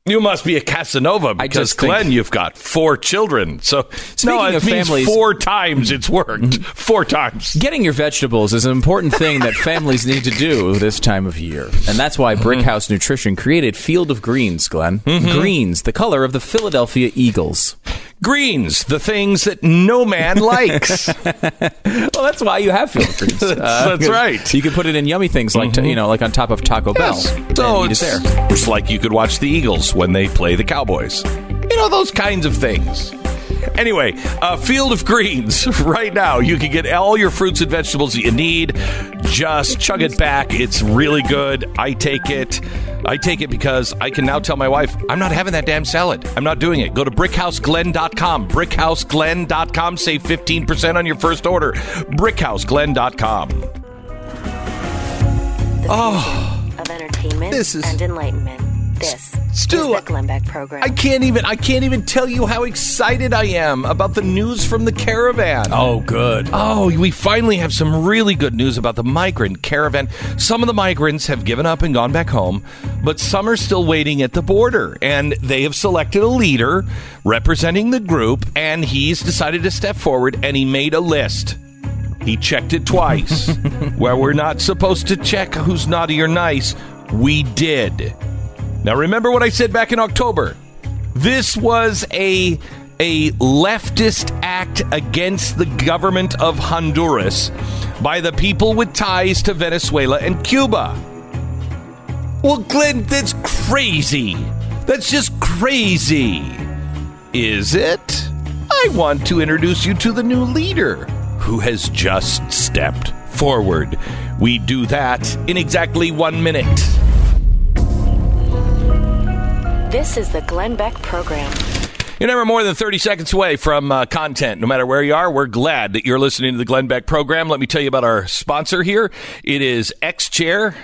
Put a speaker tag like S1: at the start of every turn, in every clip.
S1: You must be a Casanova because, Glenn, you've got 4 children. So,
S2: Speaking of families,
S1: 4 times it's worked. 4 times.
S2: Getting your vegetables is an important thing that families need to do this time of year. And that's why Brickhouse Nutrition created Field of Greens, Glenn. Greens, the color of the Philadelphia Eagles.
S1: Greens, the things that no man likes.
S2: Well, that's why you have Field of Greens.
S1: That's right.
S2: You can put it in yummy things like, like on top of Taco Bell.
S1: So it's there. Just like you could watch the Eagles when they play the Cowboys. Those kinds of things. Anyway, Field of Greens. Right now, you can get all your fruits and vegetables that you need. Just chug it back. It's really good. I take it because I can now tell my wife, I'm not having that damn salad. I'm not doing it. Go to BrickhouseGlenn.com. BrickhouseGlenn.com. Save 15% on your first order. BrickhouseGlenn.com.
S3: Of entertainment and enlightenment. This
S1: Stu,
S3: is the Glenn Beck Program.
S1: I can't even tell you how excited I am about the news from the caravan.
S2: Oh, good.
S1: Oh, we finally have some really good news about the migrant caravan. Some of the migrants have given up and gone back home, but some are still waiting at the border, and they have selected a leader representing the group, and he's decided to step forward, and he made a list. He checked it twice. Where we're not supposed to check who's naughty or nice, we did. Now, remember what I said back in October. This was a leftist act against the government of Honduras by the people with ties to Venezuela and Cuba. Well, Glenn, that's crazy. That's just crazy. Is it? I want to introduce you to the new leader who has just stepped forward. We do that in exactly 1 minute.
S3: This is the Glenn Beck Program.
S1: You're never more than 30 seconds away from content. No matter where you are, we're glad that you're listening to the Glenn Beck Program. Let me tell you about our sponsor here. It is X-Chair.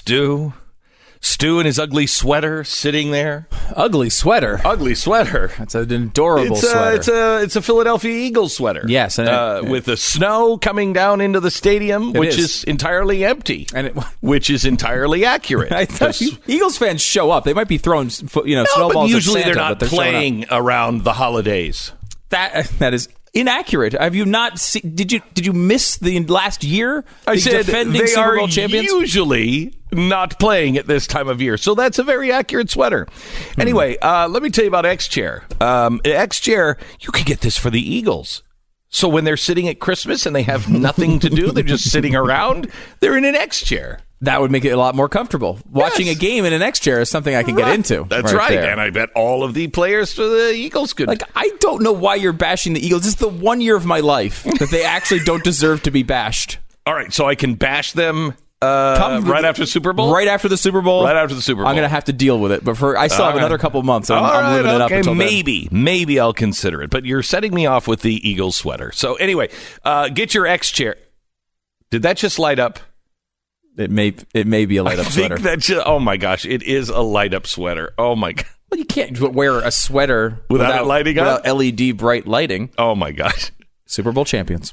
S1: Stu in his ugly sweater sitting there.
S2: Ugly sweater?
S1: Ugly sweater.
S2: That's an adorable sweater.
S1: It's a Philadelphia Eagles sweater.
S2: Yes.
S1: With the snow coming down into the stadium, which is entirely empty, which is entirely accurate.
S2: I thought Eagles fans show up. They might be throwing snowballs
S1: but usually
S2: at Santa,
S1: they're not playing around the holidays.
S2: That is inaccurate. Have you not seen? Did you miss the last year?
S1: I said
S2: defending
S1: they
S2: Super Bowl
S1: are
S2: champions?
S1: Usually not playing at this time of year, so that's a very accurate sweater. Anyway, let me tell you about X-Chair. X-Chair, you can get this for the Eagles. So when they're sitting at Christmas and they have nothing to do, they're just sitting around, they're in an X-Chair.
S2: That would make it a lot more comfortable. Watching a game in an X-Chair is something I can get into.
S1: That's right. And I bet all of the players for the Eagles could.
S2: I don't know why you're bashing the Eagles. This is the 1 year of my life that they actually don't deserve to be bashed.
S1: All right, so I can bash them right after the Super Bowl?
S2: Right after the Super Bowl.
S1: Right after the Super Bowl.
S2: I'm going to have to deal with it. But I still have another couple months. I'm living it up until then.
S1: Maybe I'll consider it. But you're setting me off with the Eagles sweater. So anyway, get your X-Chair. Did that just light up?
S2: It may be a light up sweater.
S1: Oh my gosh, it is a light up sweater. Oh my god.
S2: Well, you can't wear a sweater
S1: without it lighting up?
S2: Without LED bright lighting.
S1: Oh my gosh.
S2: Super Bowl champions.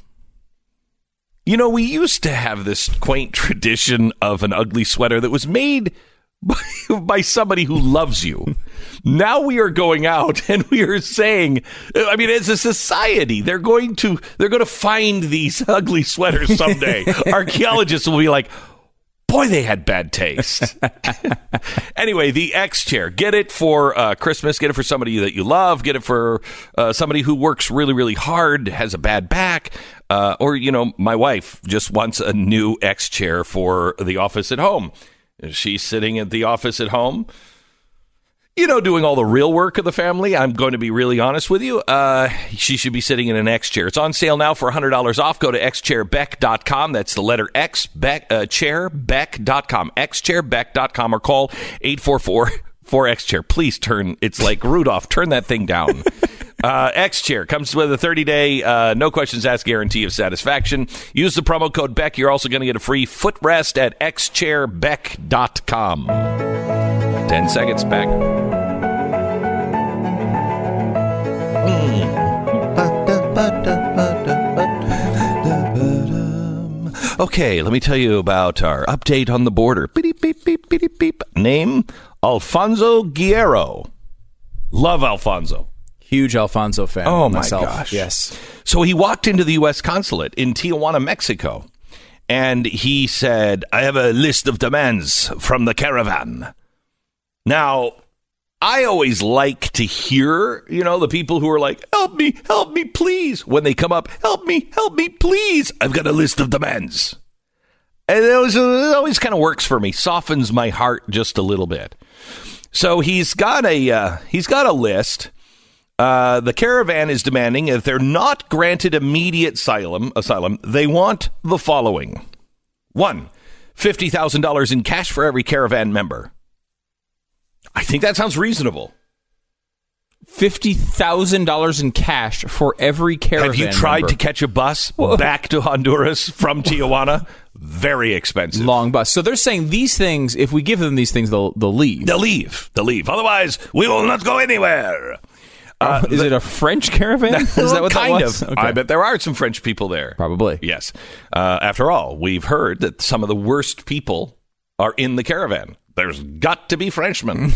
S1: We used to have this quaint tradition of an ugly sweater that was made by somebody who loves you. Now we are going out and we are saying, as a society, they're going to find these ugly sweaters someday. Archaeologists will be like, boy, they had bad taste. Anyway, the X-Chair. Get it for Christmas. Get it for somebody that you love. Get it for somebody who works really, really hard, has a bad back. Or, my wife just wants a new X-Chair for the office at home. She's sitting at the office at home, doing all the real work of the family. I'm going to be really honest with you. She should be sitting in an X-Chair. It's on sale now for $100 off. Go to xchairbeck.com. That's the letter X, chairbeck.com. xchairbeck.com or call 844-4X-Chair. Please turn. It's like Rudolph. Turn that thing down. X-Chair comes with a 30-day, no questions asked guarantee of satisfaction. Use the promo code Beck. You're also going to get a free footrest at xchairbeck.com. 10 seconds back. Okay, let me tell you about our update on the border. Beep, beep, beep, beep, beep. Name, Alfonso Guerrero. Love Alfonso.
S2: Huge Alfonso fan.
S1: Oh, my
S2: myself.
S1: gosh.
S2: Yes.
S1: So he walked into the U.S. consulate in Tijuana, Mexico, and he said, I have a list of demands from the caravan. Now, I always like to hear, the people who are like, help me, please. When they come up, help me, please. I've got a list of demands. And it always kind of works for me, softens my heart just a little bit. So he's got a list. The caravan is demanding if they're not granted immediate asylum, they want the following. 1, $50,000 in cash for every caravan member. I think that sounds reasonable.
S2: $50,000 in cash for every caravan
S1: Have you tried
S2: member.
S1: to catch a bus back to Honduras from Tijuana? Very expensive.
S2: Long bus. So they're saying these things, if we give them these things, they'll leave.
S1: They'll leave. Otherwise, we will not go anywhere.
S2: Is it a French caravan? Is that what
S1: kind
S2: that was?
S1: of.
S2: Okay.
S1: I bet there are some French people there.
S2: Probably.
S1: Yes. After all, we've heard that some of the worst people are in the caravan. There's got to be Frenchmen.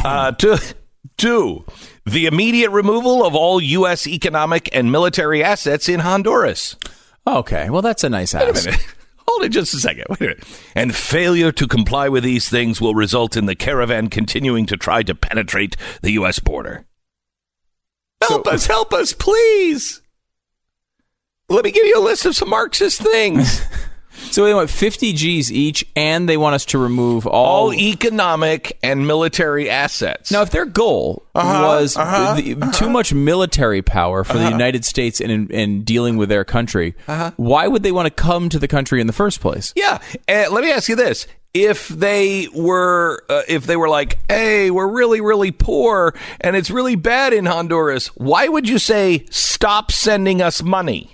S1: Two, the immediate removal of all U.S. economic and military assets in Honduras.
S2: Okay. Well, that's a nice ask.
S1: Wait a minute. Hold it just a second. Wait a minute. And failure to comply with these things will result in the caravan continuing to try to penetrate the U.S. border. Help us, please. Let me give you a list of some Marxist things.
S2: So they want 50 G's each, and they want us to remove all
S1: economic and military assets.
S2: Now, if their goal was too much military power for the United States in dealing with their country, why would they want to come to the country in the first place?
S1: Yeah, let me ask you this. If they were like, hey, we're really, really poor and it's really bad in Honduras, why would you say, stop sending us money?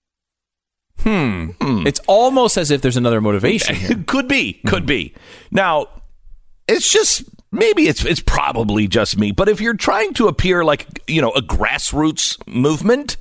S2: It's almost as if there's another motivation here.
S1: Could be. Now, it's just, maybe it's probably just me, but if you're trying to appear like, a grassroots movement,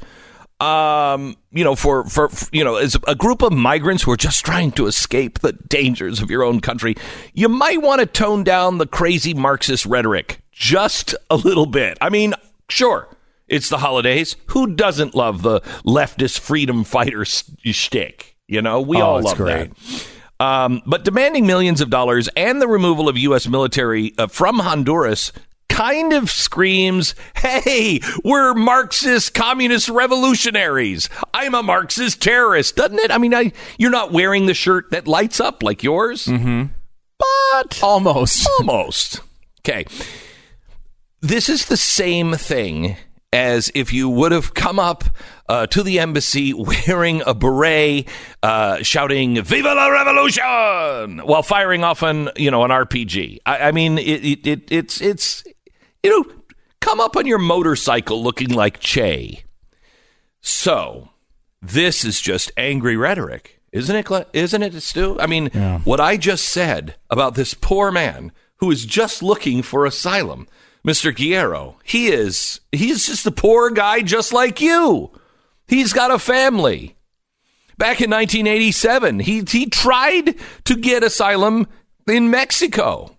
S1: as a group of migrants who are just trying to escape the dangers of your own country, you might want to tone down the crazy Marxist rhetoric just a little bit. I mean, sure, it's the holidays. Who doesn't love the leftist freedom fighter shtick? We all love
S2: great.
S1: that. But demanding millions of dollars and the removal of U.S. military from Honduras kind of screams, hey, we're Marxist communist revolutionaries. I'm a Marxist terrorist, doesn't it? I mean, you're not wearing the shirt that lights up like yours, but almost. Okay. This is the same thing as if you would have come up to the embassy wearing a beret, shouting "Viva la Revolution" while firing off an RPG. I mean, it's come up on your motorcycle looking like Che. So this is just angry rhetoric, isn't it, Stu? I mean, What I just said about this poor man who is just looking for asylum, Mr. Guerrero, he's just a poor guy just like you. He's got a family. Back in 1987, he tried to get asylum in Mexico.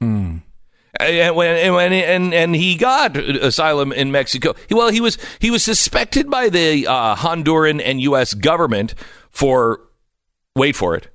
S1: And he got asylum in Mexico. Well, he was suspected by the Honduran and U.S. government for, wait for it,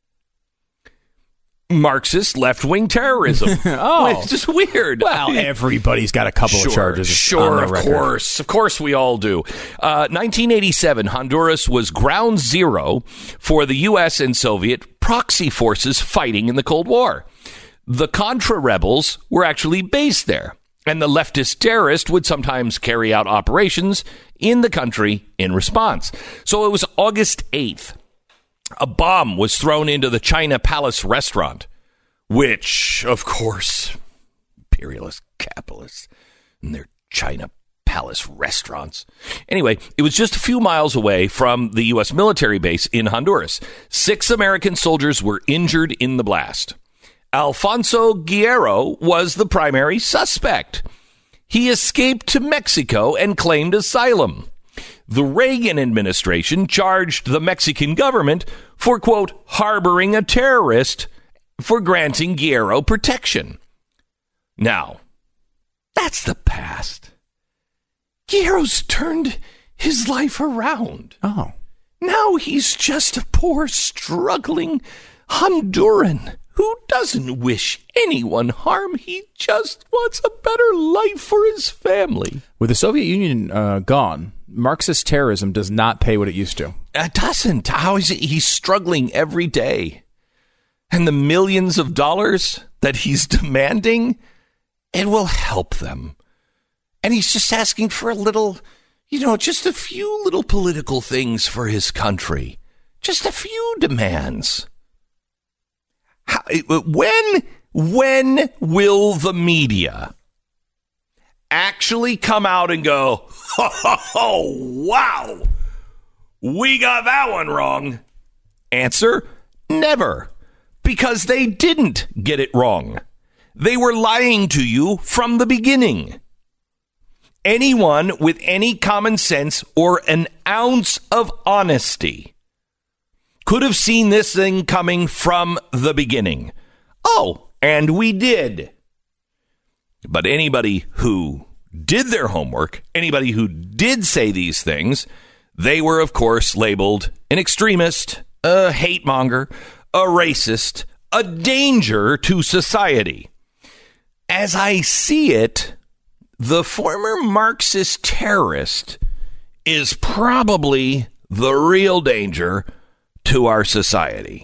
S1: Marxist left-wing terrorism. It's just weird.
S2: Well, everybody's got a couple of charges.
S1: Sure, of course we all do. 1987, Honduras was ground zero for the U.S. and Soviet proxy forces fighting in the Cold War. The Contra rebels were actually based there, and the leftist terrorists would sometimes carry out operations in the country in response. So it was August 8th. A bomb was thrown into the China Palace restaurant, which, of course, imperialist capitalists and their China Palace restaurants. Anyway, it was just a few miles away from the U.S. military base in Honduras. 6 American soldiers were injured in the blast. Alfonso Guerrero was the primary suspect. He escaped to Mexico and claimed asylum. The Reagan administration charged the Mexican government for, quote, harboring a terrorist for granting Guerrero protection. Now, that's the past. Guillermo's turned his life around.
S2: Oh.
S1: Now he's just a poor, struggling Honduran who doesn't wish anyone harm. He just wants a better life for his family.
S2: With the Soviet Union gone, Marxist terrorism does not pay what it used to.
S1: It doesn't. How is it? He's struggling every day. And the millions of dollars that he's demanding, it will help them. And he's just asking for a little, just a few little political things for his country. Just a few demands. When will the media actually come out and go, oh, wow, we got that one wrong? Answer, never, because they didn't get it wrong. They were lying to you from the beginning. Anyone with any common sense or an ounce of honesty could have seen this thing coming from the beginning. Oh, and we did. But anybody who did their homework, anybody who did say these things, they were, of course, labeled an extremist, a hate monger, a racist, a danger to society. As I see it, the former Marxist terrorist is probably the real danger to our society.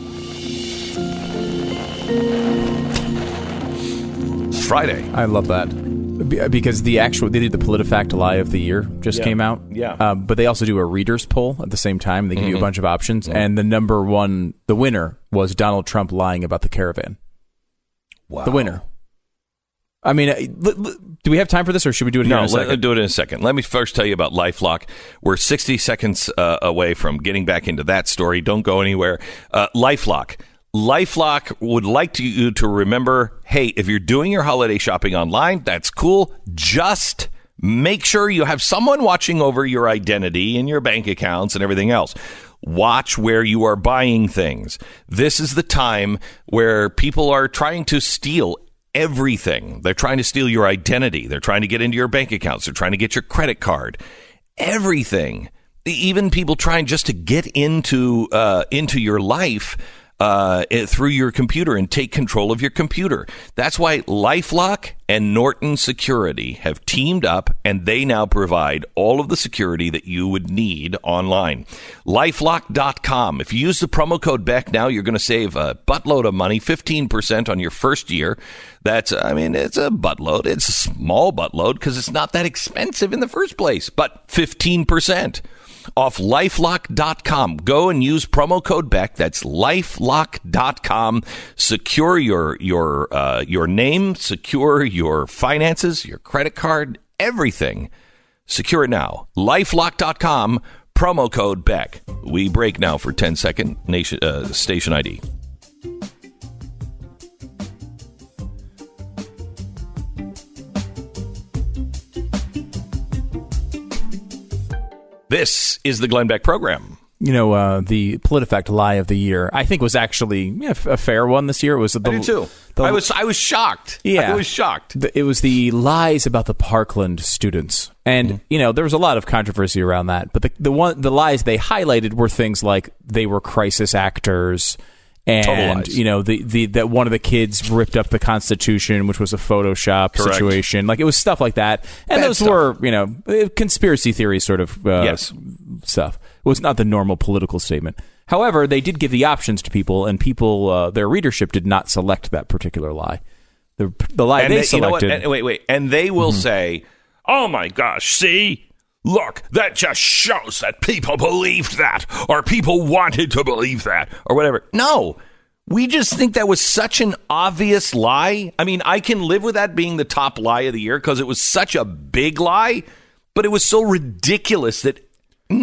S1: It's Friday.
S2: I love that. Because they did the PolitiFact Lie of the Year came out.
S1: Yeah.
S2: But they also do a readers poll at the same time. They give you a bunch of options. And the winner was Donald Trump lying about the caravan.
S1: Wow.
S2: The winner. I mean, do we have time for this, or should we do it here in a second?
S1: Let's do it in a second. Let me first tell you about LifeLock. We're 60 seconds away from getting back into that story. Don't go anywhere. LifeLock. LifeLock would like you to remember, hey, if you're doing your holiday shopping online, that's cool. Just make sure you have someone watching over your identity and your bank accounts and everything else. Watch where you are buying things. This is the time where people are trying to steal everything. They're trying to steal your identity. They're trying to get into your bank accounts. They're trying to get your credit card. Everything. Even people trying just to get into your life through your computer and take control of your computer. That's why LifeLock and Norton Security have teamed up, and they now provide all of the security that you would need online. LifeLock.com. If you use the promo code Beck now, you're going to save a buttload of money, 15% on your first year. It's a buttload. It's a small buttload because it's not that expensive in the first place, but 15%. Off LifeLock.com. Go and use promo code Beck. That's LifeLock.com. Secure your name, secure your finances, your credit card, everything. Secure it now. LifeLock.com. Promo code Beck. We break now for 10-second station ID. This is the Glenn Beck program.
S2: The PolitiFact Lie of the Year, I think, was actually a fair one this year. It was
S1: I did too. I was shocked.
S2: Yeah,
S1: I was shocked.
S2: It was the lies about the Parkland students, and there was a lot of controversy around that. But the lies they highlighted were things like they were crisis actors. And that one of the kids ripped up the Constitution, which was a Photoshop situation. Like, it was stuff like that, and those were conspiracy theory sort of stuff. It was not the normal political statement. However, they did give the options to people, and their readership did not select that particular lie. The lie they selected.
S1: Wait, and they will say, "Oh my gosh, see." Look, that just shows that people believed that, or people wanted to believe that, or whatever. No, we just think that was such an obvious lie. I mean, I can live with that being the top lie of the year because it was such a big lie, but it was so ridiculous that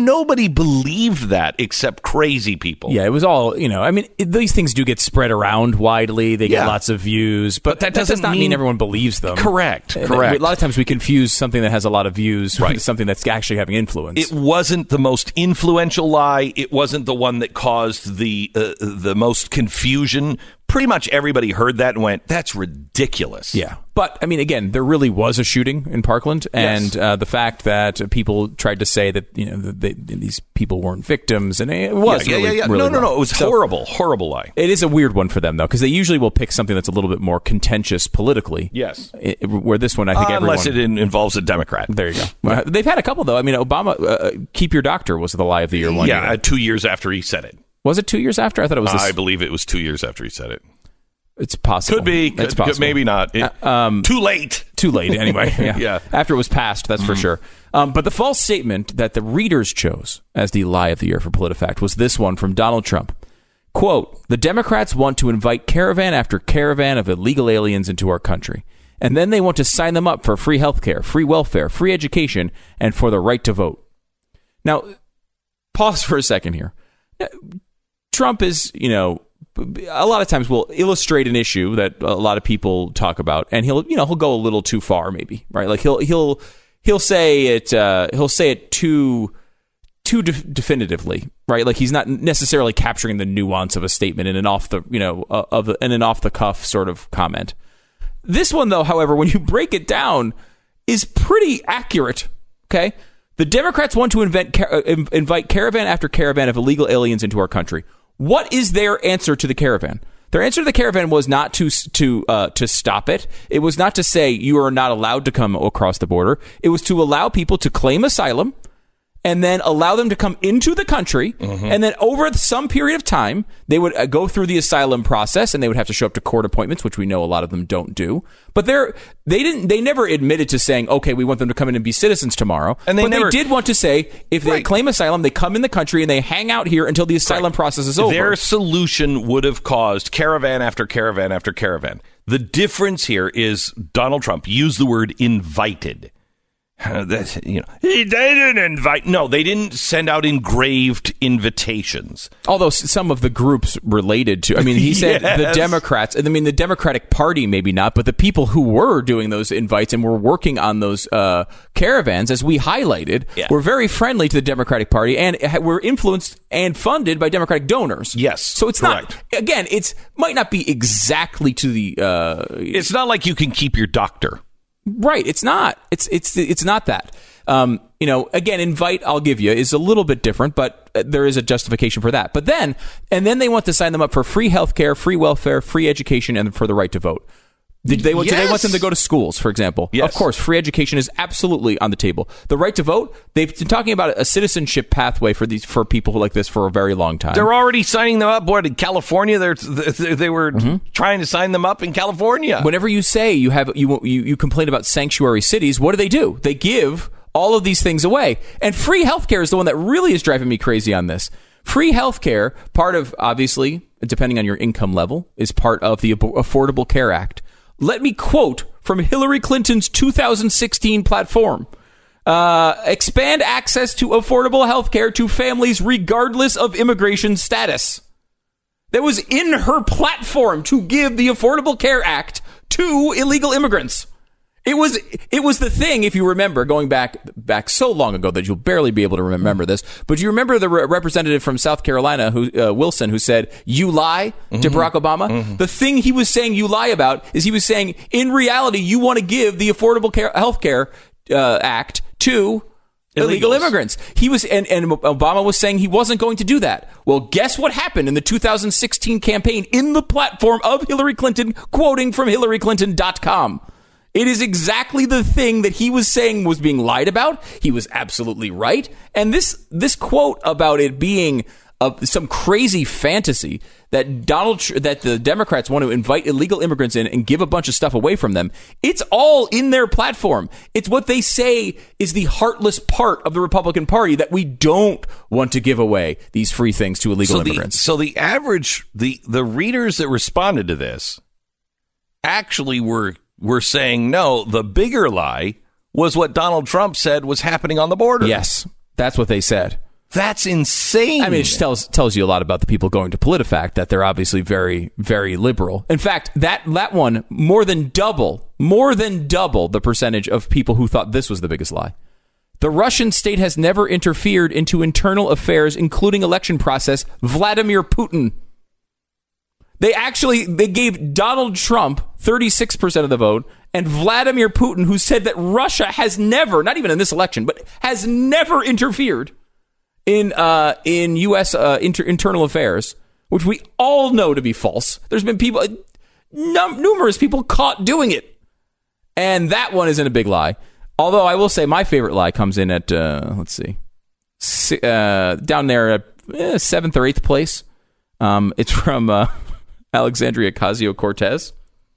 S1: nobody believed that except crazy people.
S2: Yeah, it was all, I mean, these things do get spread around widely. They get lots of views, but that does not mean everyone believes them.
S1: Correct.
S2: A lot of times we confuse something that has a lot of views with something that's actually having influence.
S1: It wasn't the most influential lie. It wasn't the one that caused the most confusion. Pretty much everybody heard that and went, that's ridiculous.
S2: Yeah. But, I mean, again, there really was a shooting in Parkland. And the fact that people tried to say that, these people weren't victims. And it was really
S1: No. It was horrible lie.
S2: It is a weird one for them, though, because they usually will pick something that's a little bit more contentious politically.
S1: Yes.
S2: Where this one, I think everyone...
S1: Unless it involves a Democrat.
S2: There you go. They've had a couple, though. I mean, Obama, keep your doctor was the lie of the year one year.
S1: Yeah, 2 years after he said it.
S2: Was it 2 years after? I thought it was.
S1: I believe it was 2 years after he said it.
S2: It's possible.
S1: Could be. It's possible. Maybe not. Too late.
S2: Too late, anyway. Yeah. After it was passed, that's for sure. But the false statement that the readers chose as the lie of the year for PolitiFact was this one from Donald Trump. Quote, the Democrats want to invite caravan after caravan of illegal aliens into our country. And then they want to sign them up for free health care, free welfare, free education, and for the right to vote. Now, pause for a second here. Trump is, a lot of times will illustrate an issue that a lot of people talk about, and he'll go a little too far, maybe, right? Like he'll say it too definitively, right? Like he's not necessarily capturing the nuance of a statement in an off the cuff sort of comment. This one, though, however, when you break it down, is pretty accurate. Okay. The Democrats want to invite caravan after caravan of illegal aliens into our country. What is their answer to the caravan? Their answer to the caravan was not to stop it. It was not to say you are not allowed to come across the border. It was to allow people to claim asylum and then allow them to come into the country. And then over some period of time, they would go through the asylum process and they would have to show up to court appointments, which we know a lot of them don't do. But they never admitted to saying, okay, we want them to come in and be citizens tomorrow. And they did want to say, if they claim asylum, they come in the country and they hang out here until the asylum process is over.
S1: Their solution would have caused caravan after caravan after caravan. The difference here is Donald Trump used the word invited. They didn't invite. No, they didn't send out engraved invitations.
S2: Although some of the groups related to, I mean, he said the Democrats, I mean, the Democratic Party, maybe not, but the people who were doing those invites and were working on those caravans, as we highlighted, were very friendly to the Democratic Party and were influenced and funded by Democratic donors.
S1: Yes.
S2: So it's not, again, might not be exactly to the...
S1: it's not like you can keep your doctor.
S2: Right. It's not. It's not that. Again, invite, I'll give you, is a little bit different, but there is a justification for that. But then they want to sign them up for free healthcare, free welfare, free education, and for the right to vote. Do they want them to go to schools, for example?
S1: Yes.
S2: Of course, free education is absolutely on the table. The right to vote, they've been talking about a citizenship pathway for people like this for a very long time.
S1: They're already signing them up. What, in California? They were trying to sign them up in California.
S2: Whenever you say you complain about sanctuary cities, what do? They give all of these things away. And free healthcare is the one that really is driving me crazy on this. Free healthcare, part of, obviously, depending on your income level, is part of the Affordable Care Act. Let me quote from Hillary Clinton's 2016 platform. Expand access to affordable health care to families regardless of immigration status. That was in her platform to give the Affordable Care Act to illegal immigrants. It was the thing, if you remember, going back so long ago that you'll barely be able to remember this, but you remember the representative from South Carolina, Wilson, who said, you lie to Barack Obama? The thing he was saying you lie about is he was saying, in reality, you want to give the Affordable Health Care Act to illegal immigrants. He was, and Obama was saying he wasn't going to do that. Well, guess what happened in the 2016 campaign in the platform of Hillary Clinton, quoting from HillaryClinton.com. It is exactly the thing that he was saying was being lied about. He was absolutely right. And this quote about it being some crazy fantasy that the Democrats want to invite illegal immigrants in and give a bunch of stuff away from them. It's all in their platform. It's what they say is the heartless part of the Republican Party, that we don't want to give away these free things to illegal immigrants.
S1: So the average, the readers that responded to this actually were saying, no, the bigger lie was what Donald Trump said was happening on the border.
S2: Yes, that's what they said.
S1: That's insane.
S2: I mean, it just tells you a lot about the people going to PolitiFact, that they're obviously very, very liberal. In fact, that one, more than double the percentage of people who thought this was the biggest lie. The Russian state has never interfered into internal affairs, including election process. Vladimir Putin. They gave Donald Trump 36% of the vote, and Vladimir Putin, who said that Russia has never, not even in this election, but has never interfered in U.S. Internal affairs, which we all know to be false. There's been numerous people caught doing it. And that one isn't a big lie. Although I will say my favorite lie comes in at, down there at 7th or 8th place. It's from Alexandria Ocasio-Cortez.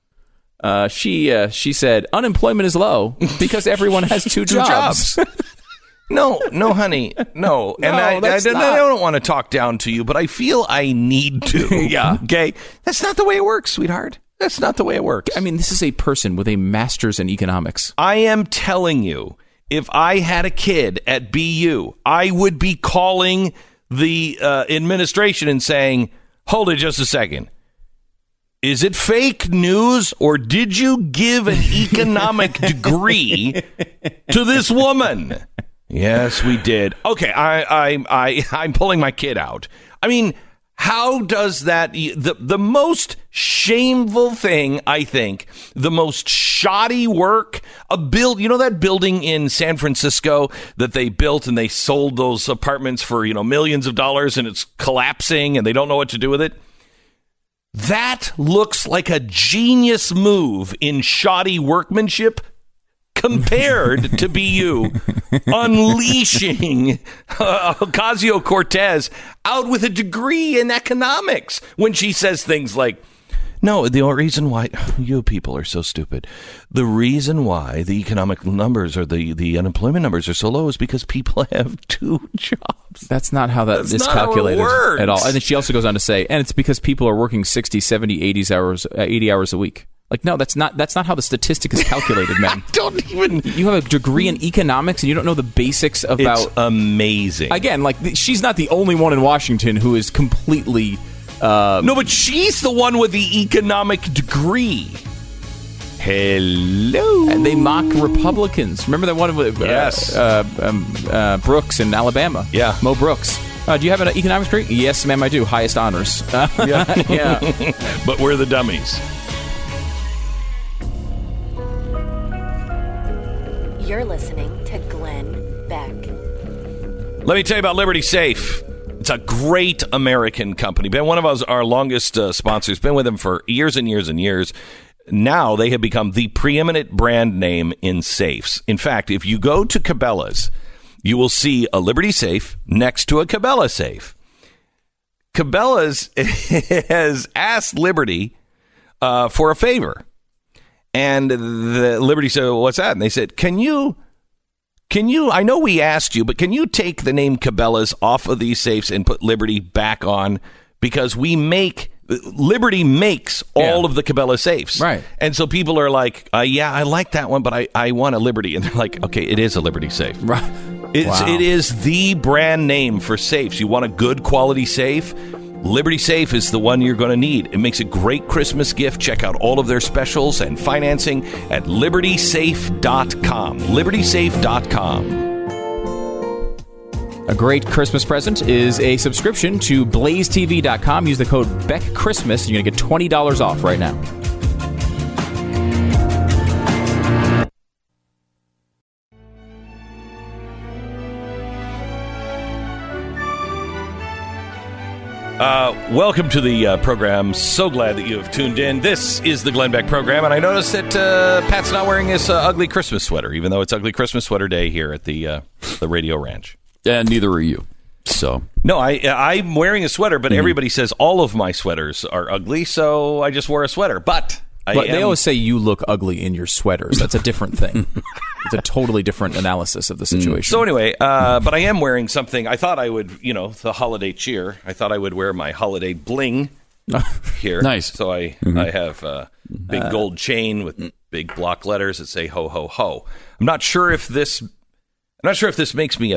S2: She said, unemployment is low because everyone has two jobs.
S1: No, honey, no. And I don't want to talk down to you, but I feel I need to.
S2: Yeah.
S1: Okay? That's not the way it works, sweetheart. That's not the way it works.
S2: I mean, this is a person with a master's in economics.
S1: I am telling you, if I had a kid at BU, I would be calling the administration and saying, hold it just a second. Is it fake news, or did you give an economic degree to this woman? Yes, we did. Okay, I'm pulling my kid out. I mean, how does that... The most shameful thing, I think, the most shoddy work, that building in San Francisco that they built and they sold those apartments for, millions of dollars, and it's collapsing and they don't know what to do with it? That looks like a genius move in shoddy workmanship compared to BU unleashing Ocasio-Cortez out with a degree in economics when she says things like, no, the only reason why you people are so stupid, the reason why the economic numbers or the unemployment numbers are so low is because people have two jobs.
S2: That's not how that is calculated at all. And then she also goes on to say, and it's because people are working 60, 70, 80 hours a week. Like, no, that's not how the statistic is calculated, man. You have a degree in economics and you don't know the basics about...
S1: It's amazing.
S2: Again, she's not the only one in Washington who is completely...
S1: No, but she's the one with the economic degree. Hello.
S2: And they mock Republicans. Remember that one with Brooks in Alabama?
S1: Yeah.
S2: Mo Brooks. Do you have an economics degree? Yes, ma'am, I do. Highest honors. Yeah.
S1: But we're the dummies.
S3: You're listening to Glenn Beck.
S1: Let me tell you about Liberty Safe. It's a great American company. Been one of our longest sponsors. Been with them for years and years and years. Now they have become the preeminent brand name in safes. In fact, if you go to Cabela's, you will see a Liberty Safe next to a Cabela safe. Cabela's has asked Liberty for a favor. And the Liberty said, well, what's that? And they said, can you, I know we asked you, but can you take the name Cabela's off of these safes and put Liberty back on? Because Liberty makes all of the Cabela safes.
S2: Right.
S1: And so people are like, yeah, I like that one, but I want a Liberty. And they're like, okay, it is a Liberty safe.
S2: Right.
S1: It is the brand name for safes. You want a good quality safe? Liberty Safe is the one you're going to need. It makes a great Christmas gift. Check out all of their specials and financing at libertysafe.com. libertysafe.com.
S2: A great Christmas present is a subscription to blazetv.com. Use the code BECKCHRISTMAS and you're going to get $20 off right now.
S1: Welcome to the program. So glad that you have tuned in. This is the Glenn Beck program, and I noticed that Pat's not wearing his ugly Christmas sweater, even though it's Ugly Christmas Sweater Day here at the Radio Ranch.
S4: And neither are you. So
S1: no, I'm wearing a sweater, but everybody says all of my sweaters are ugly, so I just wore a sweater. But
S2: they always say you look ugly in your sweaters. That's a different thing. It's a totally different analysis of the situation.
S1: So anyway, but I am wearing something. I thought I would, the holiday cheer. I thought I would wear my holiday bling here.
S4: Nice.
S1: So I have a big gold chain with big block letters that say ho ho ho. I'm not sure if this makes me a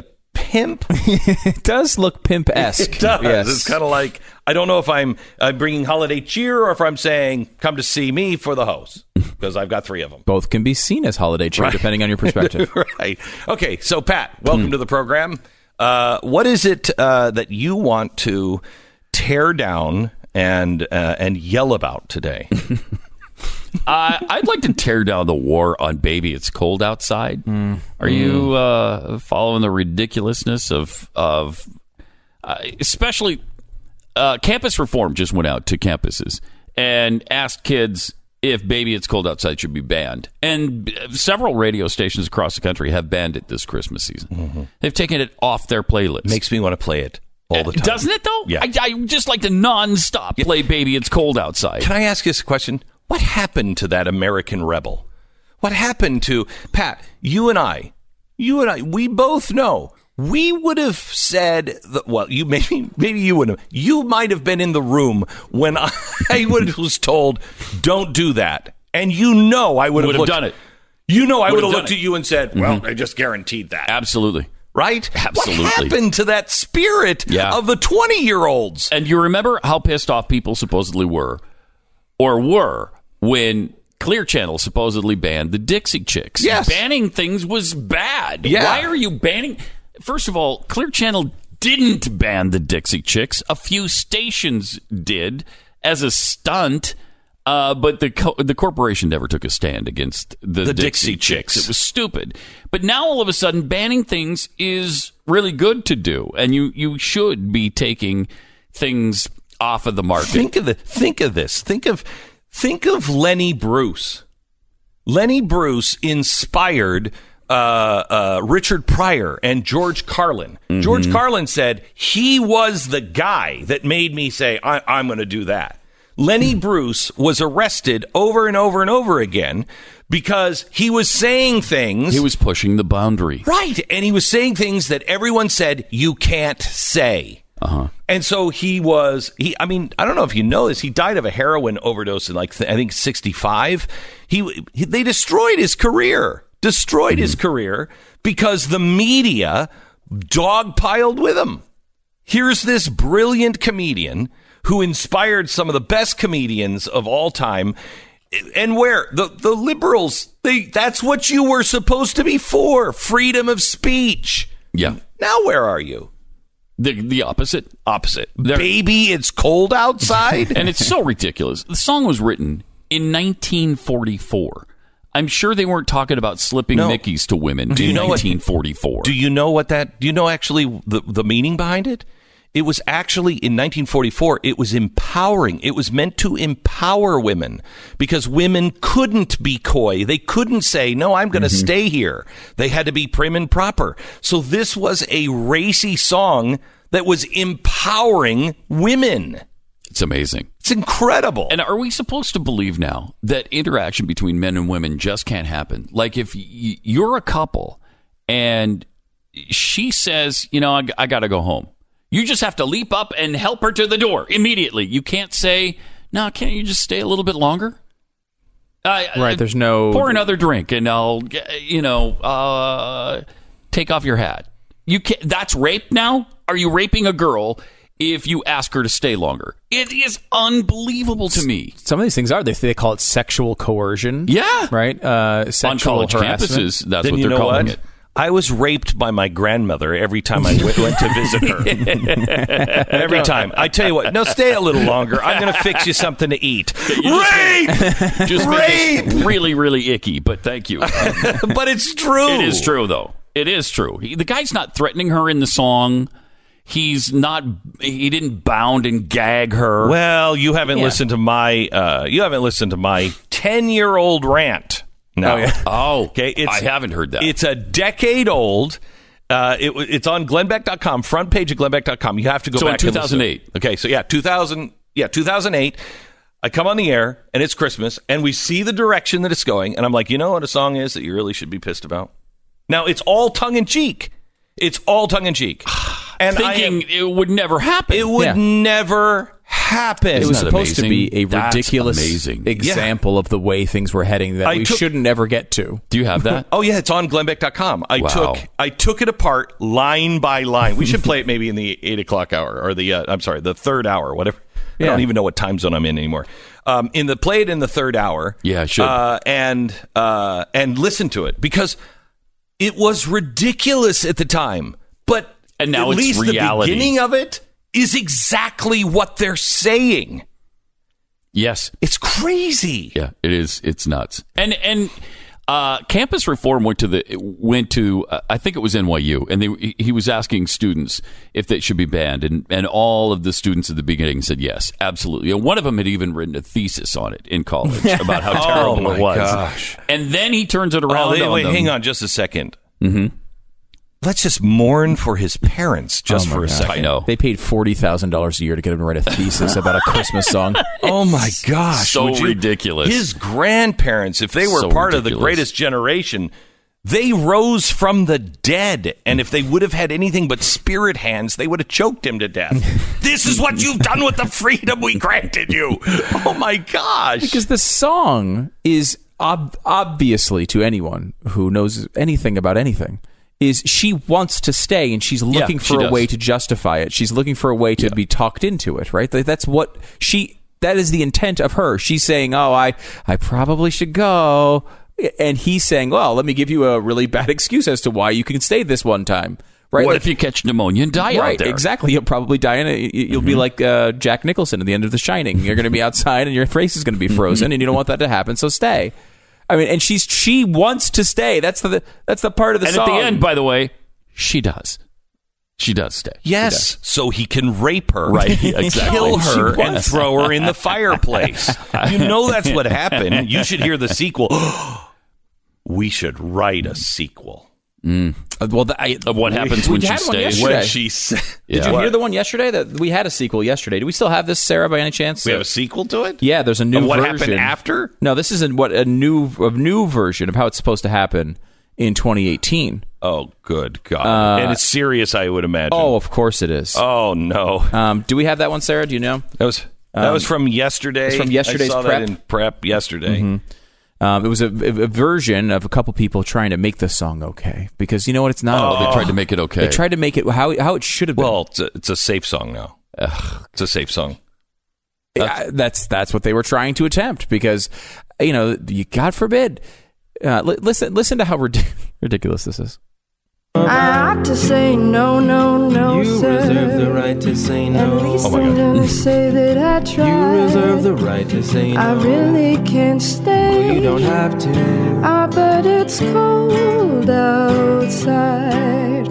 S1: pimp.
S2: It does look pimp-esque.
S1: It does.
S2: Yes.
S1: It's kind of like, I don't know if I'm bringing holiday cheer or if I'm saying, come to see me for the hose, because I've got 3 of them.
S2: Both can be seen as holiday cheer, depending on your perspective.
S1: Right. Okay, so Pat, welcome to the program. What is it that you want to tear down and yell about today?
S4: I'd like to tear down the war on Baby It's Cold Outside. Are you following the ridiculousness of especially campus reform just went out to campuses and asked kids if Baby It's Cold Outside should be banned. And several radio stations across the country have banned it this Christmas season. They've taken it off their playlist.
S1: Makes me want to play it all the time.
S4: Doesn't it, though?
S1: Yeah.
S4: I just like to nonstop play Baby It's Cold Outside.
S1: Can I ask you this question? What happened to that American rebel? What happened to Pat? You and I, we both know. We would have said, you maybe you wouldn't have. You might have been in the room when I was told, "Don't do that," and I would have done it. I would have looked at you and said, "Well, I just guaranteed that."
S4: Absolutely.
S1: Right?
S4: Absolutely.
S1: What happened to that spirit of the 20-year-olds?
S4: And you remember how pissed off people supposedly were when Clear Channel supposedly banned the Dixie Chicks.
S1: Yes.
S4: Banning things was bad.
S1: Yeah.
S4: Why are you banning? First of all, Clear Channel didn't ban the Dixie Chicks. A few stations did as a stunt, but the corporation never took a stand against the Dixie Chicks. It was stupid. But now all of a sudden, banning things is really good to do, and you should be taking things off of the market.
S1: Think of this. Think of Lenny Bruce. Lenny Bruce inspired Richard Pryor and George Carlin. Mm-hmm. George Carlin said he was the guy that made me say, I'm going to do that. Lenny Bruce was arrested over and over and over again because he was saying things.
S4: He was pushing the boundary.
S1: Right. And he was saying things that everyone said you can't say. And so I don't know if you know this, he died of a heroin overdose in I think 65. They destroyed his career. His career because the media dogpiled with him. Here's this brilliant comedian who inspired some of the best comedians of all time. And where the liberals, that's what you were supposed to be for, freedom of speech.
S4: Yeah.
S1: Now where are you?
S4: The opposite.
S1: Baby, it's cold outside.
S4: And it's so ridiculous. The song was written in 1944. I'm sure they weren't talking about slipping Mickeys to women in 1944.
S1: Do you know actually the meaning behind it? It was actually in 1944, it was empowering. It was meant to empower women because women couldn't be coy. They couldn't say, no, I'm going to stay here. They had to be prim and proper. So this was a racy song that was empowering women.
S4: It's amazing.
S1: It's incredible.
S4: And are we supposed to believe now that interaction between men and women just can't happen? Like if you're a couple and she says, I got to go home. You just have to leap up and help her to the door immediately. You can't say, no, can't you just stay a little bit longer?
S2: Right, there's no...
S4: Pour another drink and I'll, take off your hat. You can't, that's rape now? Are you raping a girl if you ask her to stay longer? It is unbelievable to me.
S2: Some of these things they call it sexual coercion.
S4: Yeah.
S2: Right? Sexual
S4: on college
S2: harassment.
S4: campuses, that's what they're calling it.
S1: I was raped by my grandmother every time I went to visit her. Every time. I tell you what, no, stay a little longer. I'm going to fix you something to eat. Rape!
S4: Just
S1: rape!
S4: Really, really icky, but thank you.
S1: But it's true.
S4: It is true, though. It is true. The guy's not threatening her in the song. He didn't bound and gag her.
S1: Well, you haven't listened to my 10-year-old rant. No.
S4: Okay. I haven't heard that.
S1: It's a decade old. It's on glennbeck.com, front page of glennbeck.com. You have to go back.
S4: So in 2008.
S1: Okay, so 2008. I come on the air, and it's Christmas, and we see the direction that it's going, and I'm like, you know what a song is that you really should be pissed about? Now, it's all tongue-in-cheek. And
S4: thinking it would never happen.
S1: It would never happen. happened?
S2: It was
S4: Isn't that
S2: supposed to
S4: amazing?
S2: be a
S4: That's
S2: ridiculous
S4: amazing.
S2: example of the way things were heading that we shouldn't ever get to.
S4: Do you have that?
S1: Oh yeah, it's on glennbeck.com.
S4: Wow.
S1: I took it apart line by line. We should play it maybe in the 8 o'clock hour or the third hour, whatever. I don't even know what time zone I'm in anymore. Play it in the third hour.
S4: Yeah, I should.
S1: And listen to it because it was ridiculous at the time, but
S4: And now
S1: at
S4: it's
S1: least
S4: reality.
S1: the beginning of it is exactly what they're saying.
S4: Yes.
S1: It's crazy.
S4: Yeah, it is. It's nuts. And campus reform went to I think it was NYU, and he was asking students if they should be banned, and all of the students at the beginning said yes, absolutely. And one of them had even written a thesis on it in college about how terrible it was.
S1: Gosh.
S4: And then he turns it around.
S1: Wait,
S4: them.
S1: hang on just a second. Mm-hmm. Let's just mourn for his parents just for a second.
S4: I know.
S2: They paid $40,000 a year to get him to write a thesis about a Christmas song.
S1: Oh my gosh.
S4: So
S1: Would you-
S4: ridiculous.
S1: His grandparents, if they were
S4: So
S1: part of the
S4: ridiculous.
S1: greatest generation, they rose from the dead. And if they would have had anything but spirit hands, they would have choked him to death. This is what you've done with the freedom we granted you. Oh my gosh.
S2: Because the song is obviously, to anyone who knows anything about anything, is she wants to stay and she's looking
S4: she
S2: for a
S4: does.
S2: way to justify it. She's looking for a way to be talked into it, right? That's what that is the intent of her. She's saying, oh, I probably should go. And he's saying, well, let me give you a really bad excuse as to why you can stay this one time. Right?
S4: What if you catch pneumonia and die out there?
S2: Exactly. You'll probably die in it. You'll be like Jack Nicholson at the end of The Shining. You're going to be outside and your face is going to be frozen and you don't want that to happen, so stay. I mean, and she wants to stay. That's the part of the
S4: And
S2: song.
S4: at the end, by the way, she does. She does stay.
S1: Yes, so he can rape her,
S4: Right, exactly.
S1: kill
S4: She
S1: her, and
S4: was.
S1: throw her in the fireplace. You know that's what happened. You should hear the sequel. We should write a sequel.
S4: Of what happens when
S2: we
S4: she
S2: had one
S4: stays.
S2: yesterday.
S1: When she said,
S2: Did you hear the one yesterday? That we had a sequel yesterday. Do we still have this, Sarah, by any chance?
S1: We have a sequel to it?
S2: Yeah, there's a new
S1: Of what
S2: version.
S1: happened after?
S2: No, this is a new version of how it's supposed to happen in 2018.
S1: Oh, good God. And it's serious, I would imagine.
S2: Oh, of course it is.
S1: Oh, no.
S2: Do we have that one, Sarah? Do you know?
S1: That was from yesterday.
S2: It's from yesterday's
S1: I saw
S2: prep.
S1: that in prep yesterday.
S2: It was a version of a couple people trying to make the song okay, because you know what? It's not.
S4: They tried to make it okay.
S2: They tried to make it how it should have been.
S1: Well, it's a safe song now. It's a safe song.
S2: That's what they were trying to attempt, because God forbid. Listen to how ridiculous this is.
S5: I ought to say no, no, no,
S6: You
S5: sir.
S6: reserve the right to say
S5: At
S6: no.
S5: least
S1: Oh my
S5: I'm
S1: God.
S5: gonna say that I tried.
S6: You reserve the right to say no.
S5: I really can't stay.
S6: You don't have to.
S5: But it's cold outside.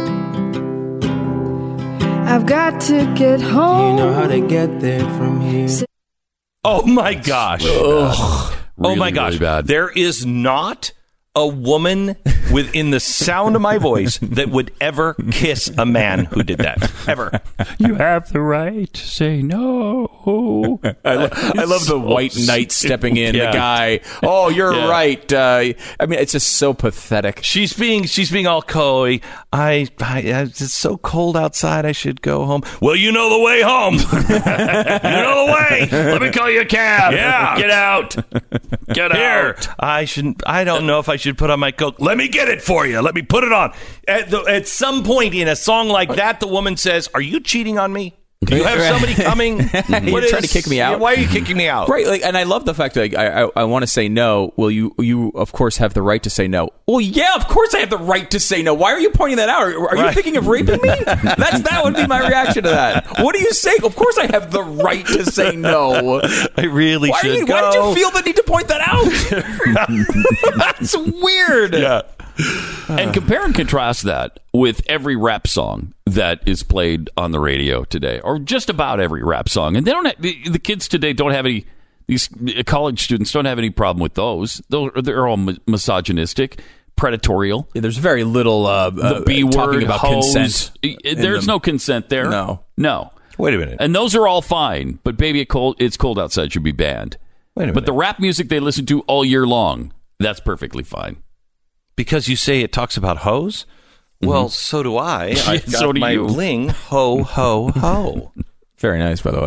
S5: I've got to get
S6: You
S5: home.
S6: know how to get there from here.
S1: Oh, my gosh. Oh, my
S4: Really,
S1: gosh.
S4: really bad.
S1: There is not a woman within the sound of my voice that would ever kiss a man who did that. Ever.
S4: You have the right to say no.
S2: I love the white knight stepping in.
S1: Yeah.
S2: The guy. Oh, you're
S1: Yeah.
S2: right. I mean, it's just so pathetic.
S1: She's being all coy. It's so cold outside. I should go home. Well, you know the way home. You know the way.
S4: Let me call you a cab.
S1: Yeah.
S4: Get out. Get
S1: Here,
S4: out.
S1: I don't know if I should put on my coat. Let me get it for you. Let me put it on. At some point in a song like that, the woman says, "Are you cheating on me? Do you have somebody coming?
S2: You're trying to kick me out?
S1: Why are you kicking me out?"
S2: Right, and I love the fact that I want to say no. Well, you of course have the right to say no. Well, yeah, of course I have the right to say no. Why are you pointing that out? Are you
S1: Right.
S2: thinking of raping me? That would be my reaction to that. What are you saying? Of course I have the right to say no.
S1: I really
S2: Why
S1: should go.
S2: did you feel the need to point that out? That's weird.
S1: Yeah.
S4: And compare and contrast that with every rap song that is played on the radio today, or just about every rap song. And they don't have, the kids today don't have any, these college students don't have any problem with those. They're all misogynistic, predatorial.
S2: Yeah, there's very little
S4: The B word,
S2: talking about
S4: hoes.
S2: consent.
S4: There's no consent there. No.
S1: Wait a minute.
S4: And those are all fine, but Baby It's Cold Outside should be banned.
S1: Wait a minute.
S4: But the rap music they listen to all year long, that's perfectly fine.
S1: Because you say it talks about hoes? Well, so do I. I've got
S4: So do
S1: my
S4: you.
S1: bling. Ho, ho, ho.
S2: Very nice, by the way.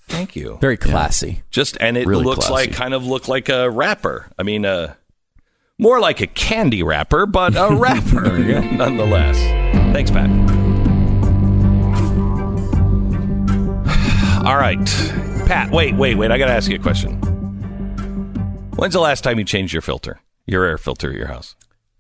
S1: Thank you.
S2: Very classy.
S1: And it
S4: Really
S1: looks
S4: classy.
S1: look like a wrapper. I mean, more like a candy wrapper, but a wrapper nonetheless. Thanks, Pat. All right, Pat. Wait. I got to ask you a question. When's the last time you changed your air filter at your house?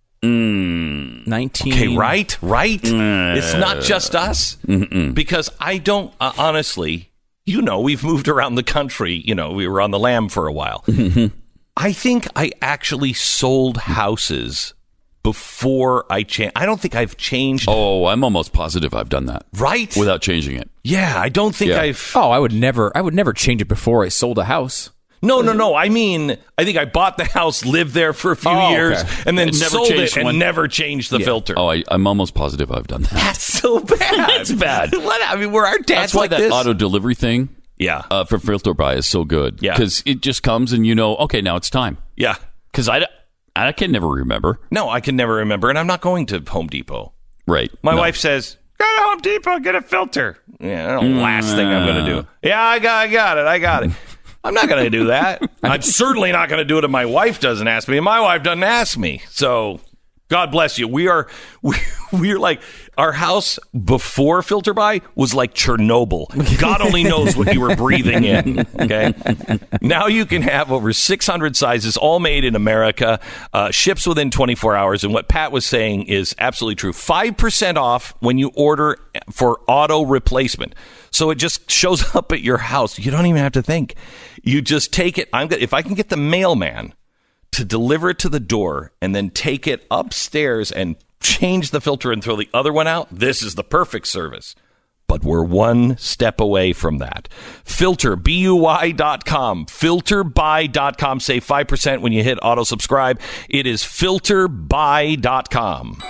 S2: 19.
S1: Okay, right. It's not just us, because I don't honestly. We've moved around the country. We were on the lam for a while. I think I actually sold houses before I changed. I don't think I've changed.
S4: Oh, I'm almost positive I've done that.
S1: Right?
S4: Without changing it.
S1: Yeah, I don't think
S4: Yeah.
S1: I've.
S2: Oh, I would never change it before I sold a house.
S1: No. I mean, I think I bought the house, lived there for a few
S2: Oh,
S1: years,
S2: okay.
S1: and then
S4: And never
S1: sold
S4: changed
S1: it
S4: one.
S1: and never changed the filter.
S4: Oh, I'm almost positive I've done that.
S1: That's so bad.
S4: It's bad.
S1: I mean, were our dads
S4: That's why
S1: like
S4: that
S1: this?
S4: auto delivery thing
S1: Yeah.
S4: for filter buy is so good.
S1: Yeah.
S4: Because it just comes and okay, now it's time.
S1: Yeah.
S4: Because I can never remember.
S1: No, I can never remember, and I'm not going to Home Depot.
S4: Right.
S1: My
S4: No.
S1: wife says, "Go to Home Depot, get a filter." Yeah, that's the last thing I'm going to do. Yeah, I got it. I'm not going to do that. I'm certainly not going to do it if my wife doesn't ask me, and my wife doesn't ask me. So, God bless you. We're like, our house before filter buy was like Chernobyl. God only knows what you were breathing in. Okay. Now you can have over 600 sizes, all made in America, ships within 24 hours. And what Pat was saying is absolutely true. 5% off when you order for auto replacement. So it just shows up at your house. You don't even have to think. You just take it. If I can get the mailman to deliver it to the door and then take it upstairs and change the filter and throw the other one out, this is the perfect service. But we're one step away from that. FilterBuy.com. FilterBuy.com. Save 5% when you hit auto subscribe. It is FilterBuy.com.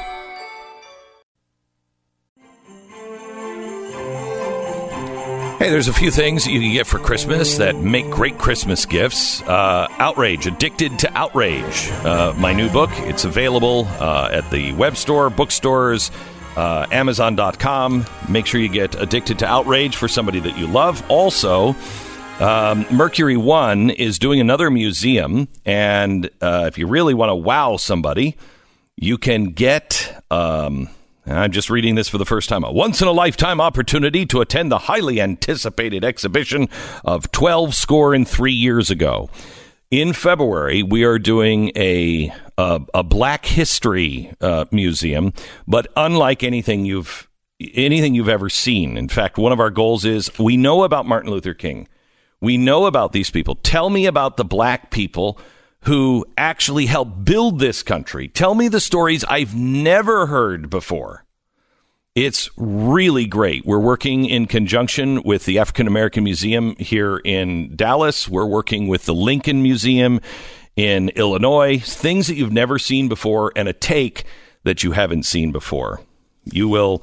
S1: Hey, there's a few things that you can get for Christmas that make great Christmas gifts. Outrage, Addicted to Outrage. My new book. It's available at the web store, bookstores, Amazon.com. Make sure you get Addicted to Outrage for somebody that you love. Also, Mercury One is doing another museum. And if you really want to wow somebody, you can get... I'm just reading this for the first time. A once-in-a-lifetime opportunity to attend the highly anticipated exhibition of 12 Score and 3 Years Ago. In February, we are doing a Black History museum, but unlike anything you've ever seen. In fact, one of our goals is we know about Martin Luther King. We know about these people. Tell me about the black people who actually helped build this country. Tell me the stories I've never heard before. It's really great. We're working in conjunction with the African American Museum here in Dallas. We're working with the Lincoln Museum in Illinois. Things that you've never seen before and a take that you haven't seen before. You will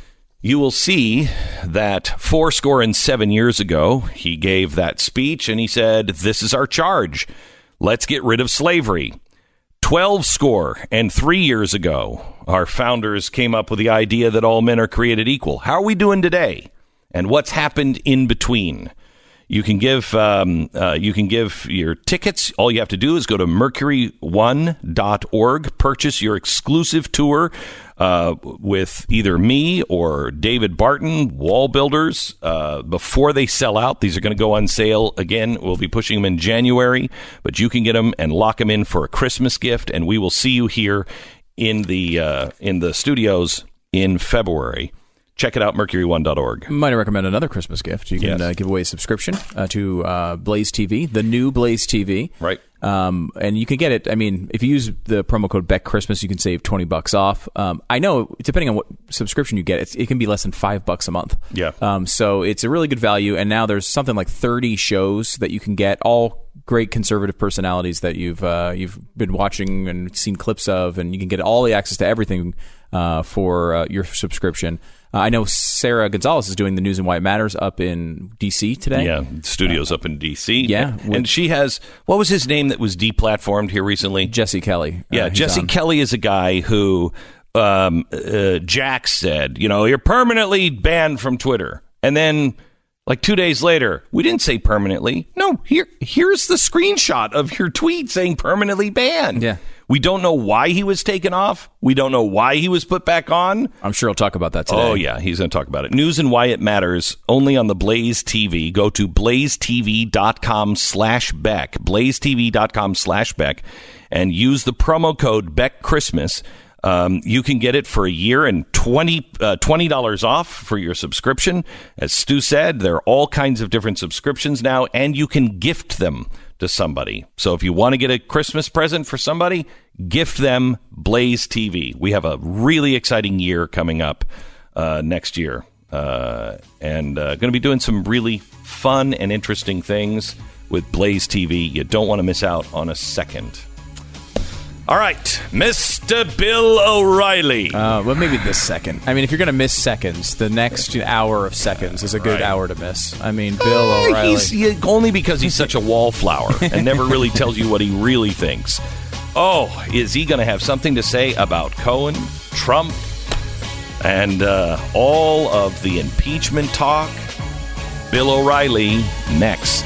S1: see that 7 years ago, he gave that speech and he said, "This is our charge. Let's get rid of slavery." 12 Score and 3 years ago, our founders came up with the idea that all men are created equal. How are we doing today? And what's happened in between? You can give your tickets. All you have to do is go to mercury1.org, purchase your exclusive tour with either me or David Barton, Wall Builders, before they sell out. These are going to go on sale again. We'll be pushing them in January, but you can get them and lock them in for a Christmas gift, and we will see you here in the studios in February. Check it out, mercury1.org.
S2: Might recommend another Christmas gift. You can give away a subscription to Blaze TV, the new Blaze TV.
S1: Right.
S2: And you can get it. I mean, if you use the promo code BECKCHRISTMAS, you can save $20 off. I know, depending on what subscription you get, it can be less than $5 a month.
S1: Yeah.
S2: So it's a really good value. And now there's something like 30 shows that you can get, all great conservative personalities that you've been watching and seen clips of, and you can get all the access to everything for your subscription. I know Sarah Gonzalez is doing the News and Why It Matters up in D.C. today.
S1: Yeah, studios up in D.C.
S2: Yeah.
S1: And she has, what was his name that was deplatformed here recently?
S2: Jesse Kelly.
S1: Yeah,
S2: he's
S1: Jesse
S2: on.
S1: Kelly is a guy who Jack said, you're permanently banned from Twitter. And then Like 2 days later, we didn't say permanently. No, here's the screenshot of your tweet saying permanently banned.
S2: Yeah.
S1: We don't know why he was taken off. We don't know why he was put back on.
S2: I'm sure he'll talk about that today.
S1: Oh, yeah, he's going to talk about it. News and why it matters only on the Blaze TV. Go to blazetv.com/Beck, blazetv.com/Beck, and use the promo code BeckChristmas. You can get it for a year and $20 off for your subscription. As Stu said, there are all kinds of different subscriptions now, and you can gift them to somebody. So if you want to get a Christmas present for somebody, gift them Blaze TV. We have a really exciting year coming up next year, and going to be doing some really fun and interesting things with Blaze TV. You don't want to miss out on a second. All right, Mr. Bill O'Reilly.
S2: Well, maybe this second. I mean, if you're going to miss seconds, the next hour of seconds is a good hour to miss. I mean, Bill O'Reilly.
S1: Only because he's such a wallflower and never really tells you what he really thinks. Oh, is he going to have something to say about Cohen, Trump, and all of the impeachment talk? Bill O'Reilly next.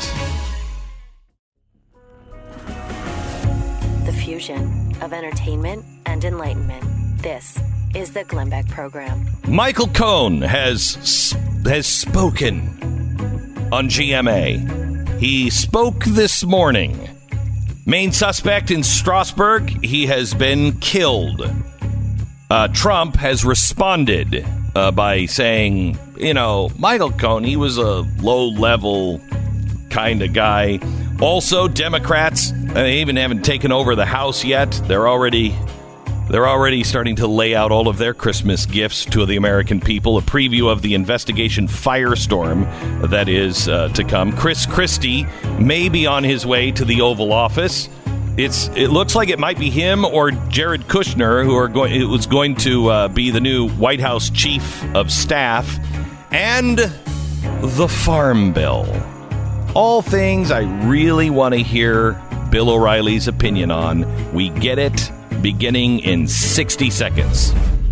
S3: The fusion of entertainment and enlightenment. This is the Glenn Beck Program.
S1: Michael Cohen has spoken on GMA. He spoke this morning. Main suspect in Strasbourg, he has been killed. Trump has responded by saying, Michael Cohen, he was a low-level kind of guy. Also, Democrats, they even haven't taken over the House yet. They're already starting to lay out all of their Christmas gifts to the American people. A preview of the investigation firestorm that is to come. Chris Christie may be on his way to the Oval Office. It looks like it might be him or Jared Kushner who was going to be the new White House chief of staff, and the Farm Bill. All things I really want to hear Bill O'Reilly's opinion on. We get it beginning in 60 seconds.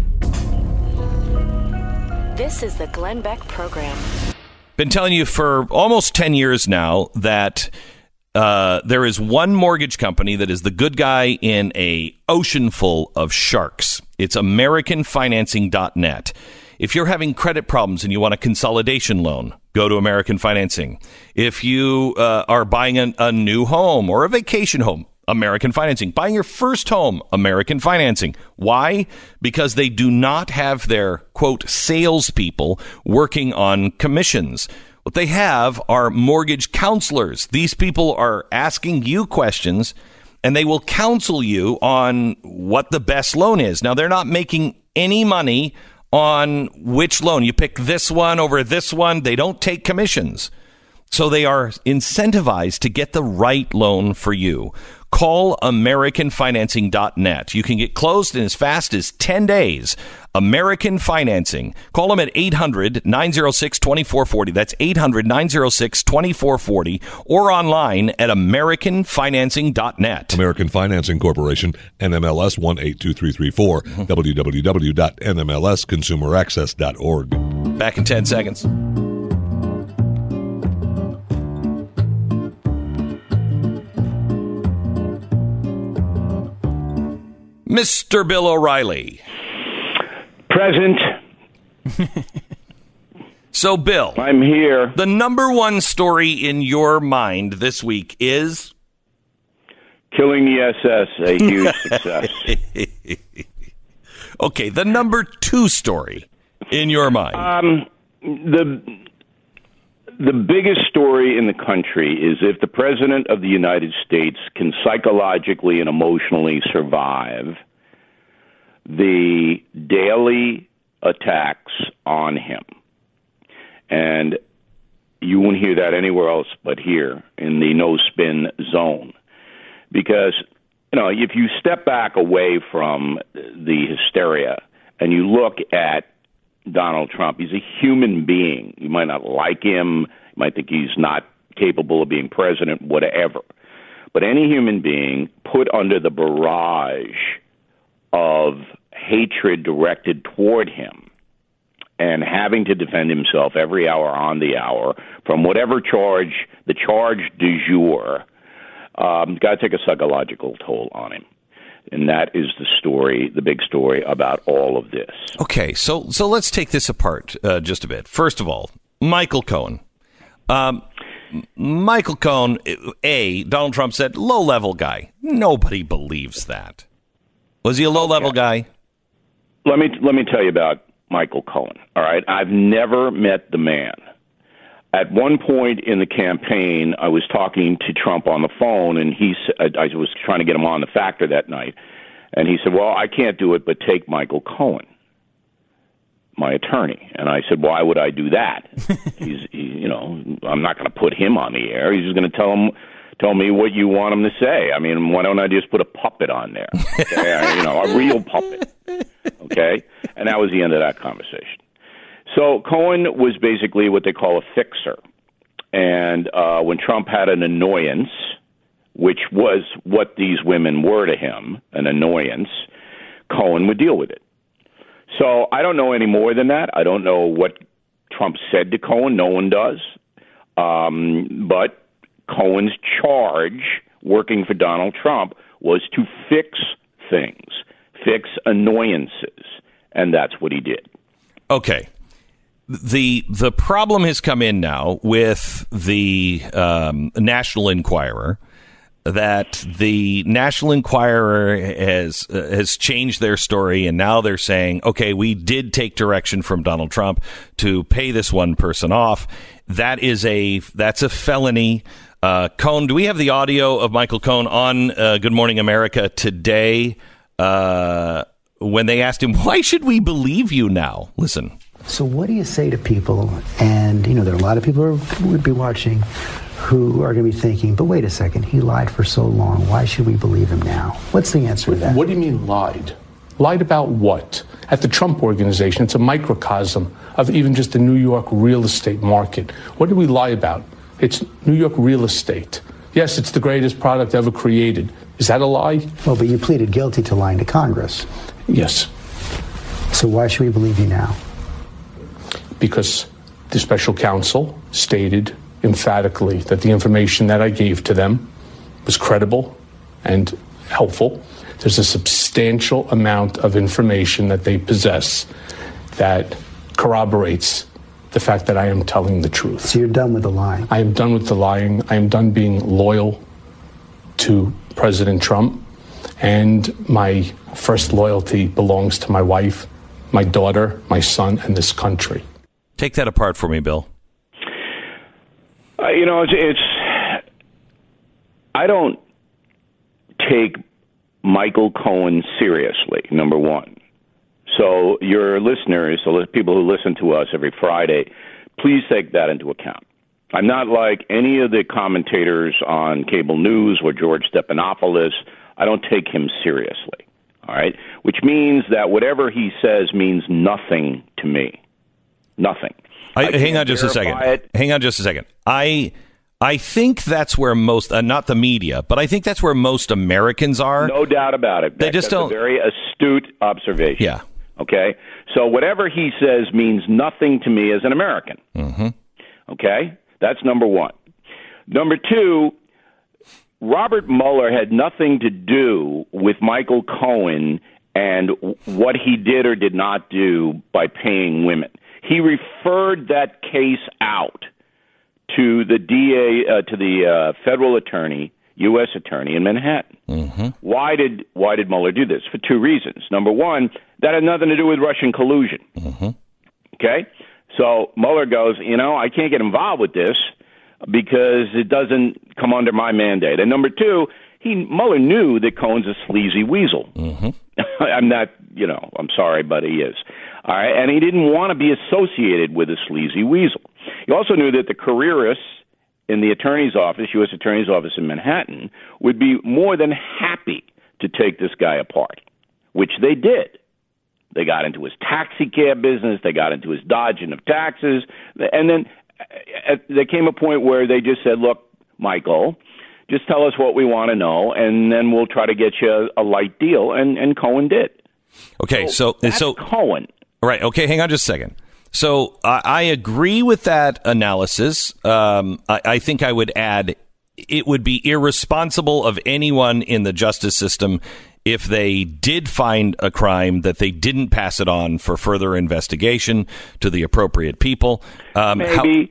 S3: This is the Glenn Beck Program.
S1: Been telling you for almost 10 years now that there is one mortgage company that is the good guy in a ocean full of sharks. It's AmericanFinancing.net. If you're having credit problems and you want a consolidation loan, go to American Financing. If you are buying a new home or a vacation home, American Financing. Buying your first home, American Financing. Why? Because they do not have their, quote, salespeople working on commissions. What they have are mortgage counselors. These people are asking you questions, and they will counsel you on what the best loan is. Now, they're not making any money on which loan. You pick this one over this one. They don't take commissions. So they are incentivized to get the right loan for you. Call AmericanFinancing.net. You can get closed in as fast as 10 days. American Financing. Call them at 800-906-2440. That's 800-906-2440. Or online at AmericanFinancing.net.
S7: American Financing Corporation, NMLS 182334, www.nmlsconsumeraccess.org.
S1: Back in 10 seconds. Mr. Bill O'Reilly.
S8: Present.
S1: So, Bill.
S8: I'm here.
S1: The number one story in your mind this week is?
S8: Killing the SS, a huge success.
S1: Okay, the number two story in your mind.
S8: The biggest story in the country is if the President of the United States can psychologically and emotionally survive the daily attacks on him. And you won't hear that anywhere else but here in the no-spin zone. Because, if you step back away from the hysteria and you look at Donald Trump, he's a human being. You might not like him. You might think he's not capable of being president, whatever. But any human being put under the barrage of hatred directed toward him and having to defend himself every hour on the hour from whatever charge, the charge du jour, got to take a psychological toll on him. And that is the story, the big story about all of this.
S1: Okay, so let's take this apart just a bit. First of all, Michael Cohen. Michael Cohen, Donald Trump said, low-level guy. Nobody believes that. Was he a low-level guy?
S8: Let me tell you about Michael Cohen. All right, I've never met the man. At one point in the campaign, I was talking to Trump on the phone, and I was trying to get him on the Factor that night, and he said, "Well, I can't do it, but take Michael Cohen, my attorney." And I said, "Why would I do that? I'm not going to put him on the air. He's just going to tell me what you want him to say. I mean, why don't I just put a puppet on there? Okay? A real puppet." Okay? And that was the end of that conversation. So Cohen was basically what they call a fixer. And when Trump had an annoyance, which was what these women were to him, an annoyance, Cohen would deal with it. So I don't know any more than that. I don't know what Trump said to Cohen. No one does. But Cohen's charge, working for Donald Trump, was to fix things, fix annoyances. And that's what he did.
S1: Okay. The problem has come in now with the National Enquirer, that the National Enquirer has changed their story, and now they're saying, okay, we did take direction from Donald Trump to pay this one person off. That's a felony. Cohen, do we have the audio of Michael Cohen on Good Morning America today when they asked him, why should we believe you now? Listen.
S9: So what do you say to people, and there are a lot of people who would be watching who are going to be thinking, but wait a second, he lied for so long, why should we believe him now? What's the answer to that?
S10: What do you mean lied? Lied about what? At the Trump Organization, it's a microcosm of even just the New York real estate market. What did we lie about? It's New York real estate. Yes, it's the greatest product ever created. Is that a lie?
S9: Well, but you pleaded guilty to lying to Congress.
S10: Yes.
S9: So why should we believe you now?
S10: Because the special counsel stated emphatically that the information that I gave to them was credible and helpful. There's a substantial amount of information that they possess that corroborates the fact that I am telling the truth.
S9: So you're done with the lying?
S10: I am done with the lying. I am done being loyal to President Trump. And my first loyalty belongs to my wife, my daughter, my son, and this country.
S1: Take that apart for me, Bill.
S8: I don't take Michael Cohen seriously, number one. So your listeners, so people who listen to us every Friday, please take that into account. I'm not like any of the commentators on cable news or George Stephanopoulos. I don't take him seriously, all right? Which means that whatever he says means nothing to me. Nothing.
S1: Hang on just a second. I think that's where most, not the media, but I think that's where most Americans are.
S8: No doubt about it. That's a very astute observation.
S1: Yeah.
S8: Okay? So whatever he says means nothing to me as an American.
S1: Mm-hmm.
S8: Okay? That's number one. Number two, Robert Mueller had nothing to do with Michael Cohen and what he did or did not do by paying women. He referred that case out to the DA, to the federal attorney, U.S. attorney in Manhattan.
S1: Mm-hmm.
S8: Why did Mueller do this? For two reasons. Number one, that had nothing to do with Russian collusion.
S1: Mm-hmm.
S8: Okay? So Mueller goes, I can't get involved with this because it doesn't come under my mandate. And number two, Mueller knew that Cohen's a sleazy weasel.
S1: Mm-hmm.
S8: I'm not, I'm sorry, but he is. All right, and he didn't want to be associated with a sleazy weasel. He also knew that the careerists in the attorney's office, U.S. Attorney's Office in Manhattan, would be more than happy to take this guy apart, which they did. They got into his taxi cab business. They got into his dodging of taxes. And then there came a point where they just said, look, Michael, just tell us what we want to know, and then we'll try to get you a light deal. And Cohen did.
S1: Okay, so
S8: Cohen.
S1: Right. Okay. Hang on just a second. So I agree with that analysis. I think I would add it would be irresponsible of anyone in the justice system if they did find a crime that they didn't pass it on for further investigation to the appropriate people.
S8: Maybe,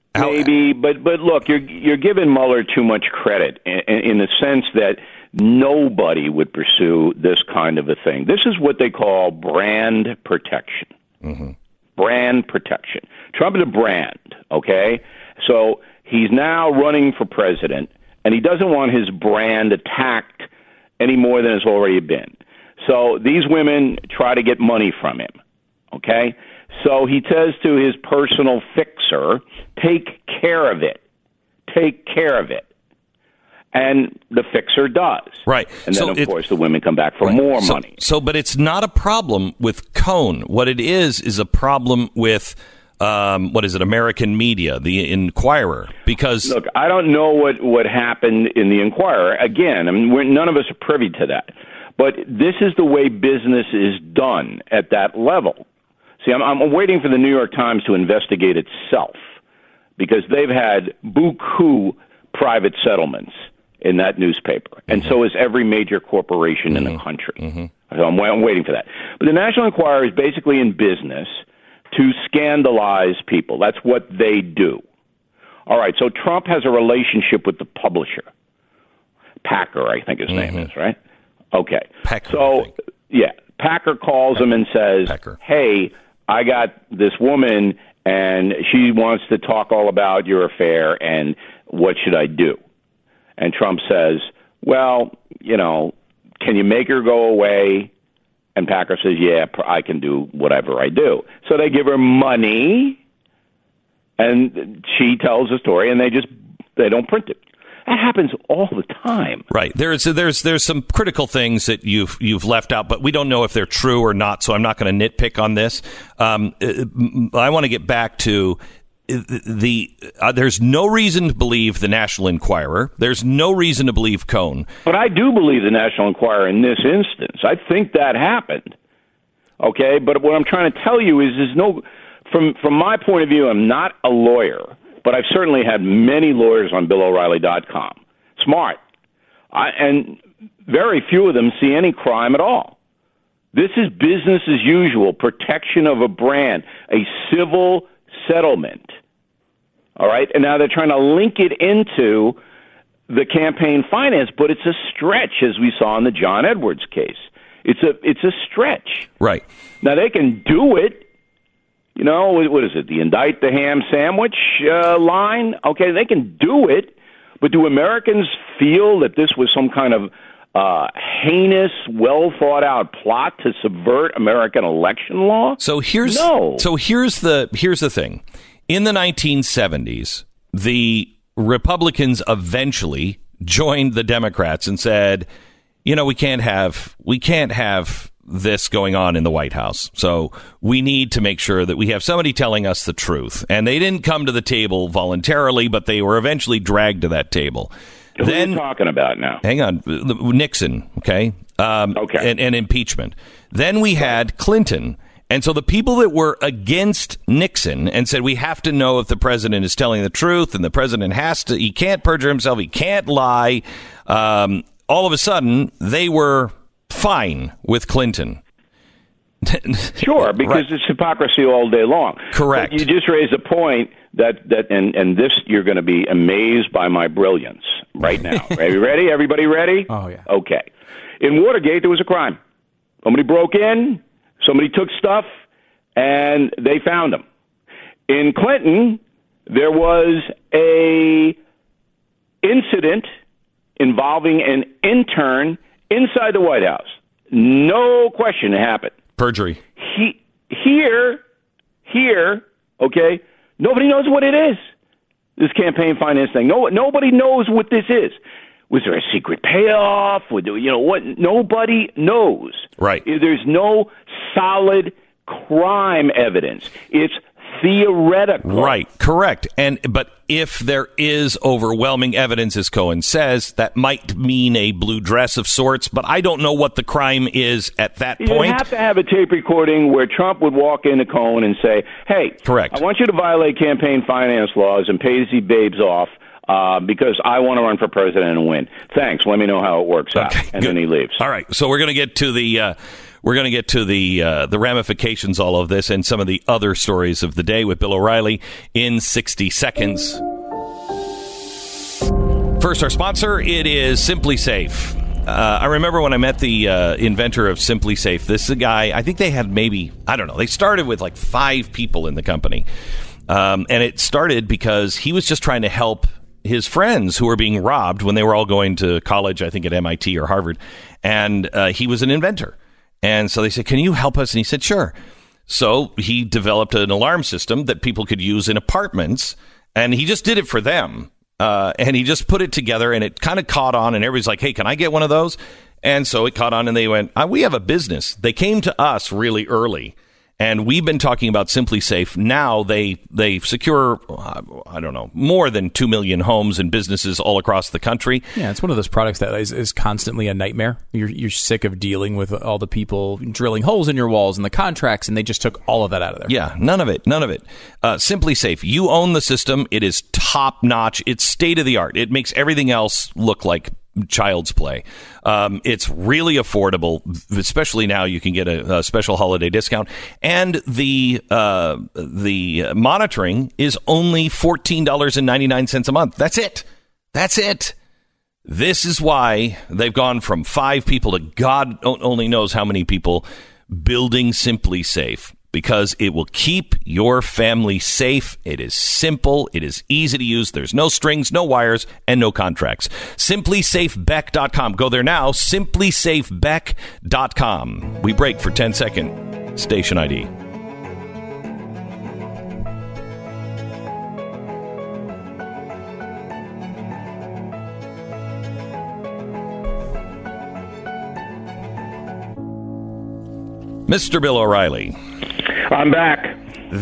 S8: but look, you're giving Mueller too much credit in the sense that nobody would pursue this kind of a thing. This is what they call brand protection. Mm-hmm. Brand protection. Trump is a brand, okay? So he's now running for president, and he doesn't want his brand attacked any more than it's already been. So these women try to get money from him, okay? So he says to his personal fixer, take care of it. Take care of it. And the fixer does.
S1: Right.
S8: And then, of course, the women come back for more money.
S1: But it's not a problem with Cohn. What it is a problem with, American media, the Inquirer. Because
S8: look, I don't know what happened in the Inquirer. Again, I mean, none of us are privy to that. But this is the way business is done at that level. See, I'm waiting for the New York Times to investigate itself because they've had beaucoup private settlements in that newspaper, and so is every major corporation in the country. Mm-hmm. So I'm waiting for that. But the National Enquirer is basically in business to scandalize people. That's what they do. All right, so Trump has a relationship with the publisher. Packer, I think his name is, right? Okay.
S1: Packer,
S8: so, yeah, Packer calls him and says, hey, I got this woman, and she wants to talk all about your affair, and what should I do? And Trump says, well, can you make her go away? And Packer says, yeah, I can do whatever I do. So they give her money, and she tells the story, and they don't print it. That happens all the time.
S1: Right. There's some critical things that you've left out, but we don't know if they're true or not, so I'm not going to nitpick on this. I want to get back to there's no reason to believe the National Enquirer. There's no reason to believe Cohn.
S8: But I do believe the National Enquirer in this instance. I think that happened. Okay, but what I'm trying to tell you is there's no, from my point of view, I'm not a lawyer, but I've certainly had many lawyers on BillO'Reilly.com. Smart. And very few of them see any crime at all. This is business as usual, protection of a brand, a civil settlement. All right? And now they're trying to link it into the campaign finance, but it's a stretch, as we saw in the John Edwards case. It's a stretch.
S1: Right.
S8: Now, they can do it. What is it? The indict the ham sandwich line? Okay, they can do it, but do Americans feel that this was some kind of heinous, well-thought-out plot to subvert American election law?
S1: So here's the thing. In the 1970s, the Republicans eventually joined the Democrats and said, we can't have this going on in the White House. So we need to make sure that we have somebody telling us the truth. And they didn't come to the table voluntarily, but they were eventually dragged to that table.
S8: Who are you talking about now?
S1: Hang on. Nixon, okay?
S8: Okay.
S1: And impeachment. Then we had Clinton. And so the people that were against Nixon and said we have to know if the president is telling the truth and the president he can't perjure himself, he can't lie. All of a sudden, they were fine with Clinton.
S8: Sure, because it's hypocrisy all day long.
S1: Correct.
S8: But you just raised a point that this, you're going to be amazed by my brilliance right now. Are you ready? Everybody ready?
S2: Oh, yeah.
S8: Okay. In Watergate, there was a crime. Somebody broke in, somebody took stuff, and they found them. In Clinton, there was a incident involving an intern inside the White House. No question it happened.
S1: Perjury.
S8: Here, okay, nobody knows what it is, this campaign finance thing. Nobody knows what this is. Was there a secret payoff? What? Nobody knows.
S1: Right.
S8: There's no solid crime evidence. It's theoretical.
S1: Right, correct. But if there is overwhelming evidence, as Cohen says, that might mean a blue dress of sorts, but I don't know what the crime is at that point.
S8: You have to have a tape recording where Trump would walk into Cohen and say, hey,
S1: correct.
S8: I want you to violate campaign finance laws and pay these babes off because I want to run for president and win. Thanks. Let me know how it works out. And then he leaves.
S1: All right. So we're going to get to the the ramifications, all of this, and some of the other stories of the day with Bill O'Reilly in 60 seconds. First, our sponsor, it is Simply Safe. I remember when I met the inventor of Simply Safe. This is a guy, I think they had they started with like 5 people in the company. And it started because he was just trying to help his friends who were being robbed when they were all going to college, I think at MIT or Harvard. And he was an inventor. And so they said, can you help us? And he said, sure. So he developed an alarm system that people could use in apartments. And he just did it for them. And he just put it together, and it kind of caught on. And everybody's like, hey, can I get one of those? And so it caught on, and they went, we have a business. They came to us really early. And we've been talking about Simply Safe. Now they secure, more than 2 million homes and businesses all across the country.
S2: Yeah, it's one of those products that is constantly a nightmare. You're sick of dealing with all the people drilling holes in your walls and the contracts, and they just took all of that out of there.
S1: Yeah, none of it. Simply Safe. You own the system. It is top notch. It's state of the art. It makes everything else look like child's play. It's really affordable, especially now you can get a special holiday discount. And the monitoring is only $14.99 a month. That's it. This is why they've gone from 5 people to God only knows how many people building Simply Safe. Because it will keep your family safe. It is simple. It is easy to use. There's no strings, no wires, and no contracts. SimpliSafeBeck.com. Go there now. SimpliSafeBeck.com. We break for 10-second station ID. Mr. Bill O'Reilly.
S8: I'm back.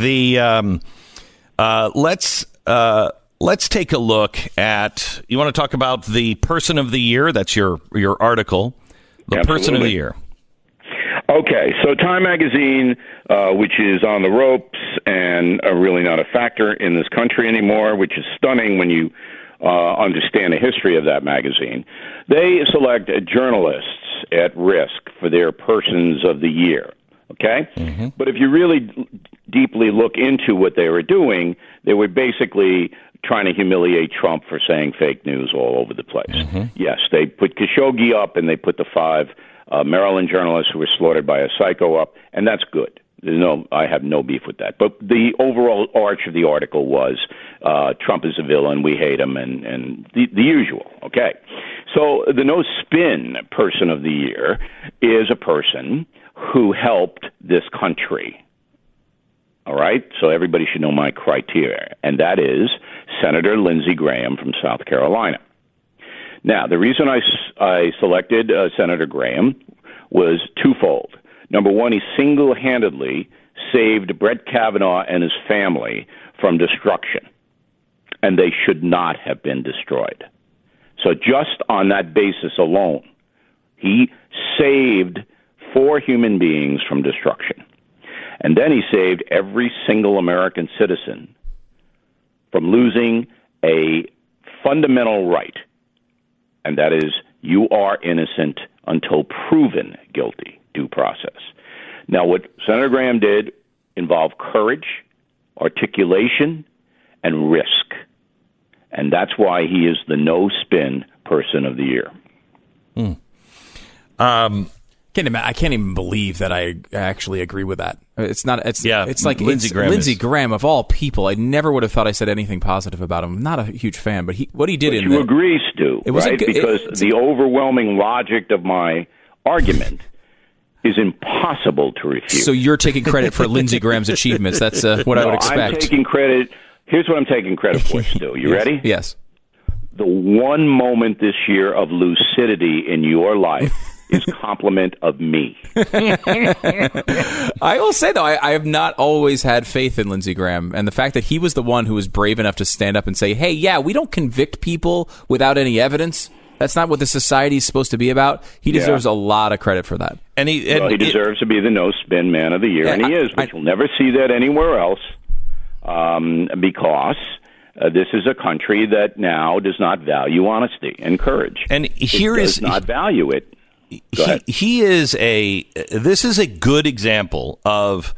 S1: Let's take a look at. You want to talk about the Person of the Year? That's your article. The
S8: Absolutely.
S1: Person of the Year.
S8: Okay, so Time Magazine, which is on the ropes and really not a factor in this country anymore, which is stunning when you understand the history of that magazine. They select journalists at risk for their Persons of the Year. Okay? Mm-hmm. But if you really deeply look into what they were doing, they were basically trying to humiliate Trump for saying fake news all over the place. Mm-hmm. Yes, they put Khashoggi up, and they put the 5 Maryland journalists who were slaughtered by a psycho up, and that's good. I have no beef with that. But the overall arch of the article was Trump is a villain, we hate him, and the usual. Okay. So the no spin Person of the Year is a person who helped this country. All right? So everybody should know my criteria, and that is Senator Lindsey Graham from South Carolina. Now, the reason I selected Senator Graham was twofold. Number one, he single-handedly saved Brett Kavanaugh and his family from destruction, and they should not have been destroyed. So just on that basis alone, he saved 4 human beings from destruction. And then he saved every single American citizen from losing a fundamental right, and that is you are innocent until proven guilty. Due process. Now, what Senator Graham did involved courage, articulation, and risk. And that's why he is the no-spin Person of the Year.
S2: I can't even believe that I actually agree with that. It's not. It's like
S1: Lindsey
S2: Graham of all people. I never would have thought I said anything positive about him. I'm not a huge fan, but what he did
S8: but you agree, Stu, right? Because the overwhelming logic of my argument is impossible to refute.
S2: So you're taking credit for Lindsey Graham's achievements. That's what I would expect.
S8: I'm taking credit. Here's what I'm taking credit for, Stu. You ready?
S2: Yes.
S8: The one moment this year of lucidity in your life is compliment of me.
S2: I will say, though, I have not always had faith in Lindsey Graham. And the fact that he was the one who was brave enough to stand up and say, hey, yeah, we don't convict people without any evidence. That's not what the society is supposed to be about. He deserves a lot of credit for that.
S8: And he deserves to be the no-spin man of the year, and he is, but you'll never see that anywhere else because this is a country that now does not value honesty and courage.
S1: And here
S8: does not value it.
S1: This is a good example of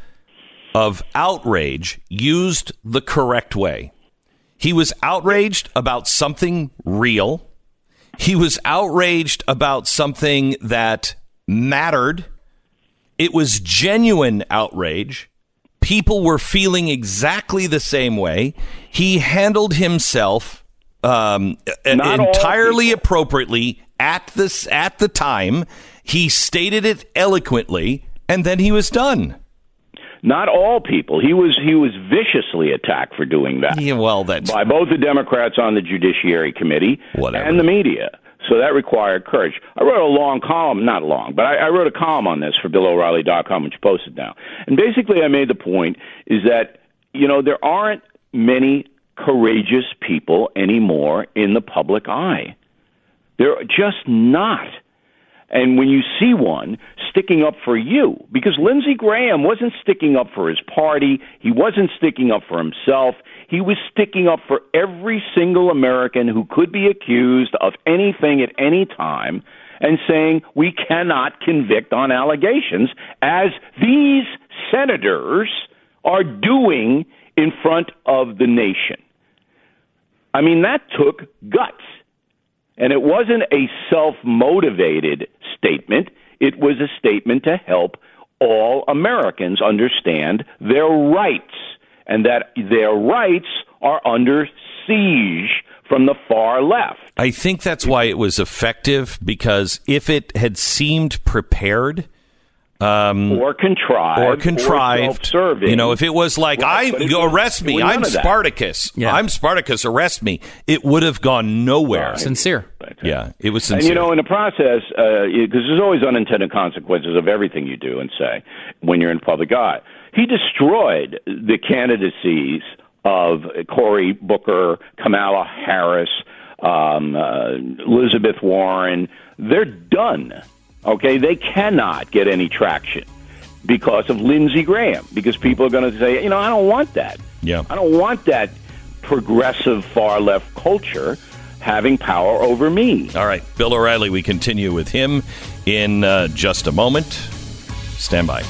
S1: outrage used the correct way. He was outraged about something real. He was outraged about something that mattered. It was genuine outrage. People were feeling exactly the same way. He handled himself entirely appropriately at the time. He stated it eloquently, and then he was done.
S8: Not all people. He was viciously attacked for doing that.
S1: Yeah, well, that's
S8: by both the Democrats on the Judiciary Committee and the media. So that required courage. I wrote a long column, not long, but I wrote a column on this for BillO'Reilly.com, which posted now. And basically I made the point is that, there aren't many courageous people anymore in the public eye. They're just not. And when you see one sticking up for you, because Lindsey Graham wasn't sticking up for his party, he wasn't sticking up for himself, he was sticking up for every single American who could be accused of anything at any time and saying we cannot convict on allegations, as these senators are doing in front of the nation. I mean, that took guts. And it wasn't a self-motivated statement. It was a statement to help all Americans understand their rights, and that their rights are under siege from the far left.
S1: I think that's why it was effective, because if it had seemed prepared...
S8: or contrived, or self-serving.
S1: If it was like, arrest me, I'm Spartacus. Yeah. I'm Spartacus, arrest me. It would have gone nowhere.
S2: Right. Sincere.
S1: Yeah, it was sincere.
S8: And, in the process, because there's always unintended consequences of everything you do and say when you're in public eye. He destroyed the candidacies of Cory Booker, Kamala Harris, Elizabeth Warren. They're done. Okay, they cannot get any traction because of Lindsey Graham, because people are going to say, I don't want that.
S1: Yeah.
S8: I don't want that progressive far-left culture having power over me.
S1: All right, Bill O'Reilly, we continue with him in just a moment. Stand by.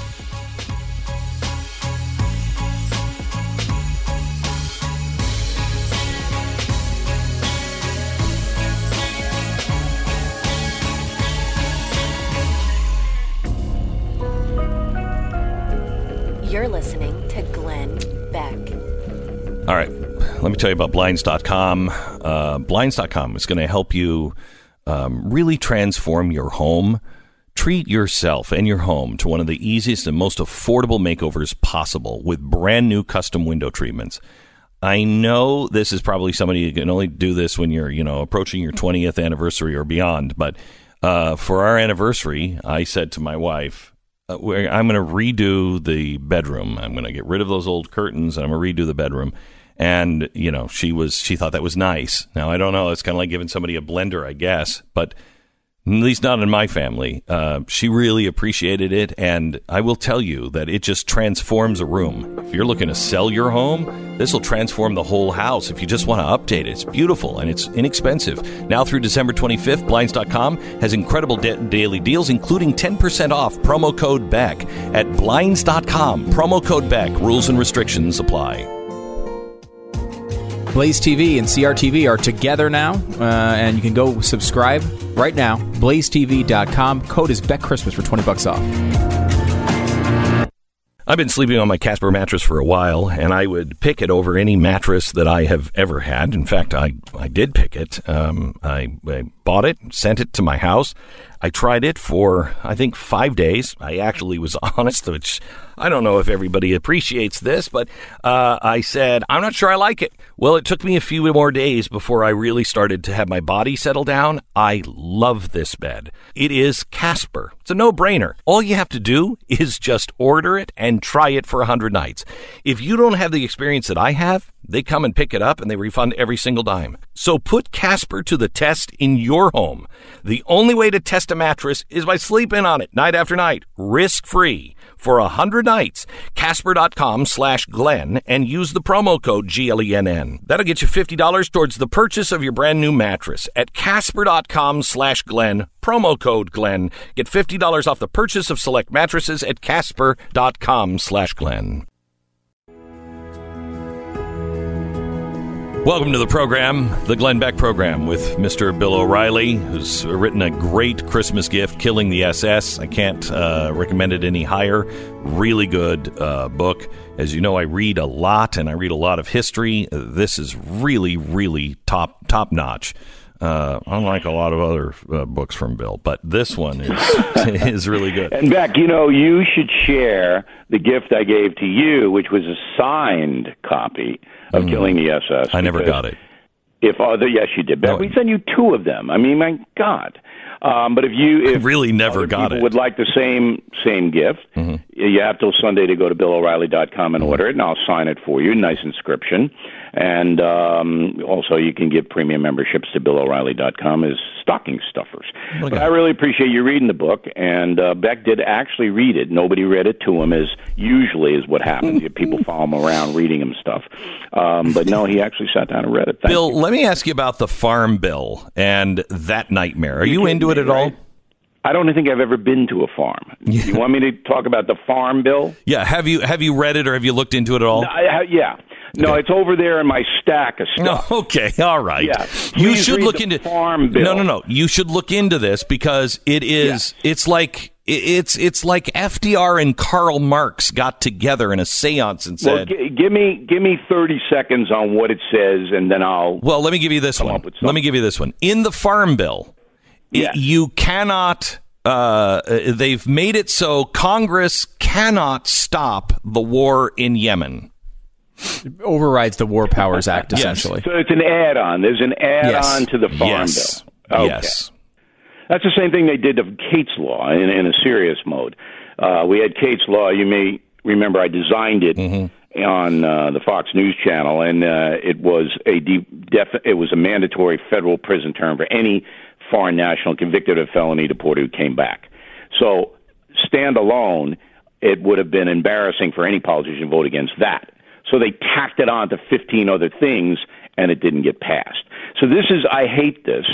S3: You're listening to Glenn Beck.
S1: All right. Let me tell you about Blinds.com. Blinds.com is going to help you really transform your home. Treat yourself and your home to one of the easiest and most affordable makeovers possible with brand new custom window treatments. I know this is probably somebody who can only do this when you're, approaching your 20th anniversary or beyond. But for our anniversary, I said to my wife, I'm going to redo the bedroom. I'm going to get rid of those old curtains, and I'm going to redo the bedroom. And, she thought that was nice. Now, I don't know. It's kind of like giving somebody a blender, I guess. But at least not in my family. She really appreciated it. And I will tell you that it just transforms a room. If you're looking to sell your home, this will transform the whole house. If you just want to update it, it's beautiful and it's inexpensive. Now through December 25th, Blinds.com has incredible daily deals, including 10% off promo code BECK at Blinds.com. Promo code BECK. Rules and restrictions apply.
S2: Blaze TV and CRTV are together now, and you can go subscribe right now. BlazeTV.com. Code is BeckChristmas for $20 off.
S1: I've been sleeping on my Casper mattress for a while, and I would pick it over any mattress that I have ever had. In fact, I did pick it. I bought it, sent it to my house. I tried it for, I think, 5 days. I actually was honest, which I don't know if everybody appreciates this, but I said, I'm not sure I like it. Well, it took me a few more days before I really started to have my body settle down. I love this bed. It is Casper. It's a no-brainer. All you have to do is just order it and try it for 100 nights. If you don't have the experience that I have, they come and pick it up and they refund every single dime. So put Casper to the test in your home. The only way to test a mattress is by sleeping on it night after night, risk-free. For 100 nights, Casper.com/Glenn and use the promo code GLENN. That'll get you $50 towards the purchase of your brand new mattress at Casper.com/Glenn, promo code Glenn. Get $50 off the purchase of select mattresses at Casper.com/Glenn. Welcome to the program, the Glenn Beck Program, with Mr. Bill O'Reilly, who's written a great Christmas gift, Killing the SS. I can't recommend it any higher. Really good book. As you know, I read a lot, and I read a lot of history. This is really, really top-notch. Unlike a lot of other books from Bill, but this one is really good.
S8: And Beck, you should share the gift I gave to you, which was a signed copy of Killing the SS.
S1: I never got it.
S8: Yes, you did. Beck, we sent you 2 of them. I mean, my God. But if
S1: really never got it,
S8: would like the same gift, you have till Sunday to go to BillO'Reilly.com and order it, and I'll sign it for you. Nice inscription. And also, you can give premium memberships to BillO'Reilly.com as stocking stuffers. But I really appreciate you reading the book, and Beck did actually read it. Nobody read it to him, as usually is what happens. People follow him around reading him stuff. But no, he actually sat down and read it.
S1: Bill, let me ask you about the Farm Bill and that nightmare. Are you into it at all?
S8: I don't think I've ever been to a farm. You want me to talk about the Farm Bill?
S1: Yeah. Have you read it or have you looked into it at all?
S8: Yeah. No, okay. It's over there in my stack of stuff.
S1: No, okay, all right.
S8: Yeah.
S1: You should look into
S8: Farm Bill.
S1: No. You should look into this because it is. Yeah. It's like FDR and Karl Marx got together in a seance and said,
S8: "Well, give me 30 seconds on what it says, and then I'll."
S1: Well, let me give you this one. In the Farm Bill, you cannot. They've made it so Congress cannot stop the war in Yemen.
S2: It overrides the War Powers Act, essentially.
S8: So it's an add-on. There's an add-on to the Farm Bill. Okay.
S1: Yes.
S8: That's the same thing they did to Kate's Law in a serious mode. We had Kate's Law. You may remember I designed it on the Fox News Channel, and it was a mandatory federal prison term for any foreign national convicted of felony deported who came back. So standalone, it would have been embarrassing for any politician to vote against that. So they tacked it on to 15 other things, and it didn't get passed. So I hate this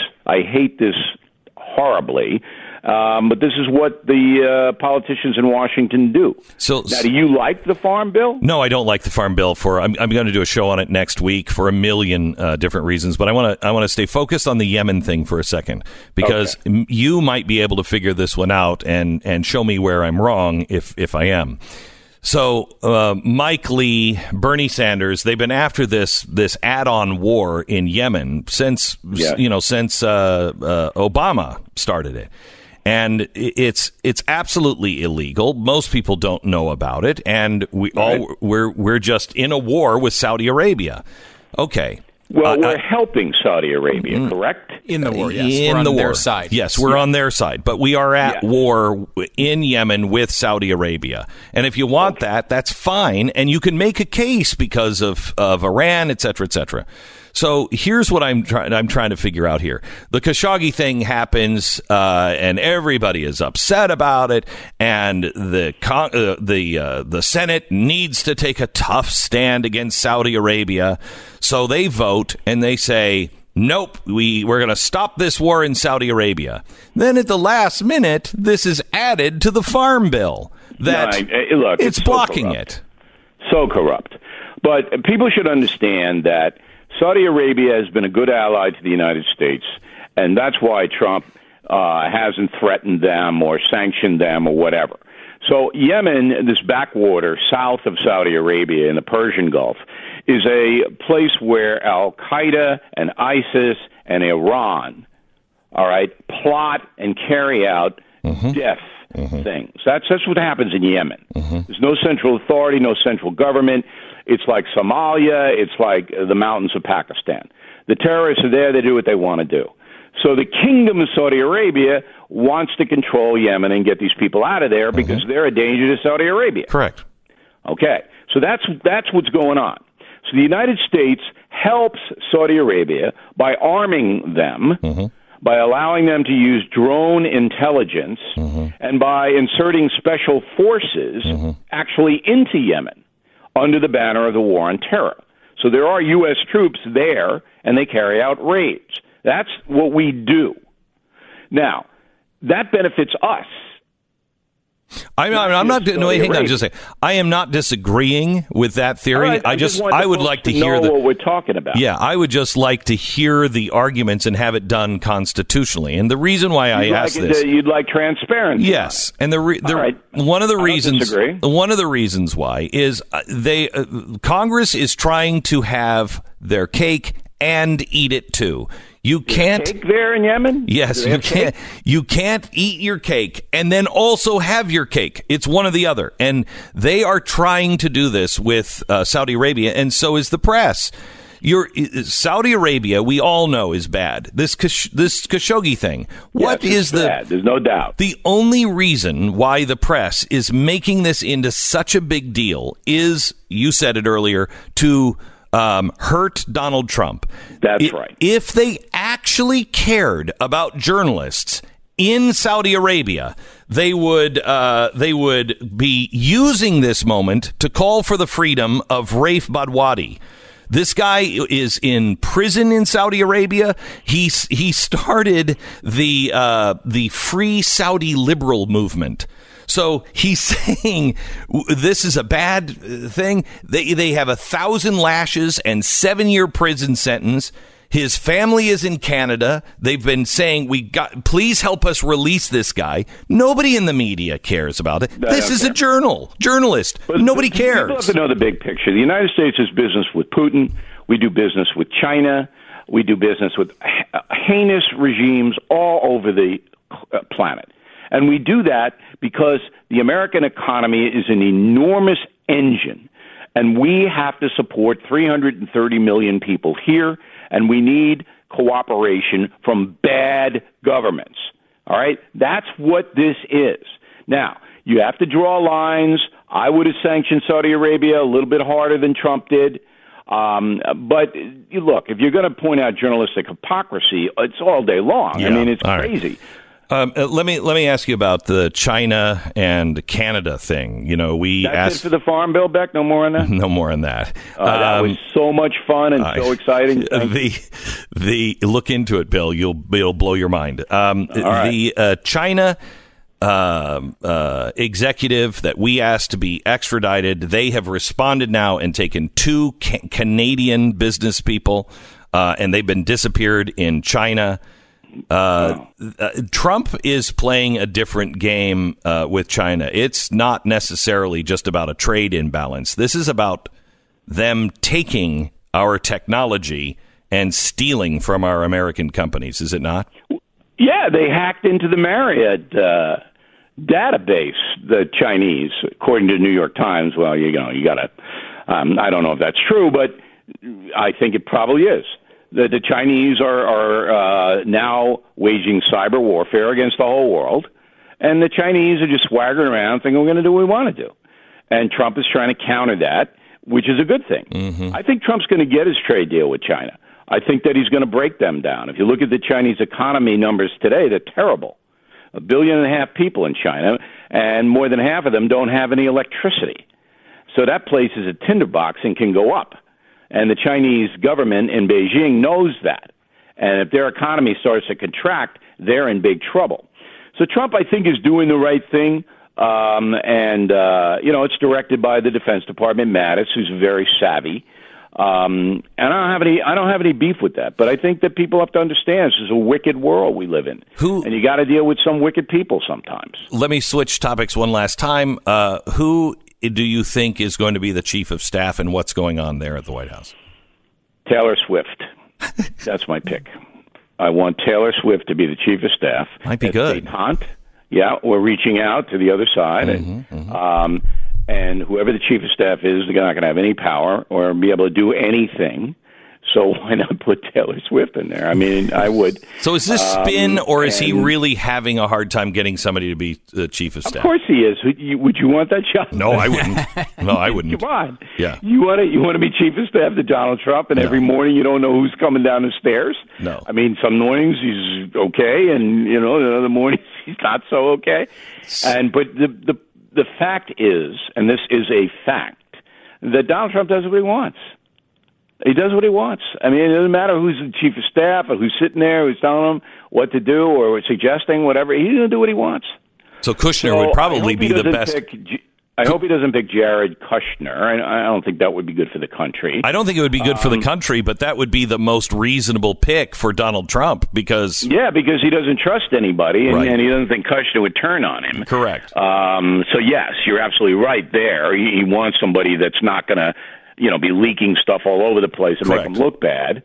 S8: horribly, but this is what the politicians in Washington do. So now, do you like the Farm Bill?
S1: No, I don't like the Farm Bill. I'm going to do a show on it next week for a million different reasons, but I want to stay focused on the Yemen thing for a second, because you might be able to figure this one out and show me where I'm wrong if I am. So Mike Lee, Bernie Sanders, they've been after this add-on war in Yemen since Obama started it. And it's absolutely illegal. Most people don't know about it, and we're just in a war with Saudi Arabia. Okay.
S8: Well, we're helping Saudi Arabia, correct?
S2: In the war, yes. We're on their side.
S1: Yes, we're on their side. But we are at war in Yemen with Saudi Arabia. And if you want that, that's fine. And you can make a case because of Iran, et cetera, et cetera. So here's what I'm trying to figure out here. The Khashoggi thing happens, and everybody is upset about it, and the Senate needs to take a tough stand against Saudi Arabia. So they vote and they say, nope, we're going to stop this war in Saudi Arabia. Then at the last minute, this is added to the Farm Bill that it's blocking it.
S8: So corrupt. But people should understand that Saudi Arabia has been a good ally to the United States, and that's why Trump hasn't threatened them or sanctioned them or whatever. So Yemen, this backwater south of Saudi Arabia in the Persian Gulf, is a place where Al-Qaeda and ISIS and Iran all right, plot and carry out death things. That's what happens in Yemen. There's no central authority, no central government. It's like Somalia. It's like the mountains of Pakistan. The terrorists are there. They do what they want to do. So the Kingdom of Saudi Arabia wants to control Yemen and get these people out of there because they're a danger to Saudi Arabia.
S1: Correct.
S8: Okay, so that's what's going on. So the United States helps Saudi Arabia by arming them, by allowing them to use drone intelligence, and by inserting special forces actually into Yemen under the banner of the war on terror. So there are U.S. troops there, and they carry out raids. That's what we do. Now, that benefits us.
S1: I'm not. No, hang on, just a second. I am not disagreeing with that theory.
S8: Right,
S1: I would like to hear
S8: what we're talking about.
S1: Yeah, I would just like to hear the arguments and have it done constitutionally. And the reason why I ask this,
S8: you'd like transparency.
S1: Yes, and one of the reasons why is Congress is trying to have their cake and eat it too. You can't
S8: cake there in Yemen?
S1: Yes, you can't. You can't eat your cake and then also have your cake. It's one or the other, and they are trying to do this with Saudi Arabia, and so is the press. Saudi Arabia, we all know, is bad. This Khashoggi thing. What is
S8: bad. There's no doubt.
S1: The only reason why the press is making this into such a big deal is, you said it earlier, to hurt Donald Trump.
S8: That's right.
S1: If they actually cared about journalists in Saudi Arabia, they would be using this moment to call for the freedom of Raif Badawi. This guy is in prison in Saudi Arabia. He started the Free Saudi Liberal movement. So he's saying this is a bad thing. They have 1,000 lashes and 7-year prison sentence. His family is in Canada. They've been saying, please help us release this guy. Nobody in the media cares about it. This is a journalist.
S8: But
S1: nobody cares.
S8: People have to know the big picture. The United States does business with Putin. We do business with China. We do business with heinous regimes all over the planet. And we do that because the American economy is an enormous engine, and we have to support 330 million people here, and we need cooperation from bad governments. All right? That's what this is. Now, you have to draw lines. I would have sanctioned Saudi Arabia a little bit harder than Trump did. But look, if you're going to point out journalistic hypocrisy, it's all day long.
S1: Yeah,
S8: I mean, it's
S1: crazy.
S8: Right.
S1: Let me ask you about the China and Canada thing. You know,
S8: That's it for the Farm Bill, Beck. No more on that.
S1: No more on that.
S8: That was so much fun and so exciting.
S1: The look into it, Bill. It'll blow your mind. The China executive that we asked to be extradited, they have responded now and taken 2 Canadian business people, and they've been disappeared in China. Trump is playing a different game with China. It's not necessarily just about a trade imbalance. This is about them taking our technology and stealing from our American companies, is it not?
S8: Yeah, they hacked into the Marriott database, the Chinese, according to the New York Times. Well, you got to, I don't know if that's true, but I think it probably is. The Chinese are now waging cyber warfare against the whole world, and the Chinese are just swaggering around thinking we're going to do what we want to do. And Trump is trying to counter that, which is a good thing. Mm-hmm. I think Trump's going to get his trade deal with China. I think that he's going to break them down. If you look at the Chinese economy numbers today, they're terrible. 1.5 billion people in China, and more than half of them don't have any electricity. So that place is a tinderbox and can go up. And the Chinese government in Beijing knows that. And if their economy starts to contract, they're in big trouble. So Trump, I think, is doing the right thing. It's directed by the Defense Department, Mattis, who's very savvy. And I don't have any beef with that. But I think that people have to understand this is a wicked world we live in. And you got to deal with some wicked people sometimes.
S1: Let me switch topics one last time. Who do you think is going to be the chief of staff, and what's going on there at the White House?
S8: Taylor Swift. That's my pick. I want Taylor Swift to be the chief of staff.
S1: Might be good.
S8: Yeah, we're reaching out to the other side. And whoever the chief of staff is, they're not going to have any power or be able to do anything. So why not put Taylor Swift in there? I mean, I would.
S1: So is this spin, or is he really having a hard time getting somebody to be the chief of staff?
S8: Of course he is. Would you want that job?
S1: No, I wouldn't. No, I wouldn't.
S8: Come on.
S1: Yeah.
S8: You want to be chief of staff to Donald Trump, and every morning you don't know who's coming down the stairs?
S1: No.
S8: I mean, some mornings he's okay, and the other mornings he's not so okay. But the fact is, and this is a fact, that Donald Trump does what he wants. He does what he wants. I mean, it doesn't matter who's the chief of staff or who's sitting there, who's telling him what to do or suggesting whatever. He's going to do what he wants.
S1: So Kushner would probably be the best.
S8: I hope he doesn't pick Jared Kushner. I don't think that would be good for the country.
S1: I don't think it would be good for the country, but that would be the most reasonable pick for Donald Trump because...
S8: Yeah, because he doesn't trust anybody, and he doesn't think Kushner would turn on him.
S1: Correct.
S8: So, yes, you're absolutely right there. He wants somebody that's not going to... be leaking stuff all over the place and make them look bad.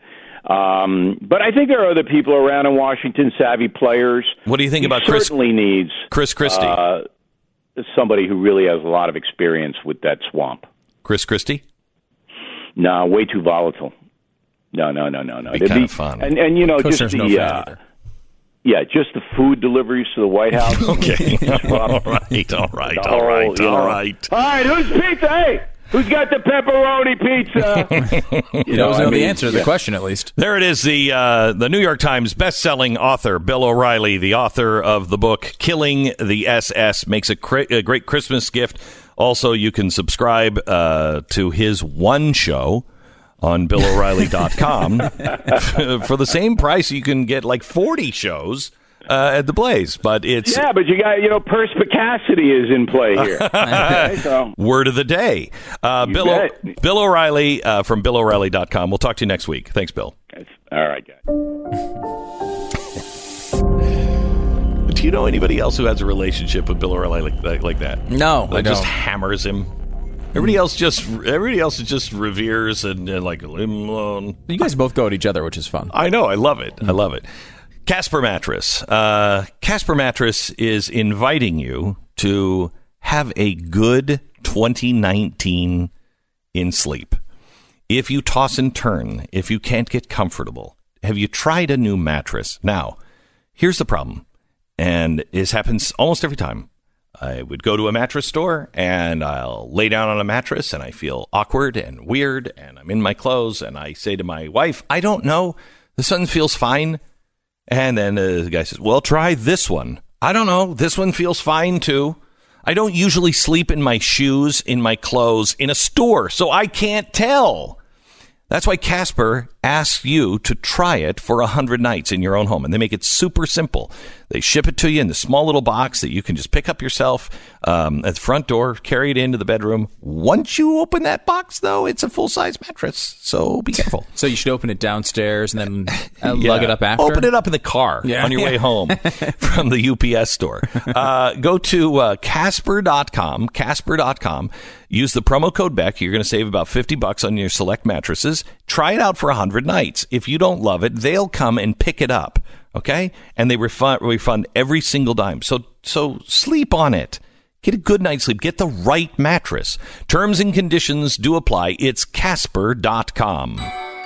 S8: But I think there are other people around in Washington, savvy players.
S1: What do you think about
S8: certainly needs
S1: Chris Christie?
S8: Somebody who really has a lot of experience with that swamp.
S1: Chris Christie?
S8: No, way too volatile. No.
S1: Be kind of fun.
S8: And
S2: Kushner's
S8: just
S2: no fan either.
S8: Yeah, just the food deliveries to the White House.
S1: Okay. All right.
S8: All right, who's pizza? Hey! Who's got the pepperoni pizza?
S2: You know the answer to the question, at least.
S1: There it is, the New York Times best-selling author, Bill O'Reilly, the author of the book Killing the SS, makes a great Christmas gift. Also, you can subscribe to his one show on BillO'Reilly.com. For the same price, you can get like 40 shows at the Blaze, but it's...
S8: Yeah, but you got, perspicacity is in play here. Okay, so.
S1: Word of the day. Bill O'Reilly from BillO'Reilly.com. We'll talk to you next week. Thanks, Bill.
S8: All right, guys.
S1: Do you know anybody else who has a relationship with Bill O'Reilly like that?
S2: No, I don't.
S1: Just hammers him. Everybody else just reveres and like leave him alone.
S2: You guys both go at each other, which is fun.
S1: I know. I love it. I love it. Casper Mattress. Casper Mattress is inviting you to have a good 2019 in sleep. If you toss and turn, if you can't get comfortable, have you tried a new mattress? Now, here's the problem, and this happens almost every time. I would go to a mattress store, and I'll lay down on a mattress, and I feel awkward and weird, and I'm in my clothes, and I say to my wife, I don't know, this one feels fine. And then the guy says, well, try this one. I don't know. This one feels fine, too. I don't usually sleep in my shoes, in my clothes, in a store, so I can't tell. That's why Casper asks you to try it for 100 nights in your own home. And they make it super simple. They ship it to you in this small little box that you can just pick up yourself at the front door, carry it into the bedroom. Once you open that box, though, it's a full-size mattress. So be careful.
S2: So you should open it downstairs and then lug it up after?
S1: Open it up in the car on your way home from the UPS store. Go to Casper.com, Casper.com. Use the promo code Beck. You're going to save about $50 on your select mattresses. Try it out for 100 nights. If you don't love it, they'll come and pick it up. Okay? And they refund every single dime. So sleep on it. Get a good night's sleep. Get the right mattress. Terms and conditions do apply. It's Casper.com.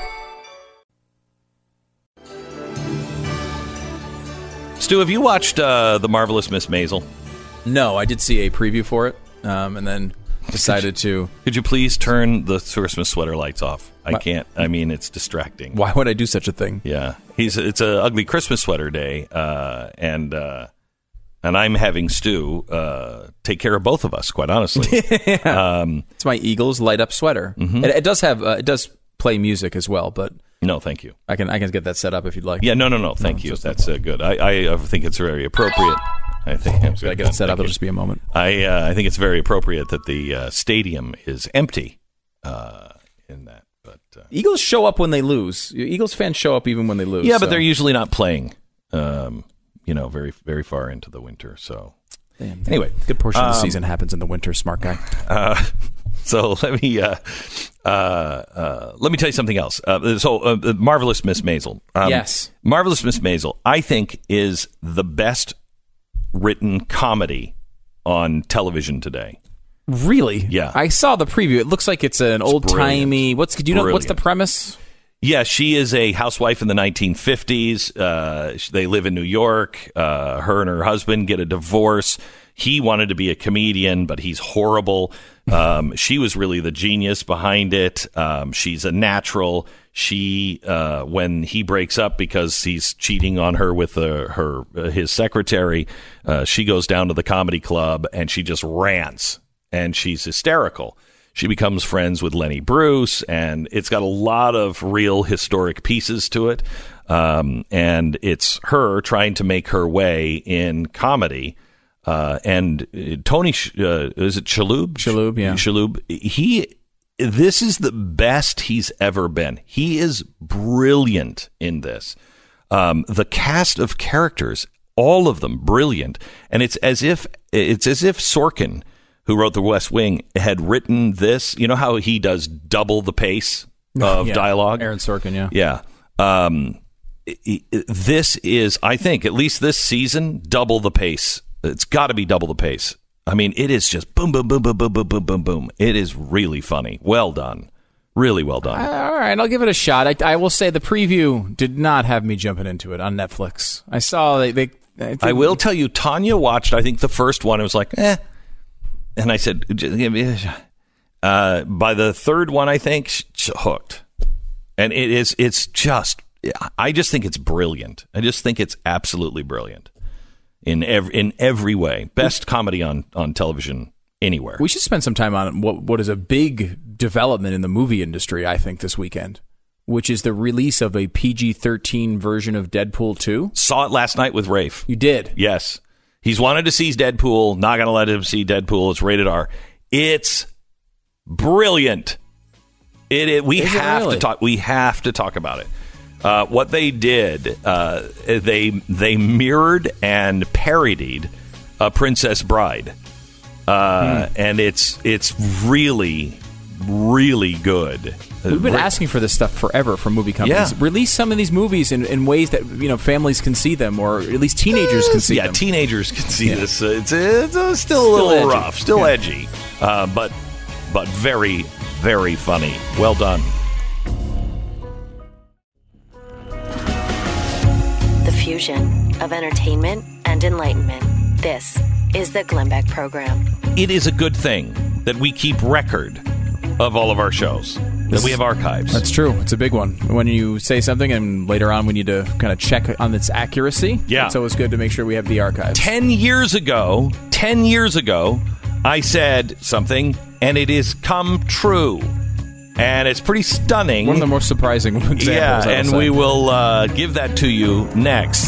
S1: Stu, have you watched The Marvelous Miss Maisel?
S2: No, I did see a preview for it, and then decided to...
S1: Could you please turn the Christmas sweater lights off? I can't. I mean, it's distracting.
S2: Why would I do such a thing?
S1: Yeah. It's an ugly Christmas sweater day, and I'm having Stu take care of both of us, quite honestly.
S2: It's my Eagles light up sweater. Mm-hmm. It does have it does play music as well, but
S1: no, thank you.
S2: I can get that set up if you'd like.
S1: Yeah, no, thank you. That's good. I think it's very appropriate. I think
S2: I get it set up. It'll just be a moment.
S1: I think it's very appropriate that the stadium is empty in that. But
S2: Eagles show up when they lose. Eagles fans show up even when they lose.
S1: Yeah, but they're usually not playing. Very, very far into the winter. So anyway,
S2: good portion of the season happens in the winter. Smart guy.
S1: So let me Let me tell you something else. Marvelous Miss Maisel.
S2: Yes.
S1: Marvelous Miss Maisel, I think, is the best written comedy on television today.
S2: Really?
S1: Yeah.
S2: I saw the preview. It looks like it's an old-timey... What's the premise?
S1: Yeah, she is a housewife in the 1950s. They live in New York. Her and her husband get a divorce. He wanted to be a comedian, but he's horrible. She was really the genius behind it. She's a natural. She, when he breaks up because he's cheating on her with his secretary, she goes down to the comedy club and she just rants, and she's hysterical. She becomes friends with Lenny Bruce, and it's got a lot of real historic pieces to it. And it's her trying to make her way in comedy. And Tony, is it Shalhoub?
S2: Shalhoub, yeah.
S1: Shalhoub. This is the best he's ever been. He is brilliant in this. The cast of characters, all of them brilliant. And it's as if Sorkin, who wrote The West Wing, had written this. You know how he does double the pace of dialogue?
S2: Aaron Sorkin, yeah.
S1: Yeah. This is, I think, at least this season, double the pace. It's got to be double the pace. I mean, it is just boom, boom, boom, boom, boom, boom, boom, boom, boom. It is really funny. Well done. Really well done.
S2: All right, I'll give it a shot. I will say the preview did not have me jumping into it on Netflix. I saw
S1: I will tell you, Tanya watched, I think, the first one. It was like, eh. And I said, by the third one, I think, she's hooked. And it's just, I just think it's brilliant. I just think it's absolutely brilliant in every way. Best comedy on television anywhere.
S2: We should spend some time on what is a big development in the movie industry, I think, this weekend, which is the release of a PG-13 version of Deadpool 2.
S1: Saw it last night with Rafe.
S2: You did?
S1: Yes. He's wanted to see Deadpool. Not going to let him see Deadpool. It's rated R. It's brilliant. We have to talk about it. What they did, they mirrored and parodied A Princess Bride, and it's really, really good.
S2: We've been asking for this stuff forever from movie companies.
S1: Yeah.
S2: Release some of these movies in ways that families can see them, or at least teenagers can see them.
S1: Yeah, teenagers can see this. It's still a little
S2: edgy.
S1: rough, still edgy, but very, very funny. Well done.
S3: The fusion of entertainment and enlightenment. This is the Glenn Beck Program.
S1: It is a good thing that we keep record of all of our shows, that we have archives.
S2: That's true. It's a big one. When you say something and later on we need to kind of check on its accuracy, it's always good to make sure we have the archives.
S1: 10 years ago, I said something, and it has come true. And it's pretty stunning.
S2: One of the most surprising examples.
S1: Yeah, and we will give that to you next.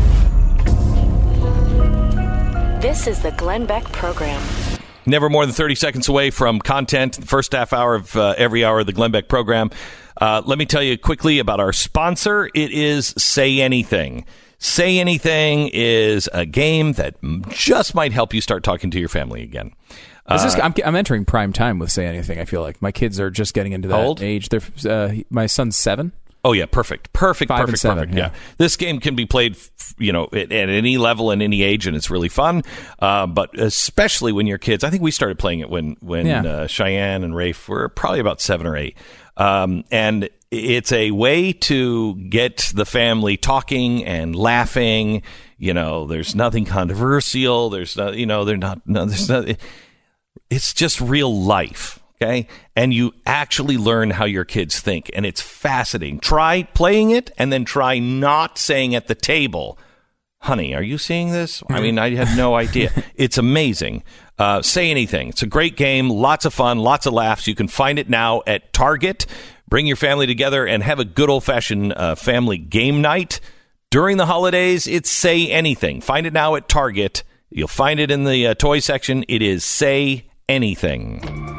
S3: This is the Glenn Beck Program.
S1: Never more than 30 seconds away from content. The first half hour of every hour of the Glenn Beck Program. Let me tell you quickly about our sponsor. It is Say Anything. Say Anything is a game that just might help you start talking to your family again.
S2: I'm entering prime time with Say Anything. I feel like my kids are just getting into that age. They're my son's 7.
S1: Oh yeah, perfect. 5 and 7, yeah. This game can be played, at any level and any age, and it's really fun. But especially when you're kids, I think we started playing it when Cheyenne and Rafe were probably about 7 or 8. And it's a way to get the family talking and laughing. There's nothing controversial. There's not. There's not. It's just real life. Okay. And you actually learn how your kids think. And it's fascinating. Try playing it and then try not saying at the table, honey, are you seeing this? I mean, I had no idea. It's amazing. Say Anything. It's a great game. Lots of fun. Lots of laughs. You can find it now at Target. Bring your family together and have a good old-fashioned family game night. During the holidays, it's Say Anything. Find it now at Target. You'll find it in the toy section. It is Say Anything.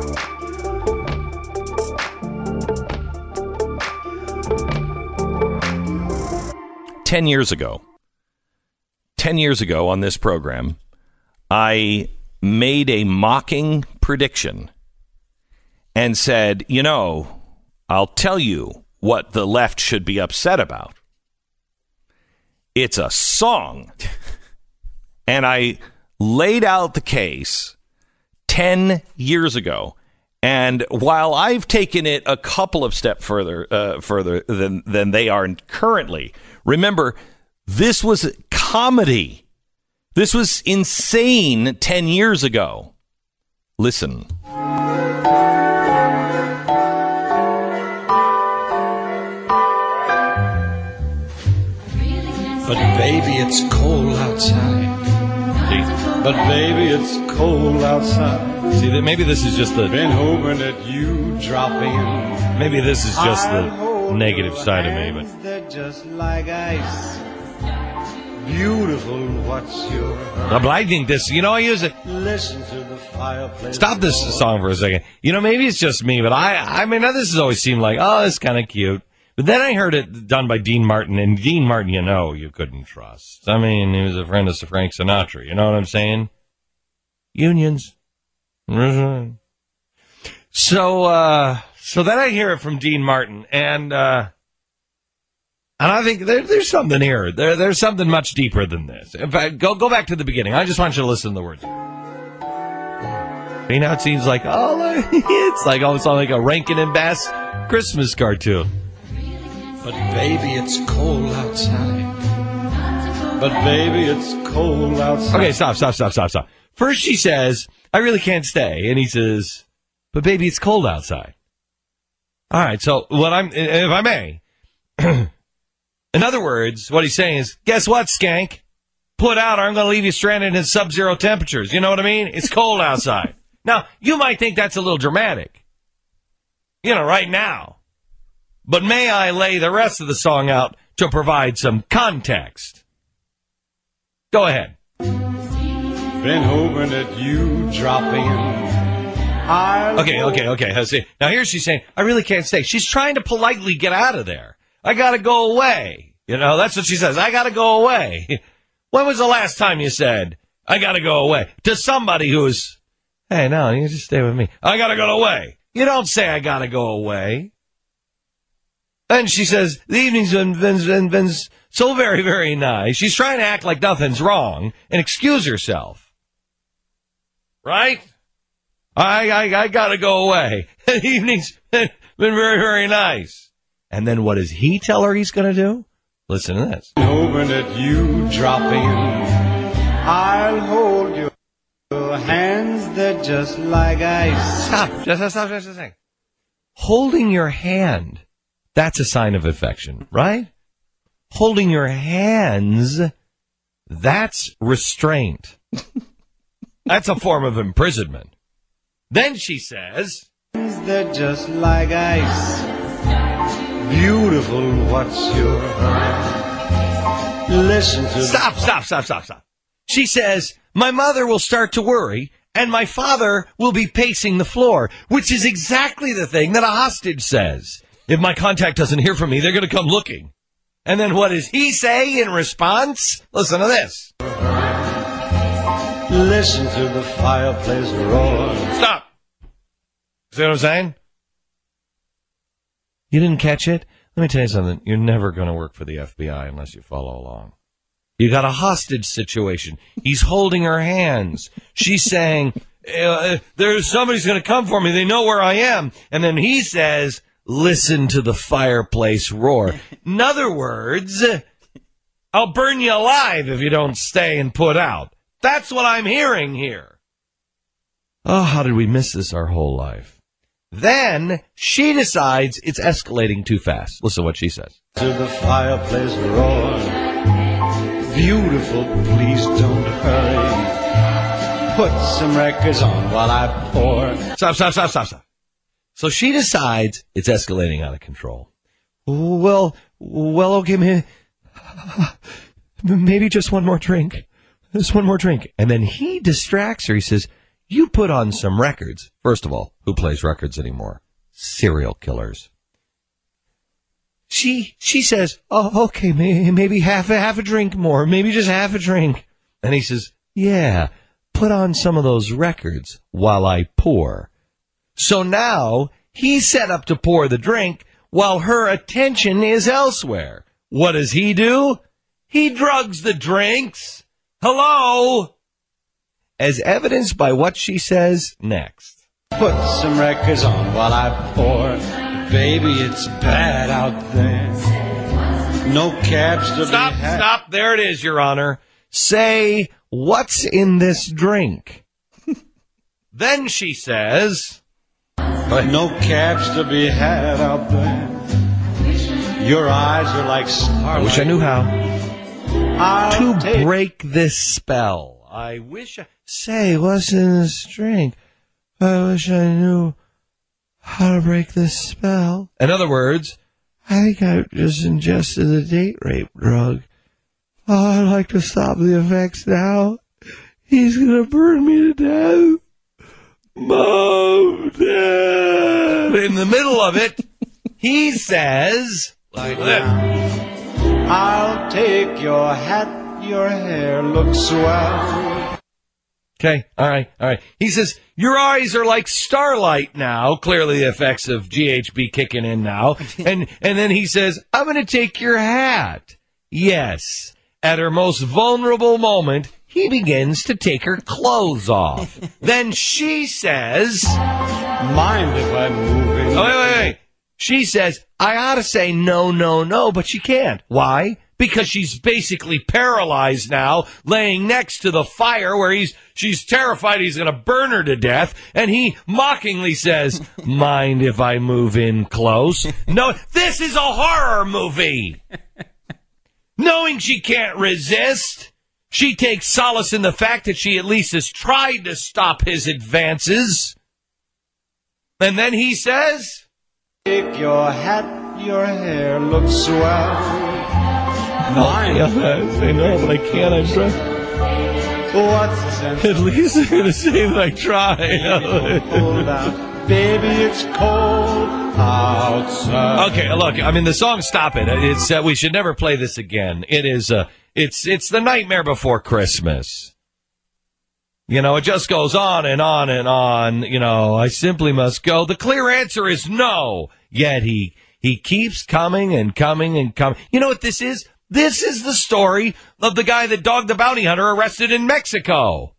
S1: 10 years ago on this program, I made a mocking prediction, and said, you know, I'll tell you what the left should be upset about. It's a song. And I laid out the case 10 years ago. And while I've taken it a couple of steps further than they are currently, remember, this was comedy. This was insane 10 years ago. Listen.
S11: But baby, it's cold outside. But baby, it's cold outside.
S12: See, that maybe this is just the...
S11: Been hoping that you drop in.
S12: Maybe this is just the negative side of me, but...
S11: They're just like ice. Beautiful, what's your...
S12: No, but I think this, you know, I use it...
S11: Listen to the fireplace.
S12: Stop this song for a second. You know, maybe it's just me, but I mean, this has always seemed like, oh, it's kind of cute. But then I heard it done by Dean Martin, and Dean Martin, you know, you couldn't trust. I mean, he was a friend of Frank Sinatra. You know what I'm saying? Unions. So then I hear it from Dean Martin, and I think there's something here. There's something much deeper than this. In fact, go back to the beginning. I just want you to listen to the words. You know, it seems like, it's like almost like a Rankin and Bass Christmas cartoon.
S11: But baby, it's cold outside. But baby, it's cold outside.
S12: Okay, stop. First she says, I really can't stay. And he says, but baby, it's cold outside. All right, so if I may, in other words, what he's saying is, guess what, skank? Put out or I'm going to leave you stranded in sub-zero temperatures. You know what I mean? It's cold outside. Now, you might think that's a little dramatic. You know, right now. But may I lay the rest of the song out to provide some context? Go ahead.
S11: Been hoping that you drop in.
S12: Okay. See, now here she's saying, I really can't stay. She's trying to politely get out of there. I got to go away. You know, that's what she says. I got to go away. When was the last time you said, I got to go away? To somebody who's, hey, no, you just stay with me. I got to go away. You don't say I got to go away. Then she says, the evening's been so very, very nice. She's trying to act like nothing's wrong and excuse herself. Right? I gotta go away. The evening's been very, very nice. And then what does he tell her he's gonna do? Listen to this.
S11: Hoping that you drop in. I'll hold your hands, they're just like ice.
S12: Stop, just a second. Holding your hand. That's a sign of affection, right? Holding your hands, that's restraint. That's a form of imprisonment. Then she says,
S11: they're just like ice. Beautiful, what's your hurry? Listen to...
S12: Stop. She says, my mother will start to worry, and my father will be pacing the floor, which is exactly the thing that a hostage says. If my contact doesn't hear from me, they're going to come looking. And then what does he say in response? Listen to this.
S11: Listen to the fireplace roar.
S12: Stop. See what I'm saying? You didn't catch it? Let me tell you something. You're never going to work for the FBI unless you follow along. You got a hostage situation. He's holding her hands. She's saying, there's somebody's going to come for me. They know where I am. And then he says, listen to the fireplace roar. In other words, I'll burn you alive if you don't stay and put out. That's what I'm hearing here. Oh, how did we miss this our whole life? Then she decides it's escalating too fast. Listen to what she says.
S11: To the fireplace roar. Beautiful, please don't hurry. Put some records on while I pour.
S12: Stop. So she decides it's escalating out of control. Well, okay, maybe just one more drink. Just one more drink. And then he distracts her. He says, you put on some records. First of all, who plays records anymore? Serial killers. She says, oh, okay, maybe half a drink more. Maybe just half a drink. And he says, yeah, put on some of those records while I pour. So now he's set up to pour the drink while her attention is elsewhere. What does he do? He drugs the drinks. Hello? As evidenced by what she says next.
S11: Put some records on while I pour. Baby, it's bad out there. No cabs to be had.
S12: Stop. There it is, Your Honor. Say, what's in this drink? Then she says,
S11: no cabs to be had out there. Your eyes are like starlight.
S12: I wish I knew how to break this spell. I wish I... Say, what's in this drink? I wish I knew how to break this spell. In other words, I think I just ingested a date rape drug. Oh, I'd like to stop the effects now. He's going to burn me to death. Mom, Dad. In the middle of it, he says, like that.
S11: I'll take your hat, your hair looks swell.
S12: Okay, all right. He says, your eyes are like starlight now. Clearly the effects of GHB kicking in now. And then he says, I'm going to take your hat. Yes. At her most vulnerable moment, he begins to take her clothes off. Then she says,
S11: mind if I move in?
S12: Oh, wait. She says, I ought to say no, but she can't. Why? Because she's basically paralyzed now, laying next to the fire where she's terrified he's going to burn her to death, and he mockingly says, mind if I move in close? No, this is a horror movie. Knowing she can't resist, she takes solace in the fact that she at least has tried to stop his advances. And then he says,
S11: take your hat, your hair looks swell.
S12: I know, but I can't. I'm trying.
S11: What's the sense?
S12: At least I'm going to say that I tried.
S11: Baby, it's cold outside.
S12: Okay, look. I mean, the song "Stop It." It's we should never play this again. It is. It's the Nightmare Before Christmas. You know, it just goes on and on and on. You know, I simply must go. The clear answer is no. Yet he keeps coming and coming and coming. You know what this is? This is the story of the guy that dogged the bounty hunter arrested in Mexico.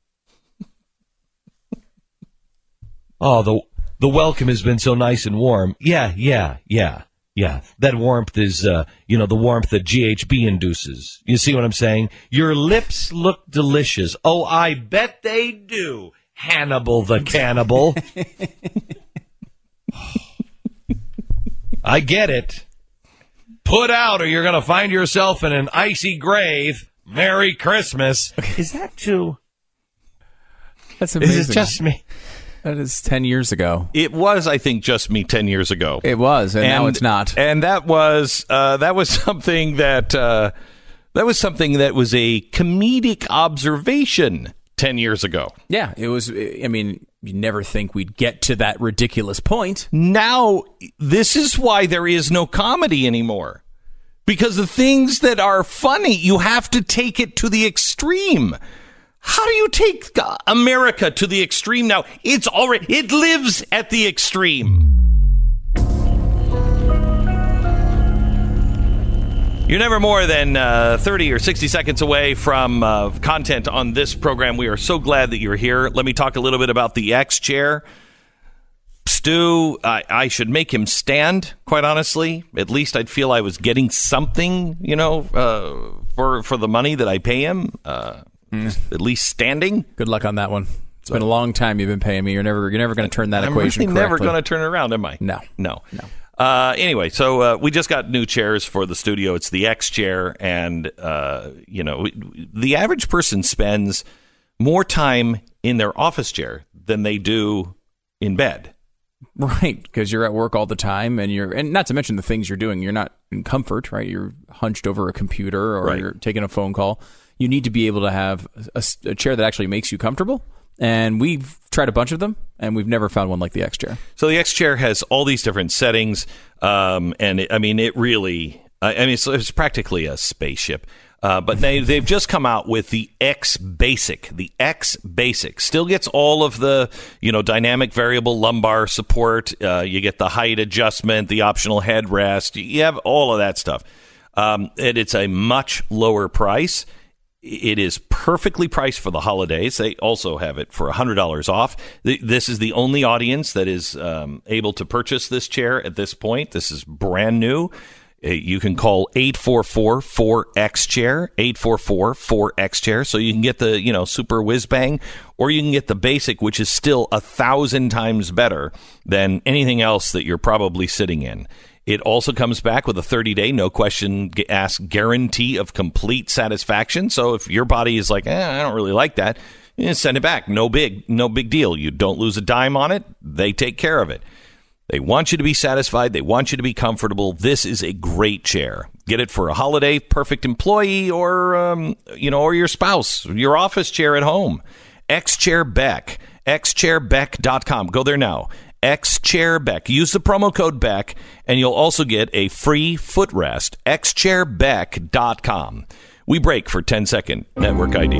S12: Oh, the welcome has been so nice and warm. Yeah. That warmth is, the warmth that GHB induces. You see what I'm saying? Your lips look delicious. Oh, I bet they do, Hannibal the Cannibal. I get it. Put out or you're going to find yourself in an icy grave. Merry Christmas. Is that too?
S2: That's amazing.
S12: Is it just me?
S2: That is 10 years ago.
S1: It was, I think, just me 10 years ago.
S2: It was, and now it's not.
S1: And that was something that was a comedic observation 10 years ago.
S2: Yeah, it was. I mean, you never think we'd get to that ridiculous point.
S1: Now, this is why there is no comedy anymore. Because the things that are funny, you have to take it to the extreme. How do you take America to the extreme now? It lives at the extreme. You're never more than 30 or 60 seconds away from content on this program. We are so glad that you're here. Let me talk a little bit about the X chair. Stu, I should make him stand, quite honestly. At least I'd feel I was getting something, for the money that I pay him. At least standing.
S2: Good luck on that one. It's been a long time you've been paying me. You're never going to turn that equation correctly.
S1: I'm never going to turn it around, am I?
S2: No.
S1: Anyway, so we just got new chairs for the studio. It's the X chair, and the average person spends more time in their office chair than they do in bed.
S2: Right, because you're at work all the time, and not to mention the things you're doing. You're not in comfort, right? You're hunched over a computer, or you're taking a phone call. You need to be able to have a chair that actually makes you comfortable. And we've tried a bunch of them, and we've never found one like the X chair.
S1: So the X chair has all these different settings, and it's practically a spaceship. But they've just come out with the X Basic. The X Basic still gets all of the, dynamic variable lumbar support. You get the height adjustment, the optional headrest. You have all of that stuff. And it's a much lower price. It is perfectly priced for the holidays. They also have it for $100 off. This is the only audience that is able to purchase this chair at this point. This is brand new. You can call 844-4X-CHAIR, 844-4X-CHAIR, so you can get the, super whiz-bang, or you can get the basic, which is still 1,000 times better than anything else that you're probably sitting in. It also comes back with a 30-day, no question asked guarantee of complete satisfaction. So if your body is like, I don't really like that, send it back. No big deal. You don't lose a dime on it. They take care of it. They want you to be satisfied. They want you to be comfortable. This is a great chair. Get it for a holiday, perfect employee, or or your spouse, your office chair at home. X-Chair Beck, xchairbeck.com. Go there now. X-Chair Beck. Use the promo code Beck, and you'll also get a free footrest. xchairbeck.com. We break for 10-second network ID.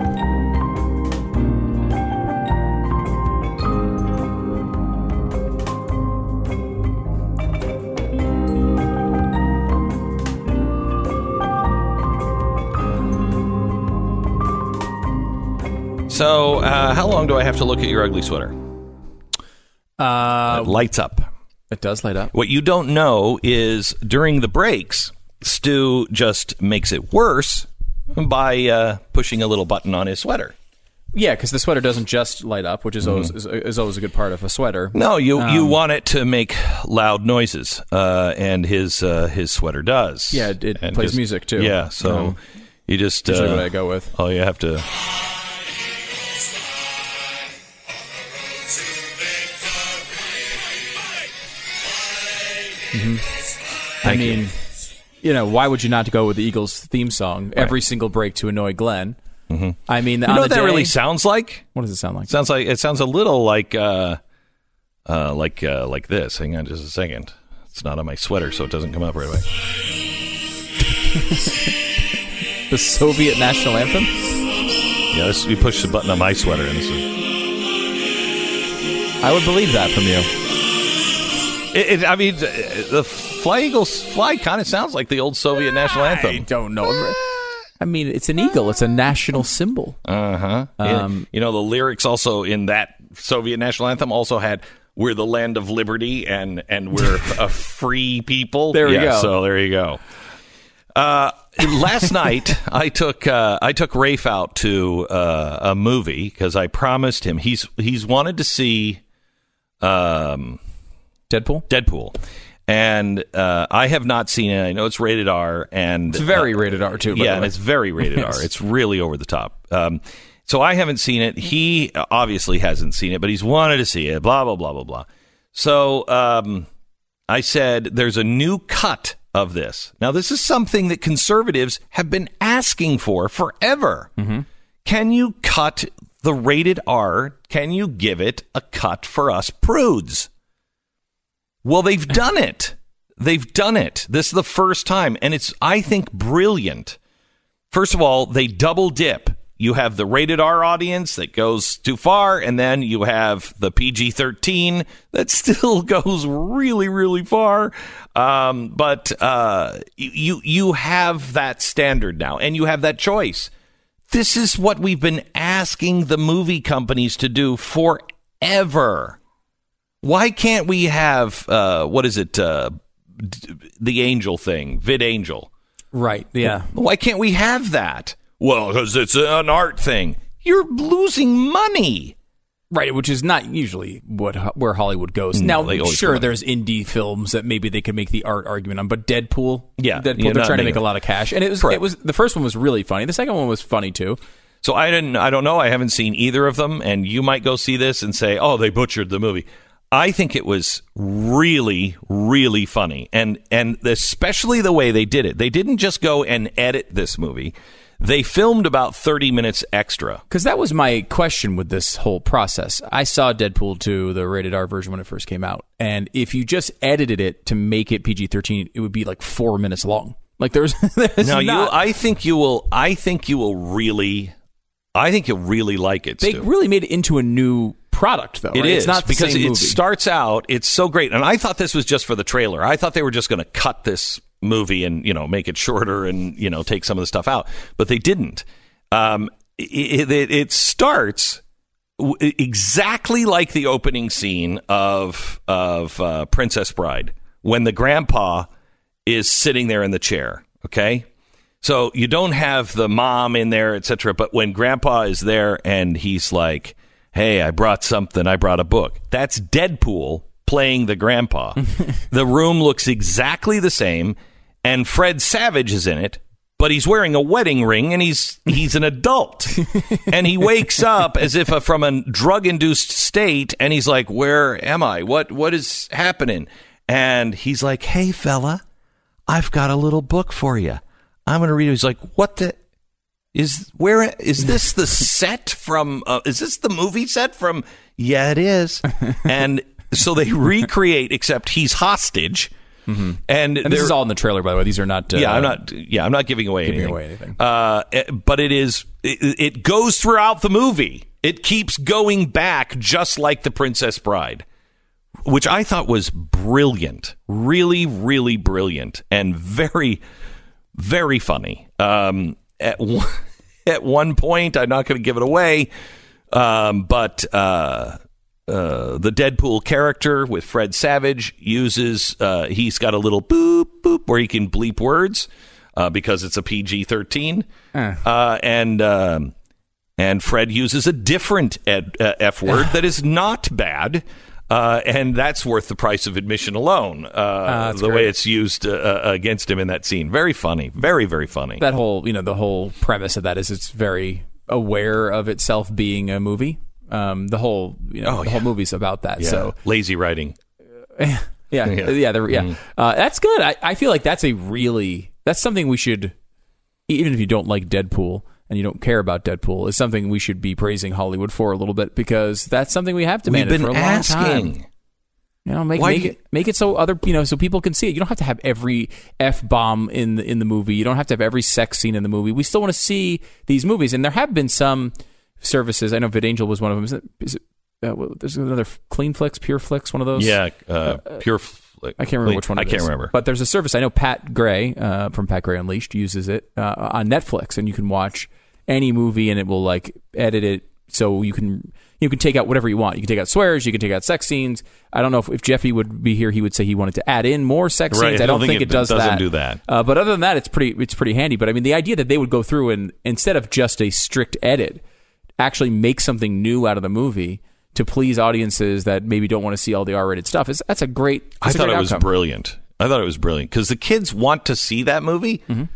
S1: So, how long do I have to look at your ugly sweater? It lights up.
S2: It does light up.
S1: What you don't know is during the breaks, Stu just makes it worse by pushing a little button on his sweater.
S2: Yeah, because the sweater doesn't just light up, which is always a good part of a sweater.
S1: No, you want it to make loud noises, and his sweater does.
S2: Yeah, it plays music too.
S1: Yeah, so you just
S2: usually what I go with.
S1: Oh, you have to.
S2: Mm-hmm. I mean, why would you not go with the Eagles theme song every single break to annoy Glenn?
S1: Mm-hmm.
S2: I mean,
S1: you know what that really sounds like?
S2: What does it sound like?
S1: It sounds a little like this. Hang on just a second. It's not on my sweater, so it doesn't come up right away.
S2: The Soviet national anthem?
S1: Yeah, you push the button on my sweater, and this is.
S2: I would believe that from you.
S1: The Fly Eagles Fly kind of sounds like the old Soviet national anthem.
S2: I don't know. I mean, it's an eagle. It's a national symbol.
S1: Uh-huh. The lyrics also in that Soviet national anthem also had, "We're the land of liberty and we're a free people."
S2: There we go.
S1: So there you go. Last night, I took Rafe out to a movie because I promised him he's wanted to see Deadpool. And I have not seen it. I know it's rated R. And
S2: it's very rated R, too.
S1: Yeah, and it's very rated R. It's really over the top. So I haven't seen it. He obviously hasn't seen it, but he's wanted to see it, blah, blah, blah, blah, blah. So I said, there's a new cut of this. Now, this is something that conservatives have been asking for forever. Mm-hmm. Can you cut the rated R? Can you give it a cut for us prudes? Well, they've done it. They've done it. This is the first time, and it's, I think, brilliant. First of all, they double dip. You have the rated R audience that goes too far, and then you have the PG-13 that still goes really, really far. But you have that standard now, and you have that choice. This is what we've been asking the movie companies to do forever. Why can't we have, the Angel thing, VidAngel?
S2: Right, yeah.
S1: Why can't we have that? Well, because it's an art thing. You're losing money.
S2: Right, which is not usually where Hollywood goes. Now, sure, there's indie films that maybe they could make the art argument on, but Deadpool, they're trying to make a lot of cash. And it was the first one was really funny. The second one was funny, too.
S1: So I don't know. I haven't seen either of them, and you might go see this and say, oh, they butchered the movie. I think it was really, really funny, and especially the way they did it. They didn't just go and edit this movie. They filmed about 30 minutes extra.
S2: Because that was my question with this whole process. I saw Deadpool 2, the rated R version, when it first came out, and if you just edited it to make it PG-13, it would be like 4 minutes long. Like there's
S1: No,
S2: not.
S1: I think you'll really like it.
S2: They
S1: Stu.
S2: really made it into a new product, though.
S1: It
S2: right?
S1: is
S2: It's not the
S1: because
S2: same
S1: it
S2: movie.
S1: starts out. It's so great, and I thought this was just for the trailer. I thought they were just going to cut this movie and make it shorter and take some of the stuff out, but they didn't. It starts exactly like the opening scene of Princess Bride when the grandpa is sitting there in the chair. Okay. So you don't have the mom in there, etc. But when Grandpa is there and he's like, "Hey, I brought something. I brought a book." That's Deadpool playing the grandpa. The room looks exactly the same, and Fred Savage is in it, but he's wearing a wedding ring, and he's an adult, and he wakes up as if from a drug-induced state, and he's like, "Where am I? What is happening?" And he's like, "Hey, fella, I've got a little book for you. I'm going to read it." He's like, "What the is this the set from? Is this the movie set from?" "Yeah, it is." And so they recreate, except he's hostage.
S2: Mm-hmm. And this is all in the trailer, by the way. These are not.
S1: I'm not giving away anything. But it goes throughout the movie. It keeps going back, just like The Princess Bride, which I thought was brilliant, really, really brilliant, and very, very funny. At one point, I'm not going to give it away, but the Deadpool character with Fred Savage uses, he's got a little boop, boop, where he can bleep words because it's a PG-13. And Fred uses a different F word that is not bad. And that's worth the price of admission alone. The way it's used against him in that scene. Very funny. Very, very funny.
S2: That whole, the whole premise of that is it's very aware of itself being a movie. The whole, the whole movie's about that.
S1: Yeah.
S2: So
S1: lazy writing.
S2: That's good. I feel like that's something we should, even if you don't like Deadpool and you don't care about Deadpool, is something we should be praising Hollywood for a little bit, because that's something we have demanded for a long time. Make it so other, so people can see it. You don't have to have every F-bomb in the movie. You don't have to have every sex scene in the movie. We still want to see these movies, and there have been some services. I know VidAngel was one of them. Is it there's another Clean Flix, Pure Flix, one of those?
S1: Yeah, Pure Flix.
S2: I can't remember which one it is.
S1: I can't remember.
S2: But there's a service. I know Pat Gray from Pat Gray Unleashed uses it on Netflix, and you can watch any movie, and it will edit it so you can take out whatever you want. You can take out swears, you can take out sex scenes. I don't know if Jeffy would be here, he would say he wanted to add in more sex scenes. I don't think it doesn't
S1: do that.
S2: But other than that, it's pretty handy. But I mean, the idea that they would go through and instead of just a strict edit, actually make something new out of the movie to please audiences that maybe don't want to see all the R-rated stuff, that's a great outcome.
S1: I thought it was brilliant because the kids want to see that movie, and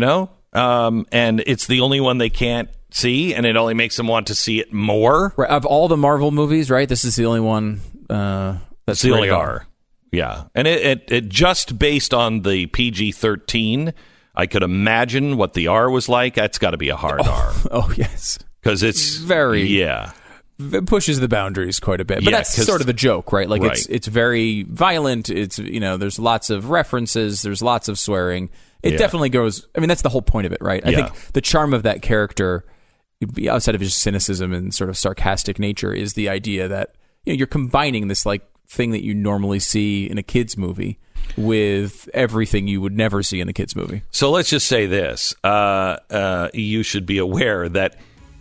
S1: it's the only one they can't see, and it only makes them want to see it more.
S2: Right. Of all the Marvel movies, right? This is the only one that's
S1: the only R. Yeah, and it just based on the PG-13, I could imagine what the R was like. That's got to be a hard R.
S2: Oh yes,
S1: because it's
S2: very it pushes the boundaries quite a bit. But that's sort of the joke, right? Like it's very violent. It's there's lots of references. There's lots of swearing. It definitely goes. I mean, that's the whole point of it, right? I think the charm of that character, outside of just cynicism and sort of sarcastic nature, is the idea that you're combining this thing that you normally see in a kids movie with everything you would never see in a kids movie.
S1: So let's just say this: you should be aware that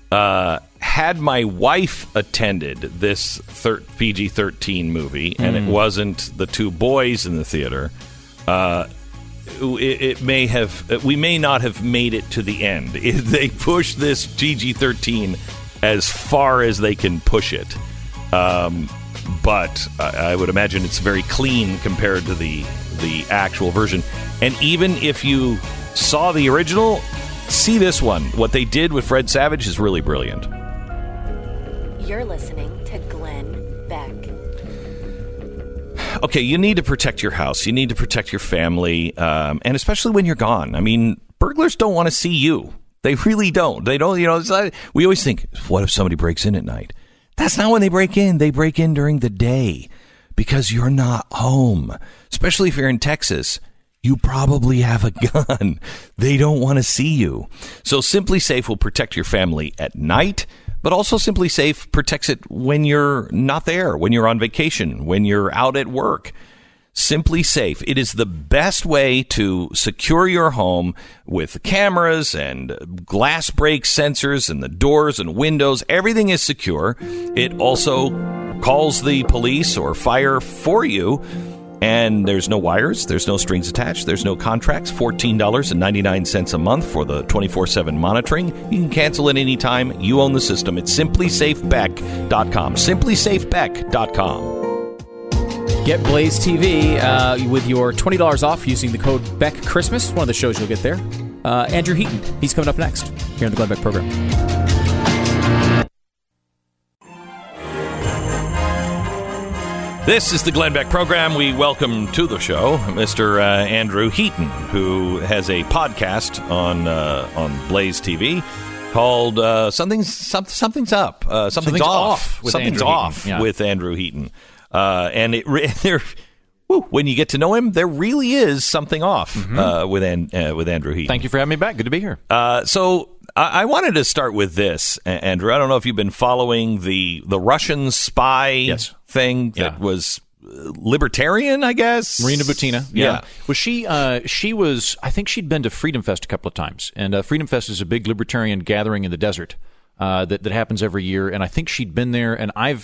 S1: had my wife attended this PG-13 movie, and it wasn't the two boys in the theater, we may not have made it to the end. They push this PG-13 as far as they can push it, but I would imagine it's very clean compared to the actual version. And even if you saw the original, see this one. What they did with Fred Savage is really brilliant.
S3: You're listening to Glenn Beck.
S1: Okay, you need to protect your house. You need to protect your family, and especially when you're gone. I mean, burglars don't want to see you. They really don't. They don't. We always think, what if somebody breaks in at night? That's not when they break in. They break in during the day because you're not home. Especially if you're in Texas, you probably have a gun. They don't want to see you. So Simply Safe will protect your family at night, but also Simply Safe protects it when you're not there, when you're on vacation, when you're out at work. Simply Safe. It is the best way to secure your home with cameras and glass break sensors and the doors and windows. Everything is secure. It also calls the police or fire for you. And there's no wires, there's no strings attached, there's no contracts, $14.99 a month for the 24/7 monitoring. You can cancel at any time. You own the system. It's simplysafebeck.com. Simplysafebeck.com.
S2: Get Blaze TV with your $20 off using the code BECKCHRISTMAS. One of the shows you'll get there. Andrew Heaton, he's coming up next here on the Glenn Beck program.
S1: This is the Glenn Beck program. We welcome to the show Mr. Andrew Heaton, who has a podcast on Blaze TV called Something's Up. Something's Off. Something's Off with Andrew Heaton. And when you get to know him, there really is something off with Andrew Heaton.
S13: Thank you for having me back. Good to be here.
S1: So I wanted to start with this, Andrew. I don't know if you've been following the Russian spy thing that was libertarian, I guess.
S13: Marina Butina. Yeah. Was she was, I think she'd been to Freedom Fest a couple of times. And Freedom Fest is a big libertarian gathering in the desert that happens every year. And I think she'd been there. And I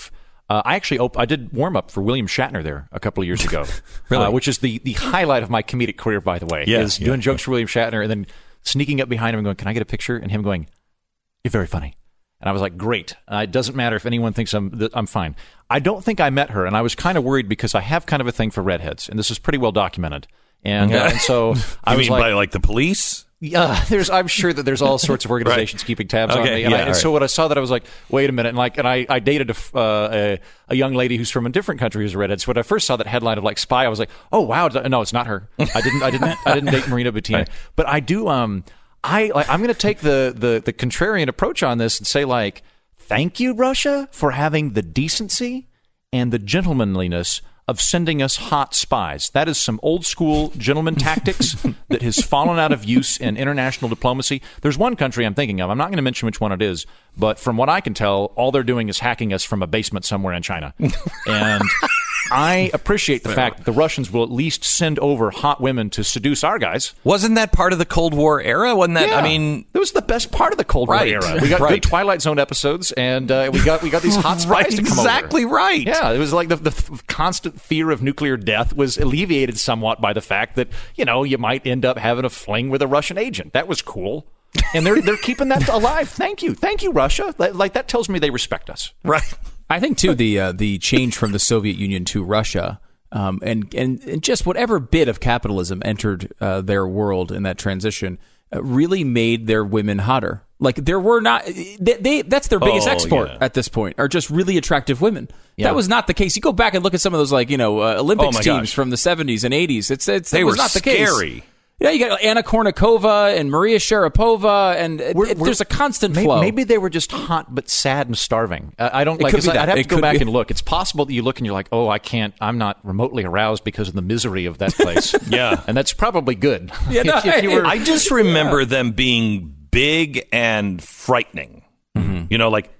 S13: did warm up for William Shatner there a couple of years ago,
S1: really?
S13: Which is the highlight of my comedic career, by the way. Doing jokes for William Shatner and then sneaking up behind him and going, "Can I get a picture?" And him going, "You're very funny." And I was like, "Great." It doesn't matter if anyone thinks I'm fine. I don't think I met her, and I was kind of worried because I have kind of a thing for redheads, and this is pretty well documented. And so I was
S1: by like the police?
S13: Yeah, I'm sure that there's all sorts of organizations keeping tabs on me. And so when I saw that, I was like, wait a minute. And I dated a young lady who's from a different country who's a redhead. So when I first saw that headline of like spy, I was like, oh wow, no, it's not her. I didn't date Marina Butina. Right. But I do. I'm going to take the contrarian approach on this and say like, thank you, Russia, for having the decency and the gentlemanliness of sending us hot spies. That is some old school gentleman tactics that has fallen out of use in international diplomacy. There's one country I'm thinking of. I'm not going to mention which one it is, but from what I can tell, all they're doing is hacking us from a basement somewhere in China. And I appreciate the fact that the Russians will at least send over hot women to seduce our guys.
S1: Wasn't that part of the Cold War era? Wasn't that?
S13: Yeah.
S1: I mean,
S13: that was the best part of the Cold War era. We got good Twilight Zone episodes, and we got these hot spies to come over.
S1: Exactly right.
S13: Yeah, it was like the constant fear of nuclear death was alleviated somewhat by the fact that you might end up having a fling with a Russian agent. That was cool. And they're keeping that alive. Thank you, Russia. Like that tells me they respect us.
S1: Right.
S2: I think too the change from the Soviet Union to Russia, and just whatever bit of capitalism entered their world in that transition, really made their women hotter. Like there were not that's their biggest export at this point, are just really attractive women. Yeah. That was not the case. You go back and look at some of those Olympics teams from the 70s and 80s.
S1: They
S2: was
S1: were
S2: not the
S1: scary.
S2: Case. Yeah, you got Anna Kournikova and Maria Sharapova, and there's a constant flow.
S13: Maybe they were just hot but sad and starving. I don't like. I'd have to go back and look. It's possible that you look and you're like, oh, I can't. I'm not remotely aroused because of the misery of that place.
S1: Yeah,
S13: and that's probably good.
S2: Yeah,
S1: I just remember them being big and frightening. Mm-hmm. Like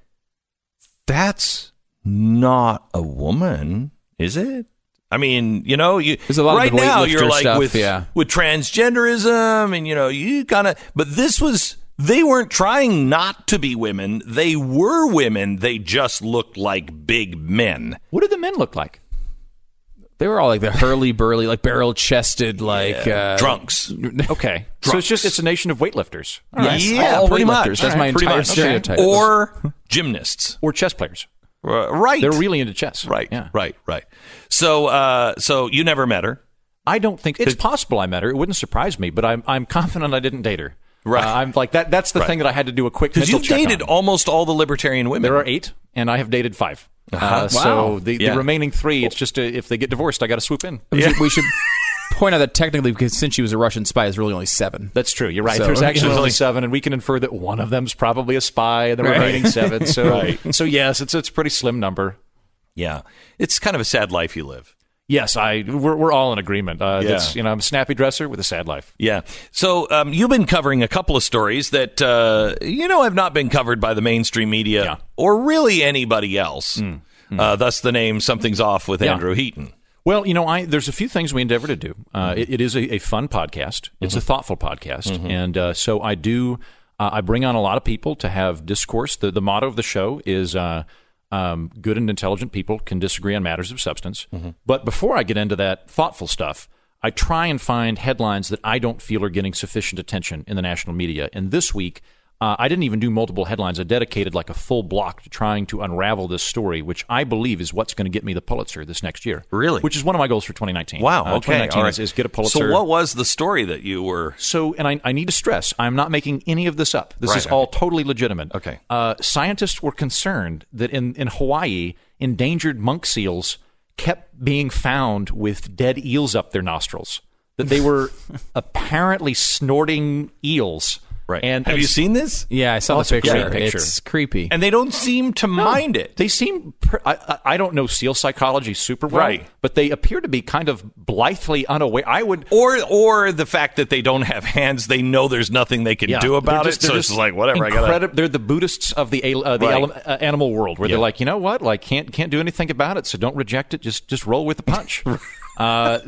S1: that's not a woman, is it? I mean,
S2: there's a lot
S1: right
S2: of
S1: now you're like
S2: stuff,
S1: with transgenderism, and you kind of. But they weren't trying not to be women. They were women. They just looked like big men.
S13: What did the men look like?
S2: They were all like the hurly-burly, like barrel-chested, like...
S1: drunks.
S13: Okay.
S1: Drunks.
S13: So it's a nation of weightlifters.
S2: All right.
S1: Yeah, pretty much.
S2: That's my entire stereotype.
S1: Or gymnasts.
S13: Or chess players.
S1: Right.
S13: They're really into chess.
S1: Right.
S13: Yeah.
S1: Right. So you never met her?
S13: I don't think... It's possible I met her. It wouldn't surprise me, but I'm confident I didn't date her.
S1: Right.
S13: I'm like, that's the thing that I had to do a quick mental check on.
S1: Because you've dated almost all the libertarian women.
S13: There are 8, and I have dated 5.
S1: Wow.
S13: So the remaining 3, it's just if they get divorced, I got to swoop in.
S2: We should point out that technically, because since she was a Russian spy, it's really only 7.
S13: That's true. You're right. So, there's actually only 7, and we can infer that one of them's probably a spy, and the remaining 7. So, so yes, it's a pretty slim number.
S1: Yeah, it's kind of a sad life you live.
S13: Yes, we're all in agreement. That's, I'm a snappy dresser with a sad life.
S1: Yeah. So you've been covering a couple of stories that, have not been covered by the mainstream media or really anybody else. Thus the name Something's Off with Andrew Heaton.
S13: Well, there's a few things we endeavor to do. It is a fun podcast. It's a thoughtful podcast. And so I do, I bring on a lot of people to have discourse. The motto of the show is good and intelligent people can disagree on matters of substance. But before I get into that thoughtful stuff, I try and find headlines that I don't feel are getting sufficient attention in the national media. And this week, I didn't even do multiple headlines. I dedicated like a full block to trying to unravel this story, which I believe is what's going to get me the Pulitzer this next year.
S1: Really?
S13: Which is one of my goals for 2019.
S1: Wow, okay.
S13: 2019 is get a Pulitzer.
S1: So what was the story that you were...
S13: So, and I need to stress, I'm not making any of this up. This is all totally legitimate.
S1: Okay.
S13: Scientists were concerned that in Hawaii, endangered monk seals kept being found with dead eels up their nostrils. That they were apparently snorting eels.
S1: Right. And have you seen this?
S2: Yeah, I saw the picture.
S13: Picture.
S2: It's creepy.
S1: And they don't seem to mind it.
S13: They seem, I don't know seal psychology super well, but they appear to be kind of blithely unaware.
S1: Or the fact that they don't have hands, they know there's nothing they can do about it. So it's like, whatever,
S13: They're the Buddhists of the animal world, where they're like, you know what? Like, can't do anything about it, so don't reject it. Just roll with the punch. So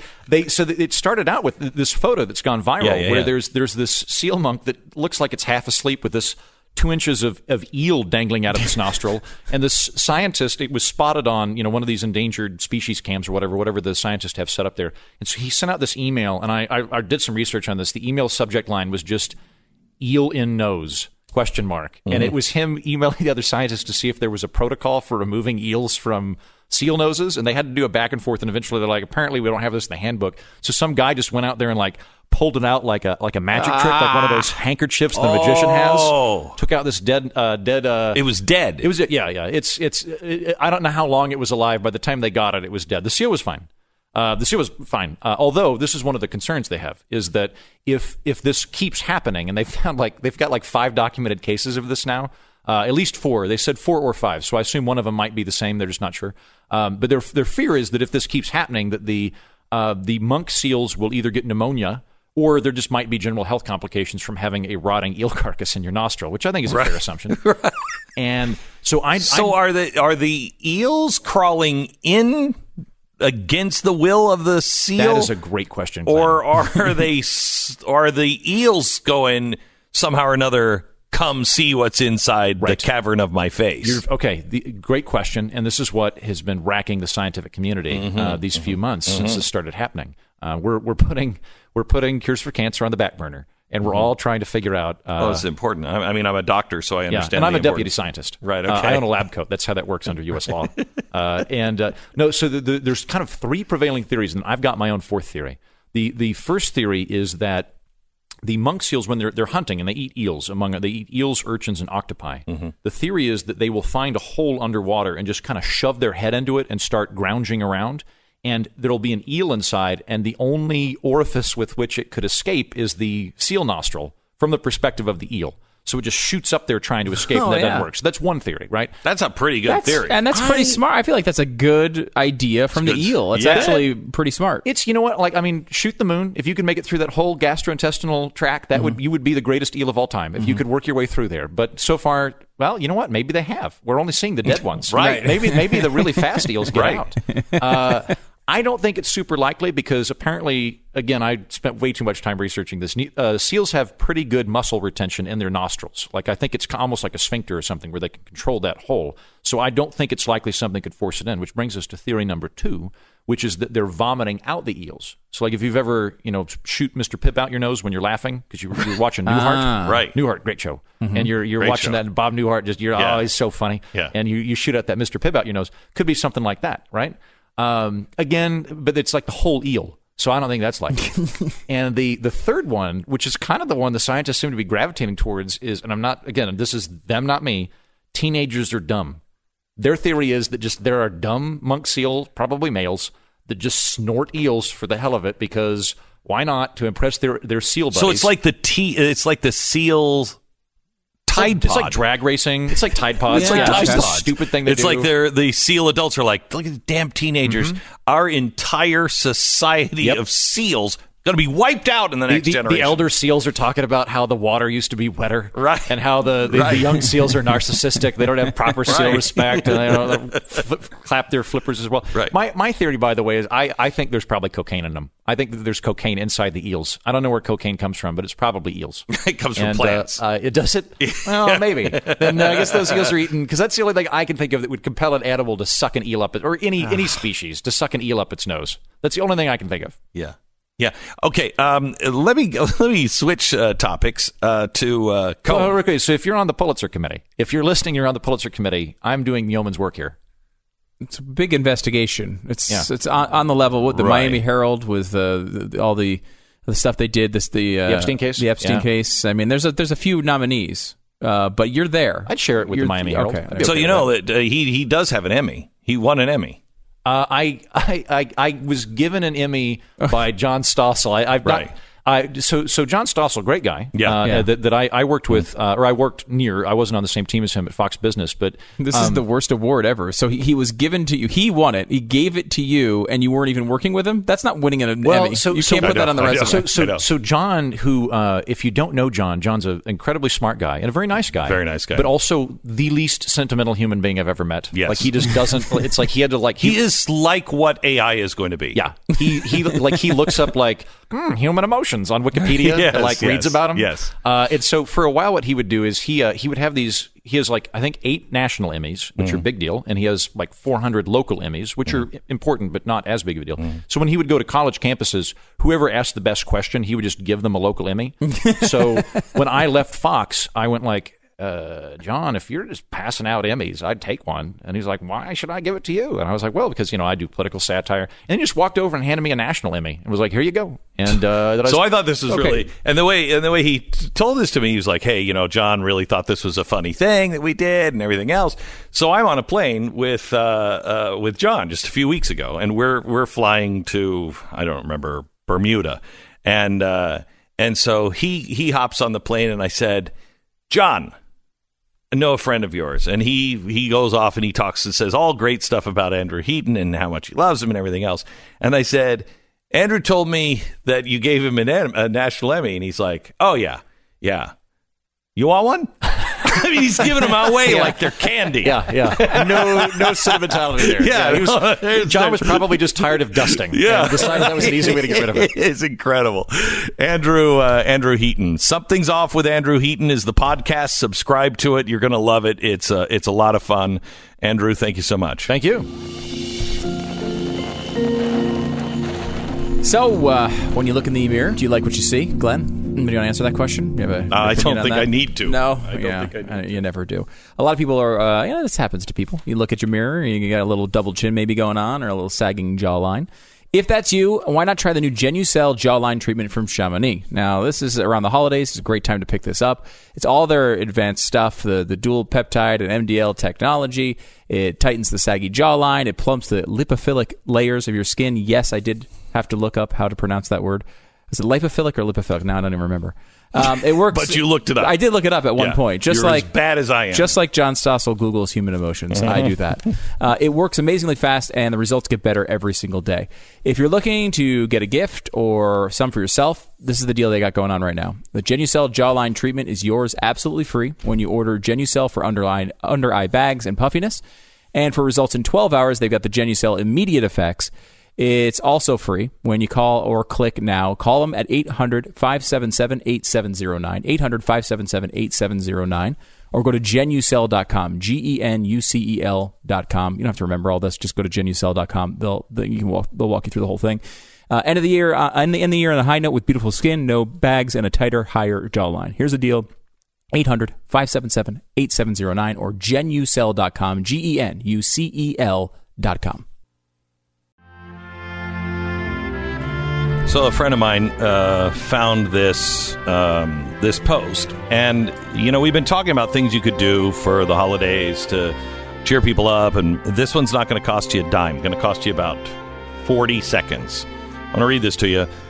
S13: it started out with this photo that's gone viral, where there's this seal monk that looks like it's half asleep with this 2 inches of eel dangling out of its nostril, and this scientist, it was spotted on one of these endangered species cams or whatever the scientists have set up there, and so he sent out this email, and I did some research on this. The email subject line was just "eel in nose?" ? And it was him emailing the other scientists to see if there was a protocol for removing eels from seal noses, and they had to do a back and forth, and eventually they're like, apparently we don't have this in the handbook. So some guy just went out there and like pulled it out like a magic trick, like one of those handkerchiefs the magician has. Took out this dead.
S1: It was dead.
S13: It was It's I don't know how long it was alive. By the time they got it, it was dead. The seal was fine. Although this is one of the concerns they have, is that if this keeps happening, and they've got 5 documented cases of this now, at least 4. They said 4 or 5, so I assume one of them might be the same. They're just not sure. But their fear is that if this keeps happening, that the monk seals will either get pneumonia, or there just might be general health complications from having a rotting eel carcass in your nostril, which I think is a fair assumption. And so
S1: are the eels crawling in against the will of the seal?
S13: That is a great question,
S1: Glenn. Or are the eels going somehow or another, come see what's inside the cavern of my face?
S13: Great question, and this is what has been racking the scientific community these few months since this started happening. We're putting cures for cancer on the back burner, and we're all trying to figure out.
S1: It's important. I mean, I'm a doctor, so I understand.
S13: And I'm a deputy scientist.
S1: Right. Okay.
S13: I own a lab coat. That's how that works under U.S. law. So there's kind of 3 prevailing theories, and I've got my own 4th theory. The first theory is that the monk seals, when they're hunting and they eat eels, they eat eels, urchins, and octopi. The theory is that they will find a hole underwater and just kind of shove their head into it and start grounging around. And there'll be an eel inside, and the only orifice with which it could escape is the seal nostril from the perspective of the eel. So it just shoots up there trying to escape, and that doesn't work. So that's one theory, right?
S1: That's a pretty good theory.
S2: And that's pretty smart. I feel like that's a good idea from the eel. It's actually pretty smart.
S13: It's, shoot the moon. If you can make it through that whole gastrointestinal tract, you would be the greatest eel of all time if you could work your way through there. But so far, well, you know what? Maybe they have. We're only seeing the dead ones.
S1: Right.
S13: Maybe the really fast eels get out. I don't think it's super likely because apparently, again, I spent way too much time researching this. Seals have pretty good muscle retention in their nostrils. I think it's almost like a sphincter or something where they can control that hole. So I don't think it's likely something could force it in, which brings us to theory number 2, which is that they're vomiting out the eels. So if you've ever, shoot Mr. Pip out your nose when you're laughing because you're watching Newhart.
S1: Right.
S13: Newhart, great show. And you're
S1: great
S13: watching
S1: show.
S13: that, and Bob Newhart he's so funny.
S1: Yeah.
S13: And you shoot out that Mr. Pip out your nose. Could be something like that, right? Again, but it's like the whole eel. So I don't think that's likely. And the third one, which is kind of the one the scientists seem to be gravitating towards, is, and I'm not, again, this is them, not me, teenagers are dumb. Their theory is that there are dumb monk seal, probably males, that just snort eels for the hell of it because why not, to impress their seal buddies.
S1: So it's like the seal Tide
S13: It's
S1: Pod.
S13: like drag racing. It's like Tide Pods.
S1: It's like
S13: It's
S1: Tide
S13: just a
S1: Pod.
S13: stupid thing to
S1: It's
S13: do.
S1: like the seal adults are like, look at the damn teenagers. Our entire society of seals going to be wiped out in the next generation.
S13: The elder seals are talking about how the water used to be wetter,
S1: right?
S13: And how the young seals are narcissistic. They don't have proper seal respect, and they don't clap their flippers as well.
S1: Right.
S13: My theory, by the way, is I think there's probably cocaine in them. I think that there's cocaine inside the eels. I don't know where cocaine comes from, but it's probably eels.
S1: It comes from plants.
S13: It does it? Well, maybe. Then I guess those eels are eaten, because that's the only thing I can think of that would compel an animal to suck an eel up, or any species to suck an eel up its nose. That's the only thing I can think of.
S1: Yeah. Yeah. Okay. Let me switch topics to Cohen.
S13: Okay. So if you're on the Pulitzer Committee, if you're listening, you're on the Pulitzer Committee. I'm doing yeoman's work here.
S2: It's a big investigation. It's on the level with the Miami Herald with all the stuff they did. The
S13: Epstein case.
S2: The Epstein case. I mean, there's a few nominees, but you're there.
S13: I'd share it with the Miami Herald.
S2: Okay.
S1: So you know that he does have an Emmy. He won an Emmy.
S13: I was given an Emmy by John Stossel. So John Stossel, great guy. That I worked with, or I worked near. I wasn't on the same team as him at Fox Business, but
S2: this is the worst award ever. So he was given to you. He won it. He gave it to you, and you weren't even working with him. That's not winning an Emmy. You can't put that on the resume.
S13: So John, who, if you don't know John, John's an incredibly smart guy and a very nice guy.
S1: Very nice guy.
S13: But also the least sentimental human being I've ever met.
S1: Yes.
S13: Like he just doesn't. It's like he had to like.
S1: He is like what AI is going to be.
S13: Yeah. He looks up like human emotions on Wikipedia.
S1: Yes,
S13: reads about them.
S1: Yes.
S13: And so for a while, what he would do is he would have these. He has like I think 8 national Emmys, which are a big deal, and he has like 400 local Emmys, which are important but not as big of a deal. So when he would go to college campuses, whoever asked the best question, he would just give them a local Emmy. So when I left Fox, I went like, John, if you're just passing out Emmys, I'd take one. And he's like, why should I give it to you? And I was like, well, because I do political satire. And he just walked over and handed me a national Emmy and was like, here you go. And
S1: I thought this was really, and the way he told this to me, he was like, hey, John really thought this was a funny thing that we did and everything else. So I'm on a plane with John just a few weeks ago, and we're flying to, I don't remember, Bermuda, and so he hops on the plane, and I said, John, I know a friend of yours, and he goes off and he talks and says all great stuff about Andrew Heaton and how much he loves him and everything else. And I said, Andrew told me that you gave him a national Emmy, and he's like, oh yeah, you want one? I mean, he's giving them away like they're candy.
S13: Yeah. No sentimentality there.
S1: Yeah,
S13: John was probably just tired of dusting.
S1: Yeah,
S13: and decided that was an easy way to get rid of it.
S1: It's incredible. Andrew Heaton. Something's Off with Andrew Heaton is the podcast. Subscribe to it. You're going to love it. It's a lot of fun. Andrew, thank you so much.
S13: Thank you.
S2: So, when you look in the mirror, do you like what you see, Glenn? Do you want to answer that question? You have
S1: I don't think I need to.
S2: No,
S1: I don't think I need to.
S2: You never do. A lot of people are. This happens to people. You look at your mirror, and you got a little double chin maybe going on, or a little sagging jawline. If that's you, why not try the new Genucel jawline treatment from Chamonix? Now, this is around the holidays. It's a great time to pick this up. It's all their advanced stuff, the dual peptide and MDL technology. It tightens the saggy jawline. It plumps the lipophilic layers of your skin. Yes, I did have to look up how to pronounce that word. Is it lipophilic or lipophilic? Now I don't even remember. It works.
S1: But you looked it up.
S2: I did look it up at one point.
S1: You're as bad as I am.
S2: Just like John Stossel Googles human emotions. I do that. It works amazingly fast, and the results get better every single day. If you're looking to get a gift or some for yourself, this is the deal they got going on right now. The Genucel jawline treatment is yours absolutely free when you order Genucel for under-eye bags and puffiness. And for results in 12 hours, they've got the Genucel Immediate Effects. It's also free when you call or click now. Call them at 800-577-8709, 800-577-8709, or go to Genucel.com, GENUCEL.com. You don't have to remember all this. Just go to Genucel.com. They'll walk you through the whole thing. End of the year, end the year on a high note with beautiful skin, no bags, and a tighter, higher jawline. Here's the deal. 800-577-8709 or Genucel.com, GENUCEL.com.
S1: So a friend of mine found this post, and we've been talking about things you could do for the holidays to cheer people up, and this one's not going to cost you a dime. It's going to cost you about 40 seconds. I want to read this to you.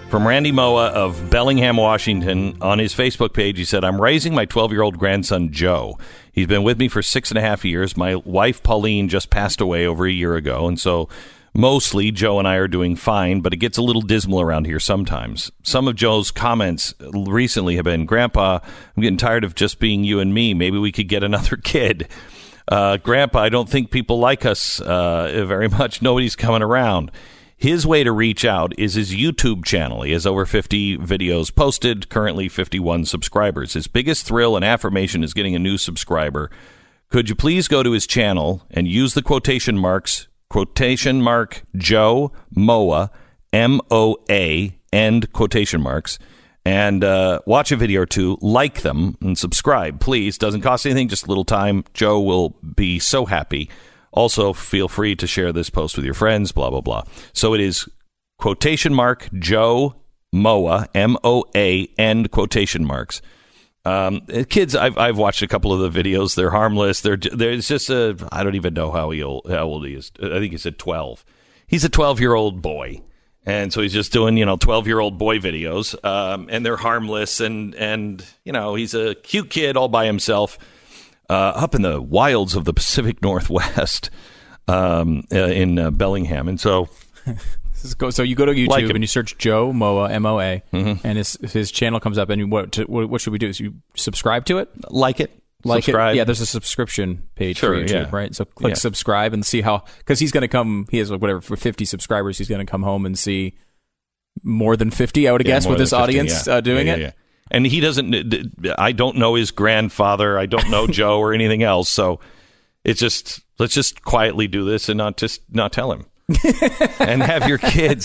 S1: From Randy Moa of Bellingham, Washington. On his Facebook page, he said, I'm raising my 12-year-old grandson, Joe. He's been with me for 6.5 years. My wife, Pauline, just passed away over a year ago, and so mostly Joe and I are doing fine, but it gets a little dismal around here sometimes. Some of Joe's comments recently have been, Grandpa, I'm getting tired of just being you and me. Maybe we could get another kid. Grandpa, I don't think people like us very much. Nobody's coming around. His way to reach out is his YouTube channel. He has over 50 videos posted, currently 51 subscribers. His biggest thrill and affirmation is getting a new subscriber. Could you please go to his channel and use the quotation mark Joe Moa, M-O-A, end quotation marks, and watch a video or two, like them, and subscribe, please. Doesn't cost anything, just a little time. Joe will be so happy. Also, feel free to share this post with your friends, blah, blah, blah. So it is quotation mark Joe Moa, M-O-A, end quotation marks. Kids, I've watched a couple of the videos. They're harmless. There's just I don't even know how old he is. I think he said 12. He's a 12-year-old boy. And so he's just doing, 12-year-old boy videos. And they're harmless. And he's a cute kid all by himself. Up in the wilds of the Pacific Northwest in Bellingham. And so
S2: So you go to YouTube and you search Joe Moa, M-O-A, and his channel comes up. And what should we do? So you subscribe to it?
S1: Like it. Subscribe.
S2: Yeah, there's a subscription page for YouTube, right? So click subscribe and see how, because he's going to come, he has for 50 subscribers, he's going to come home and see more than 50, I would guess, with this 50, audience doing it. Yeah.
S1: And he doesn't, I don't know his grandfather. I don't know Joe or anything else. So it's just, let's just quietly do this and not tell him. And have your kids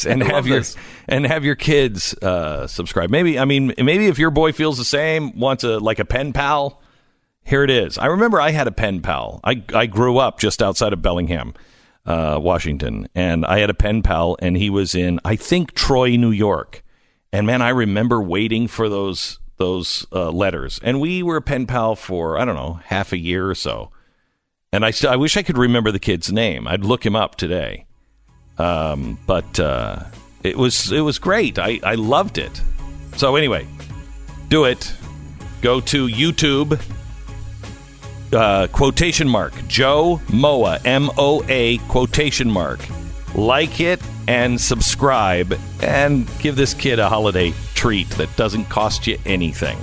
S1: subscribe. Maybe if your boy feels the same, wants a pen pal, here it is. I remember I had a pen pal. I grew up just outside of Bellingham, Washington, and I had a pen pal, and he was in, I think, Troy, New York. And man, I remember waiting for those letters. And we were a pen pal for, I don't know, half a year or so. And I wish I could remember the kid's name. I'd look him up today. But it was great. I loved it. So anyway, do it. Go to YouTube, quotation mark Joe Moa, M-O-A, quotation mark. Like it and subscribe and give this kid a holiday treat that doesn't cost you anything.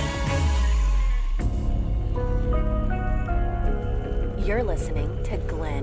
S3: You're listening to Glenn